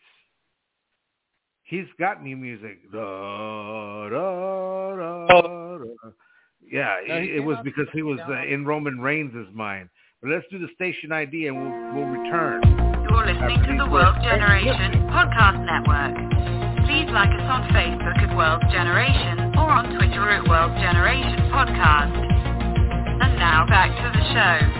He's got new music. Da, da, da, da. Yeah, no, it, it was because he was uh, in Roman Reigns' mind. But let's do the station I D and we'll, we'll return. You're listening to the World Generation Podcast Network. Please like us on Facebook at World Generation or on Twitter at World Generation Podcast. And now back to the show.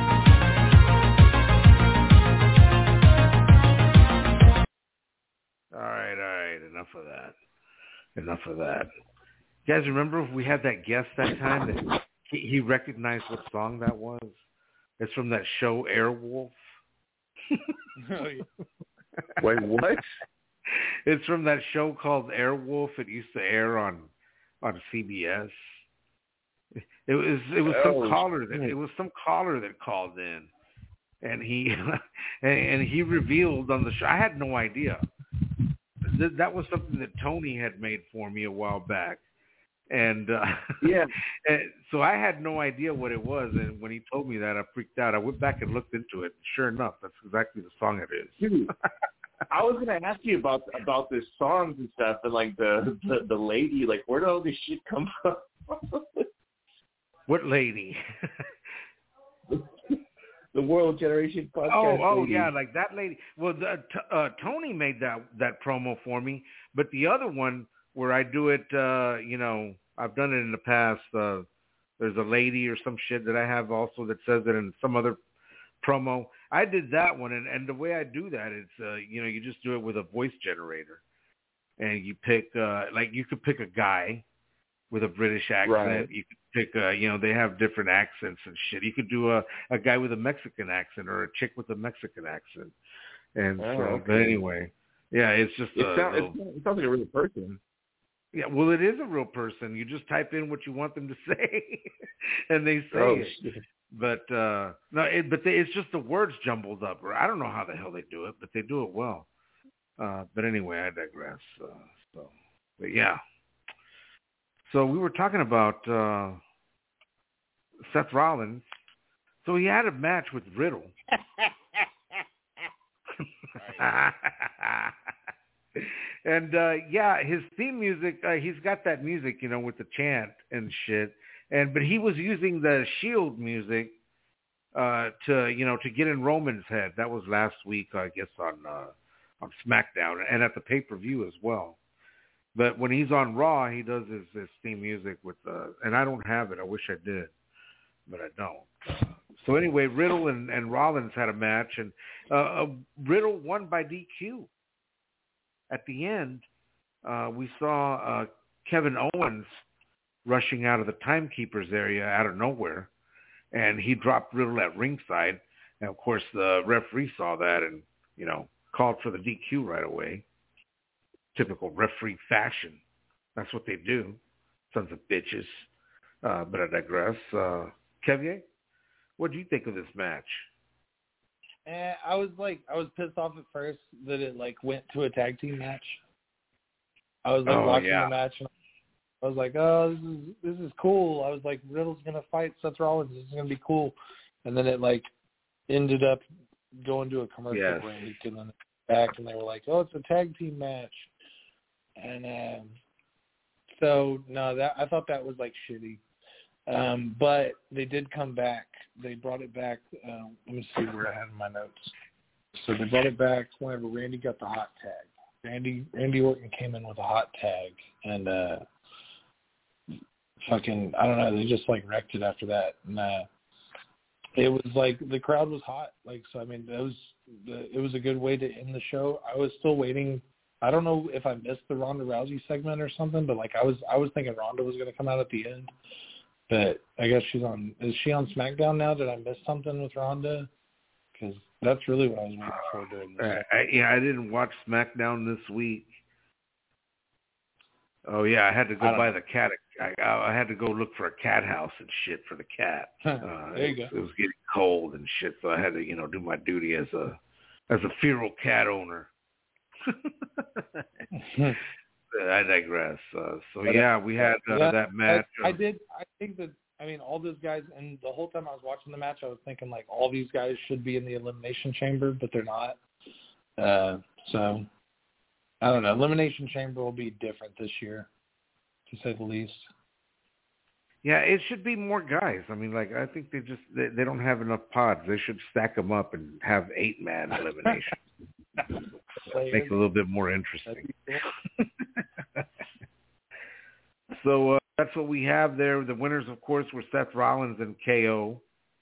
All right, all right. Enough of that. Enough of that. You guys remember if we had that guest that time that he, he recognized what song that was? It's from that show Airwolf. Oh, yeah. Wait, what? It's from that show called Airwolf. It used to air on on C B S. It was it was some Oh, caller that shit. it was some caller that called in, and he and, and he revealed on the show. I had no idea. That, that was something that Tony had made for me a while back. And uh, Yeah. and so I had no idea what it was, and when he told me that, I freaked out. I went back and looked into it. Sure enough, that's exactly the song it is. Dude, I was gonna ask you about about the songs and stuff, and like the the, the lady, like where did all this shit come from? What lady? The World Generation podcast. Oh, oh lady. yeah, like that lady. Well, the, t- uh, Tony made that that promo for me, but the other one where I do it, uh, you know, I've done it in the past. Uh, there's a lady or some shit that I have also that says it in some other promo. I did that one, and, and the way I do that is, uh, you know, you just do it with a voice generator, and you pick, uh, like, you could pick a guy with a British accent. Right. You could pick, uh, you know, they have different accents and shit. You could do a, a guy with a Mexican accent or a chick with a Mexican accent. And Oh, so, okay. but anyway, yeah, it's just It, a sound, little, it, it sounds like a real person. yeah, well, it is a real person. You just type in what you want them to say, and they say Oh, it. shit. But uh, no, it, but they, it's just the words jumbled up. Or I don't know how the hell they do it, but they do it well. Uh, but anyway, I digress. Uh, so, but yeah. So we were talking about uh, Seth Rollins. So he had a match with Riddle. And uh, yeah, his theme music, uh, he's got that music, you know, with the chant and shit. And but he was using the Shield music uh, to, you know, to get in Roman's head. That was last week, I guess, on uh, on SmackDown and at the pay per view as well. But when he's on Raw, he does his, his theme music with, uh, and I don't have it. I wish I did, but I don't. Uh, so anyway, Riddle and, and Rollins had a match, and uh, uh, Riddle won by D Q. At the end, uh, we saw uh, Kevin Owens rushing out of the timekeepers area out of nowhere, and he dropped Riddle at ringside. And of course, the referee saw that and, you know, called for the D Q right away. Typical referee fashion. That's what they do. Sons of bitches. Uh, but I digress. Uh, Kevye, what do you think of this match? And I was like, I was pissed off at first that it like went to a tag team match. I was like Oh, watching yeah. the match, and I was like, oh, this is this is cool. I was like, Riddle's gonna fight Seth Rollins. This is gonna be cool. And then it like ended up going to a commercial Yes. break, and then back, and they were like, oh, it's a tag team match. And um, so no, that I thought that was like shitty. Um, but they did come back. They brought it back. Um, let me see where I have my notes. So they brought it back whenever Randy got the hot tag. Randy Randy Orton came in with a hot tag, and uh, fucking I don't know. They just like wrecked it after that. And uh, it was like the crowd was hot. Like so, I mean, it was it was a good way to end the show. I was still waiting. I don't know if I missed the Ronda Rousey segment or something, but like I was I was thinking Ronda was going to come out at the end. But I guess she's on. Is she on SmackDown now? Did I miss something with Ronda? Because that's really what I was waiting for during this. Uh, I, yeah, I didn't watch SmackDown this week. Oh yeah, I had to go buy know. the cat. I, I had to go look for a cat house and shit for the cat. Uh, there you it, go. It was getting cold and shit, so I had to, you know, do my duty as a as a feral cat owner. I digress. Uh, so yeah, we had uh, yeah, that match. I, I did. I think that. I mean, all those guys, and the whole time I was watching the match, I was thinking like all these guys should be in the Elimination Chamber, but they're not. Uh, so I don't know. Elimination Chamber will be different this year, to say the least. Yeah, it should be more guys. I mean, like I think they just they, they don't have enough pods. They should stack them up and have eight man elimination. Make it a little bit more interesting. So uh, that's what we have there. The winners, of course, were Seth Rollins and K O.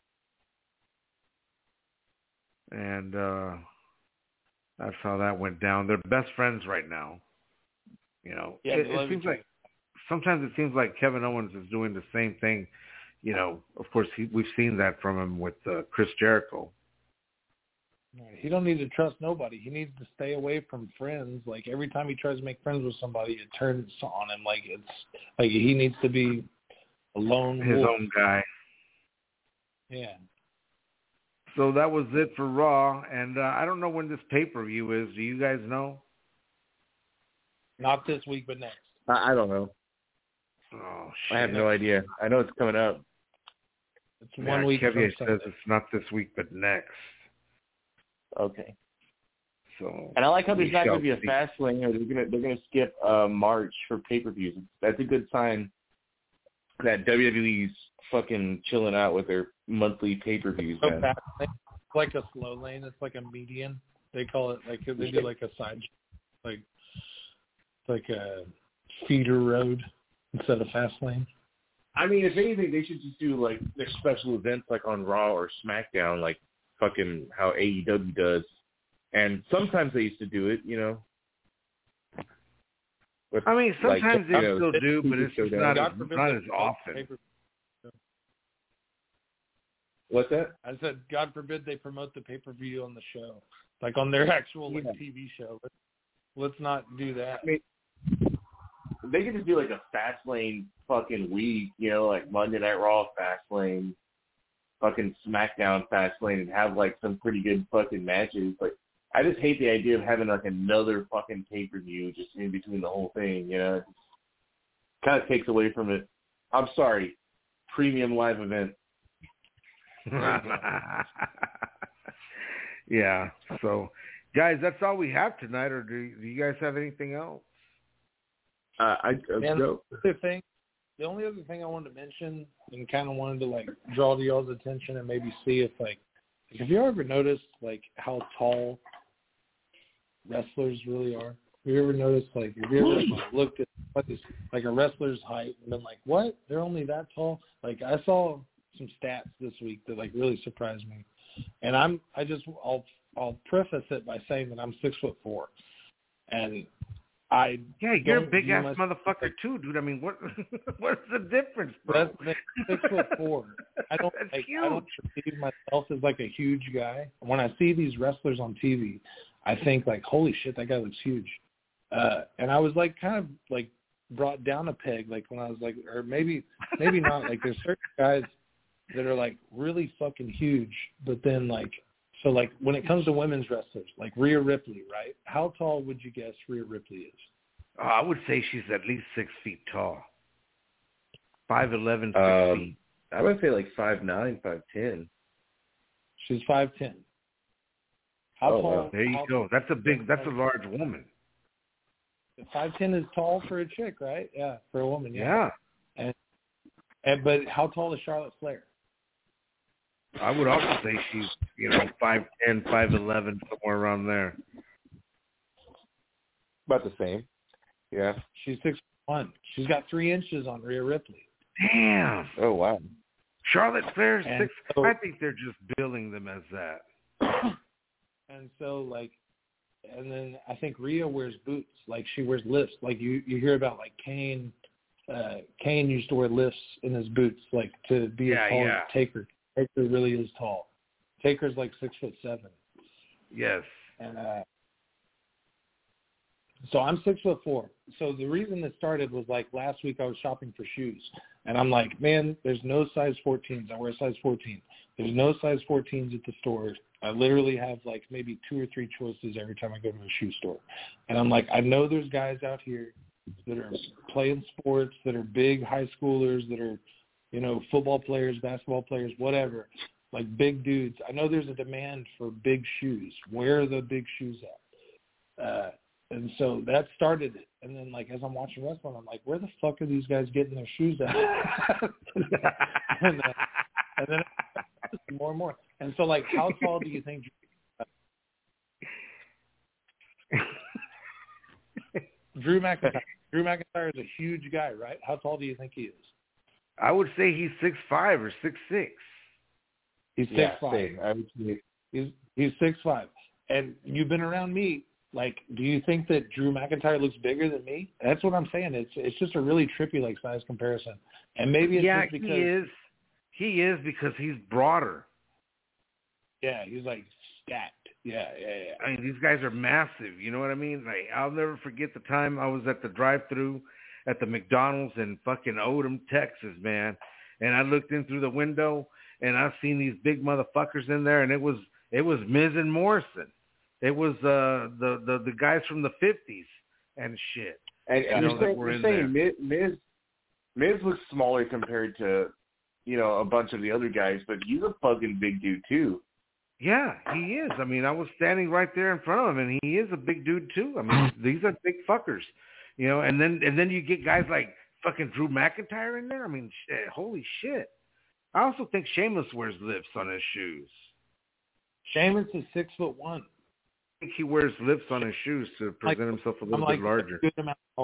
And uh, that's how that went down. They're best friends right now. You know, Yeah, it, it seems like sometimes it seems like Kevin Owens is doing the same thing. You know, of course, he, we've seen that from him with uh, Chris Jericho. He don't need to trust nobody. He needs to stay away from friends. Like every time he tries to make friends with somebody, it turns on him. Like it's like he needs to be a lone His wolf. own guy. Yeah. So that was it for Raw, and uh, I don't know when this pay-per-view is. Do you guys know? Not this week, but next. I, I don't know. Oh shit! I have no idea. I know it's coming up. It's yeah, one week. Kevin from says Sunday. it's not this week, but next. Okay. So. And I like how there's we not shall going to be a see. fast lane, or they're going to they're going to skip uh, March for pay-per-views. That's a good sign that W W E's fucking chilling out with their monthly pay-per-views. So Man. fast lane. It's like a slow lane. It's like a median. They call it like they do like a side, like like a feeder road instead of fast lane. I mean, if anything, they should just do like their special events like on Raw or SmackDown, like fucking how A E W does. And sometimes they used to do it, you know. With, I mean, sometimes like, they you know, still do, but it's just not, as, forbid not they as promote often. the pay-per-view. What's that? I said, God forbid they promote the pay-per-view on the show, like on their actual like Yeah. T V show. Let's, let's not do that. I mean, they could just do like a fast lane fucking week, you know, like Monday Night Raw fast lane, fucking SmackDown fast lane, and have like some pretty good fucking matches. Like, I just hate the idea of having like another fucking pay-per-view just in between the whole thing, you know. It kind of takes away from it. I'm sorry, premium live event. Yeah. So, guys, that's all we have tonight. Or do, do you guys have anything else? Uh, I uh, And no. the other thing, the only other thing I wanted to mention and kind of wanted to like draw to y'all's attention and maybe see if like, have you ever noticed like how tall wrestlers really are? Have you ever noticed like, have you ever like, looked at what is like a wrestler's height and been like, what? They're only that tall? Like I saw some stats this week that like really surprised me, and I'm I just I'll I'll preface it by saying that I'm six foot four, and I Yeah, you're a don't big view ass myself motherfucker like, too, dude. I mean, what what's the difference, bro? That's, that's six foot four. I don't That's like, huge. I don't perceive myself as like a huge guy. When I see these wrestlers on T V, I think like, holy shit, that guy looks huge. Uh, and I was like kind of like brought down a peg, like when I was like, or maybe maybe not. Like there's certain guys that are like really fucking huge, but then like so like when it comes to women's wrestlers, like Rhea Ripley, right? How tall would you guess Rhea Ripley is? Oh, I would say she's at least six feet tall. Five eleven, six Um, feet. I would say like five nine, five ten. She's five ten. How Oh, tall? wow. There you how, go. That's a big. That's a large woman. Five ten is tall for a chick, right? Yeah, for a woman. Yeah. Yeah. And, and but how tall is Charlotte Flair? I would also say she's, you know, five ten, five eleven, somewhere around there. About the same. Yeah. She's six one. She's got three inches on Rhea Ripley. Damn. Oh, wow. Charlotte Flair's And six. so- I think they're just billing them as that. And so like, and then I think Rhea wears boots. Like she wears lifts. Like you, you hear about like Kane. Uh, Kane used to wear lifts in his boots, like to be Yeah, as tall yeah. as Taker. Taker really is tall. Taker's like six foot seven. Yes. And uh, so I'm six foot four. So the reason it started was like last week I was shopping for shoes, and I'm like, man, there's no size fourteens. I wear a size fourteen. There's no size fourteens at the store. I literally have like maybe two or three choices every time I go to a shoe store, and I'm like, I know there's guys out here that are playing sports, that are big high schoolers, that are, you know, football players, basketball players, whatever, like big dudes. I know there's a demand for big shoes. Where are the big shoes at? Uh, and so that started it. And then, like, as I'm watching wrestling, I'm like, where the fuck are these guys getting their shoes at? and, uh, and then more and more. And so, like, how tall do you think Drew McIntyre? Drew McIntyre is a huge guy, right? How tall do you think he is? I would say he's six five or six six. He's six Yeah, five. same. I would say He's he's six five. And you've been around me. Like, do you think that Drew McIntyre looks bigger than me? That's what I'm saying. It's it's just a really trippy like size comparison, and maybe it's yeah, just because he is. He is because he's broader. Yeah, he's like stacked. Yeah, yeah, yeah. I mean, these guys are massive. You know what I mean? Like, I'll never forget the time I was at the drive-thru at the McDonald's in fucking Odom, Texas, man. And I looked in through the window, and I seen these big motherfuckers in there, and it was it was Miz and Morrison. It was uh, the, the the guys from the fifties and shit. And, and you you're know, saying, you're saying Miz, Miz Miz looks smaller compared to, you know, a bunch of the other guys, but he's a fucking big dude too. Yeah, he is. I mean, I was standing right there in front of him, and he is a big dude too. I mean, these are big fuckers, you know. And then and then you get guys like fucking Drew McIntyre in there. I mean, shit, holy shit. I also think Sheamus wears lifts on his shoes. Sheamus is six foot one. I think he wears lifts on his shoes to present like, himself a little I'm like bit larger. A good amount of...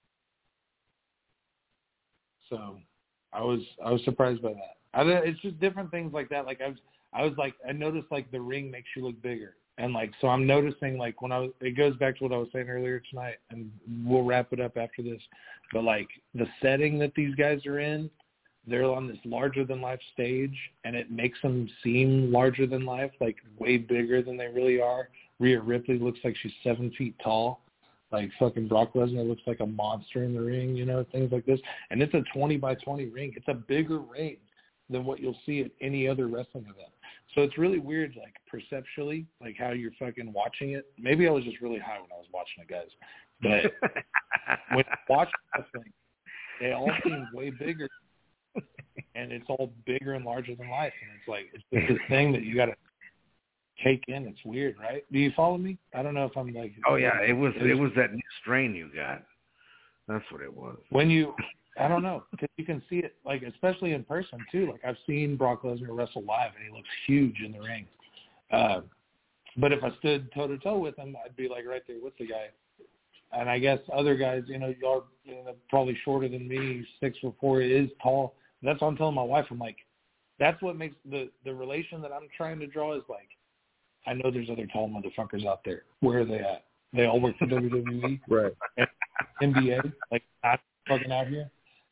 So, I was I was surprised by that. I, it's just different things like that. Like I was. I was like, I noticed like the ring makes you look bigger. And like, so I'm noticing like when I was, it goes back to what I was saying earlier tonight, and we'll wrap it up after this. But like the setting that these guys are in, they're on this larger than life stage, and it makes them seem larger than life, like way bigger than they really are. Rhea Ripley looks like she's seven feet tall. Like fucking Brock Lesnar looks like a monster in the ring, you know, things like this. And it's a twenty by twenty ring. It's a bigger ring than what you'll see at any other wrestling event. So it's really weird, like, perceptually, like, how you're fucking watching it. Maybe I was just really high when I was watching it, guys. But when you watch wrestling, they all seem way bigger, and it's all bigger and larger than life. And it's like, it's just this thing that you got to take in. It's weird, right? Do you follow me? I don't know if I'm like... Oh, yeah, it was, it was that new strain you got. That's what it was. When you... I don't know, because you can see it, like, especially in person, too. Like, I've seen Brock Lesnar wrestle live, and he looks huge in the ring. Uh, but if I stood toe-to-toe with him, I'd be, like, right there with the guy. And I guess other guys, you know, y'all you know, probably shorter than me, six foot four, is tall. That's what I'm telling my wife. I'm like, that's what makes the, the relation that I'm trying to draw is, like, I know there's other tall motherfuckers out there. Where are they at? They all work for W W E? Right. N B A? Like, not fucking out here?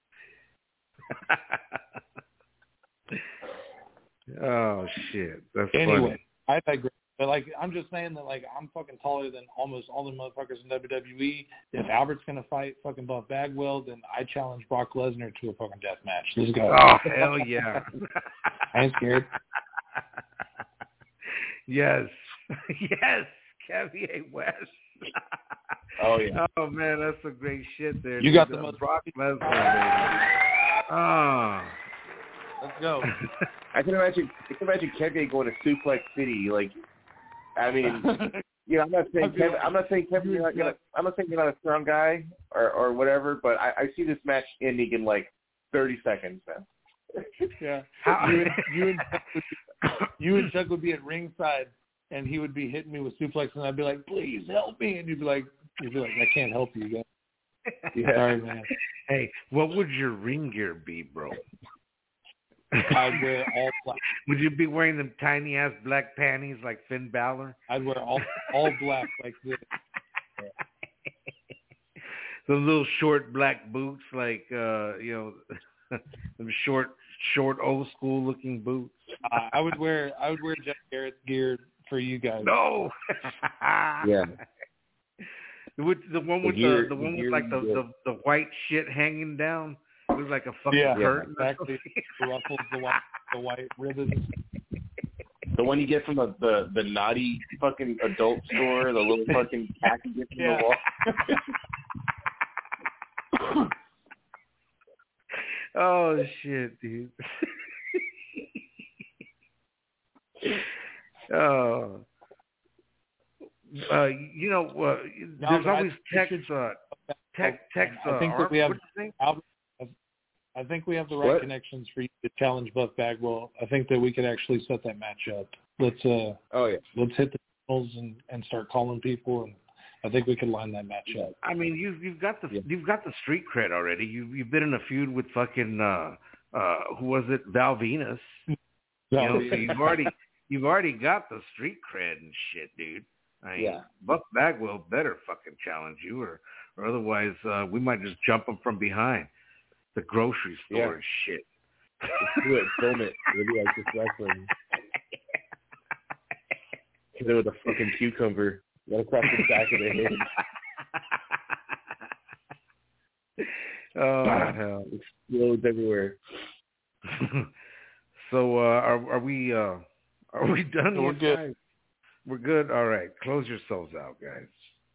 Oh shit! That's anyway, funny. I digress. But like, I'm just saying that like I'm fucking taller than almost all the motherfuckers in W W E. If Albert's gonna fight fucking Buff Bagwell, then I challenge Brock Lesnar to a fucking death match. Let's go. Oh hell yeah! I ain't scared. Yes, yes, Kanye West. Oh yeah. Oh man, that's some great shit there. You dude. got the uh, most Brock Lesnar, baby. Oh. Let's go. I can imagine. I can imagine Kevin going to Suplex City. Like, I mean, you know, I'm not saying Kevin. I'm not saying Kevin. You're not gonna. I'm not saying you're not a strong guy or or whatever. But I, I see this match ending in like thirty seconds, man. Yeah. you, and, you, and Chuck would be, you and Chuck would be at ringside, and he would be hitting me with suplex, and I'd be like, "Please help me," and you'd be like, "You'd be like, I can't help you, guys." Yeah. Sorry, man. Hey, what would your ring gear be, bro? I'd wear all black. Would you be wearing them tiny ass black panties like Finn Balor? I'd wear all all black like this. Those little short black boots, like uh, you know, them short, short old school looking boots. Uh, I would wear I would wear Jeff Jarrett's gear for you guys. No. Yeah. With the one with the, the, the, the one the with like the, the the white shit hanging down. It was like a fucking yeah, curtain. Yeah, exactly. The ruffles, the white, the white ribbons. The one you get from the, the, the naughty fucking adult store, the little fucking pack you get from yeah. the wall. Oh shit, dude. Oh. Uh, you know, uh, no, there's always I, text, uh, text, text. Uh, I think that we have. Albert, I think we have the right what? connections for you to challenge Buff Bagwell. I think that we could actually set that match up. Let's uh, oh yeah, let's hit the channels and, and start calling people, and I think we can line that match up. I mean, you've you've got the yeah. you've got the street cred already. You you've been in a feud with fucking uh, uh, who was it? Val Venus. You know, so you've already you've already got the street cred and shit, dude. I mean, yeah. Buff Bagwell better fucking challenge you, or, or otherwise uh, we might just jump him from behind the grocery store Yeah. and shit. Let's do it. Film it. It'll be like just wrestling. Hit it with a fucking cucumber right across the back of the head. Oh, hell. Explodes everywhere. So, uh, are, are we uh, are we done? We're yet, good. guys? We're good? All right. Close yourselves out, guys.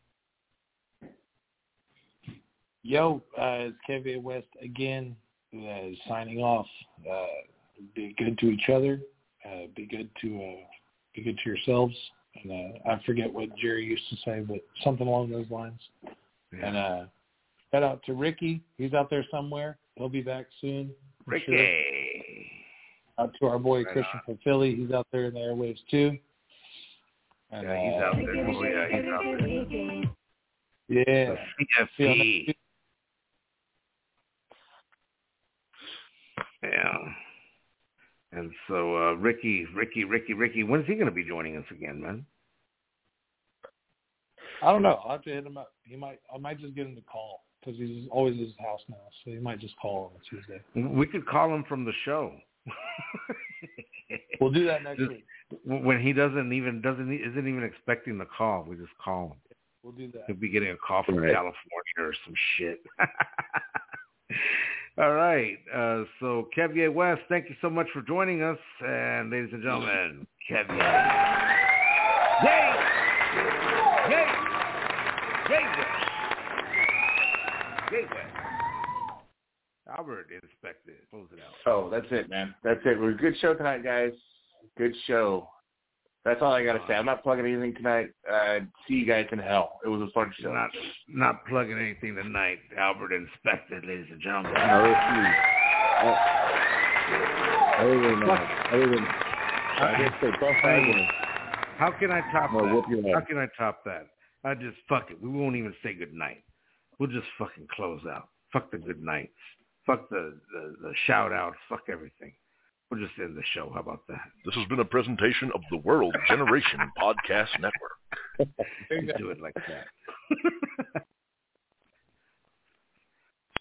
Yo, uh, it's Kevin West again, uh, signing off. Uh, be good to each other. Uh, be good to uh, be good to yourselves. And uh, I forget what Jerry used to say, but something along those lines. Yeah. And uh, shout out to Ricky. He's out there somewhere. He'll be back soon. I'm Ricky. Sure. Out to our boy Right Christian on. from Philly. He's out there in the airwaves too. And, Yeah, he's uh, out there. Oh, yeah, he's out there. Yeah. The C F Feeling- P. Yeah. And so, uh, Ricky, Ricky, Ricky, Ricky, when's he going to be joining us again, man? I don't know. I'll have to hit him up. He might. I might just get him to call because he's always at his house now. So he might just call on Tuesday. We could call him from the show. We'll do that next Just, week. when he doesn't even doesn't isn't even expecting the call, we just call him. We'll do that. He'll be getting a call from Right. California or some shit. All right. Uh, so Kevye West, thank you so much for joining us. And ladies and gentlemen, Kevye. Yay! Yay! Yay West. Yay West. Albert inspected. Close it out. Oh, that's it, man. That's it. We're a good show tonight, guys. Good show. That's all I got to say. I'm not plugging anything tonight. Uh, see you guys in hell. It was a fun show. Not not plugging anything tonight. Albert inspected, ladies and gentlemen. No, it's me. Uh, other than, uh, other than, I guess say Buff Bagwell. How can I top Well, whoop that? your How ass. can I top that? I just fuck it. We won't even say good night. We'll just fucking close out. Fuck the good nights. Fuck the, the, the shout outs. Fuck everything. We'll just end the show. How about that? This has been a presentation of the World Generation Podcast Network. Do it like that.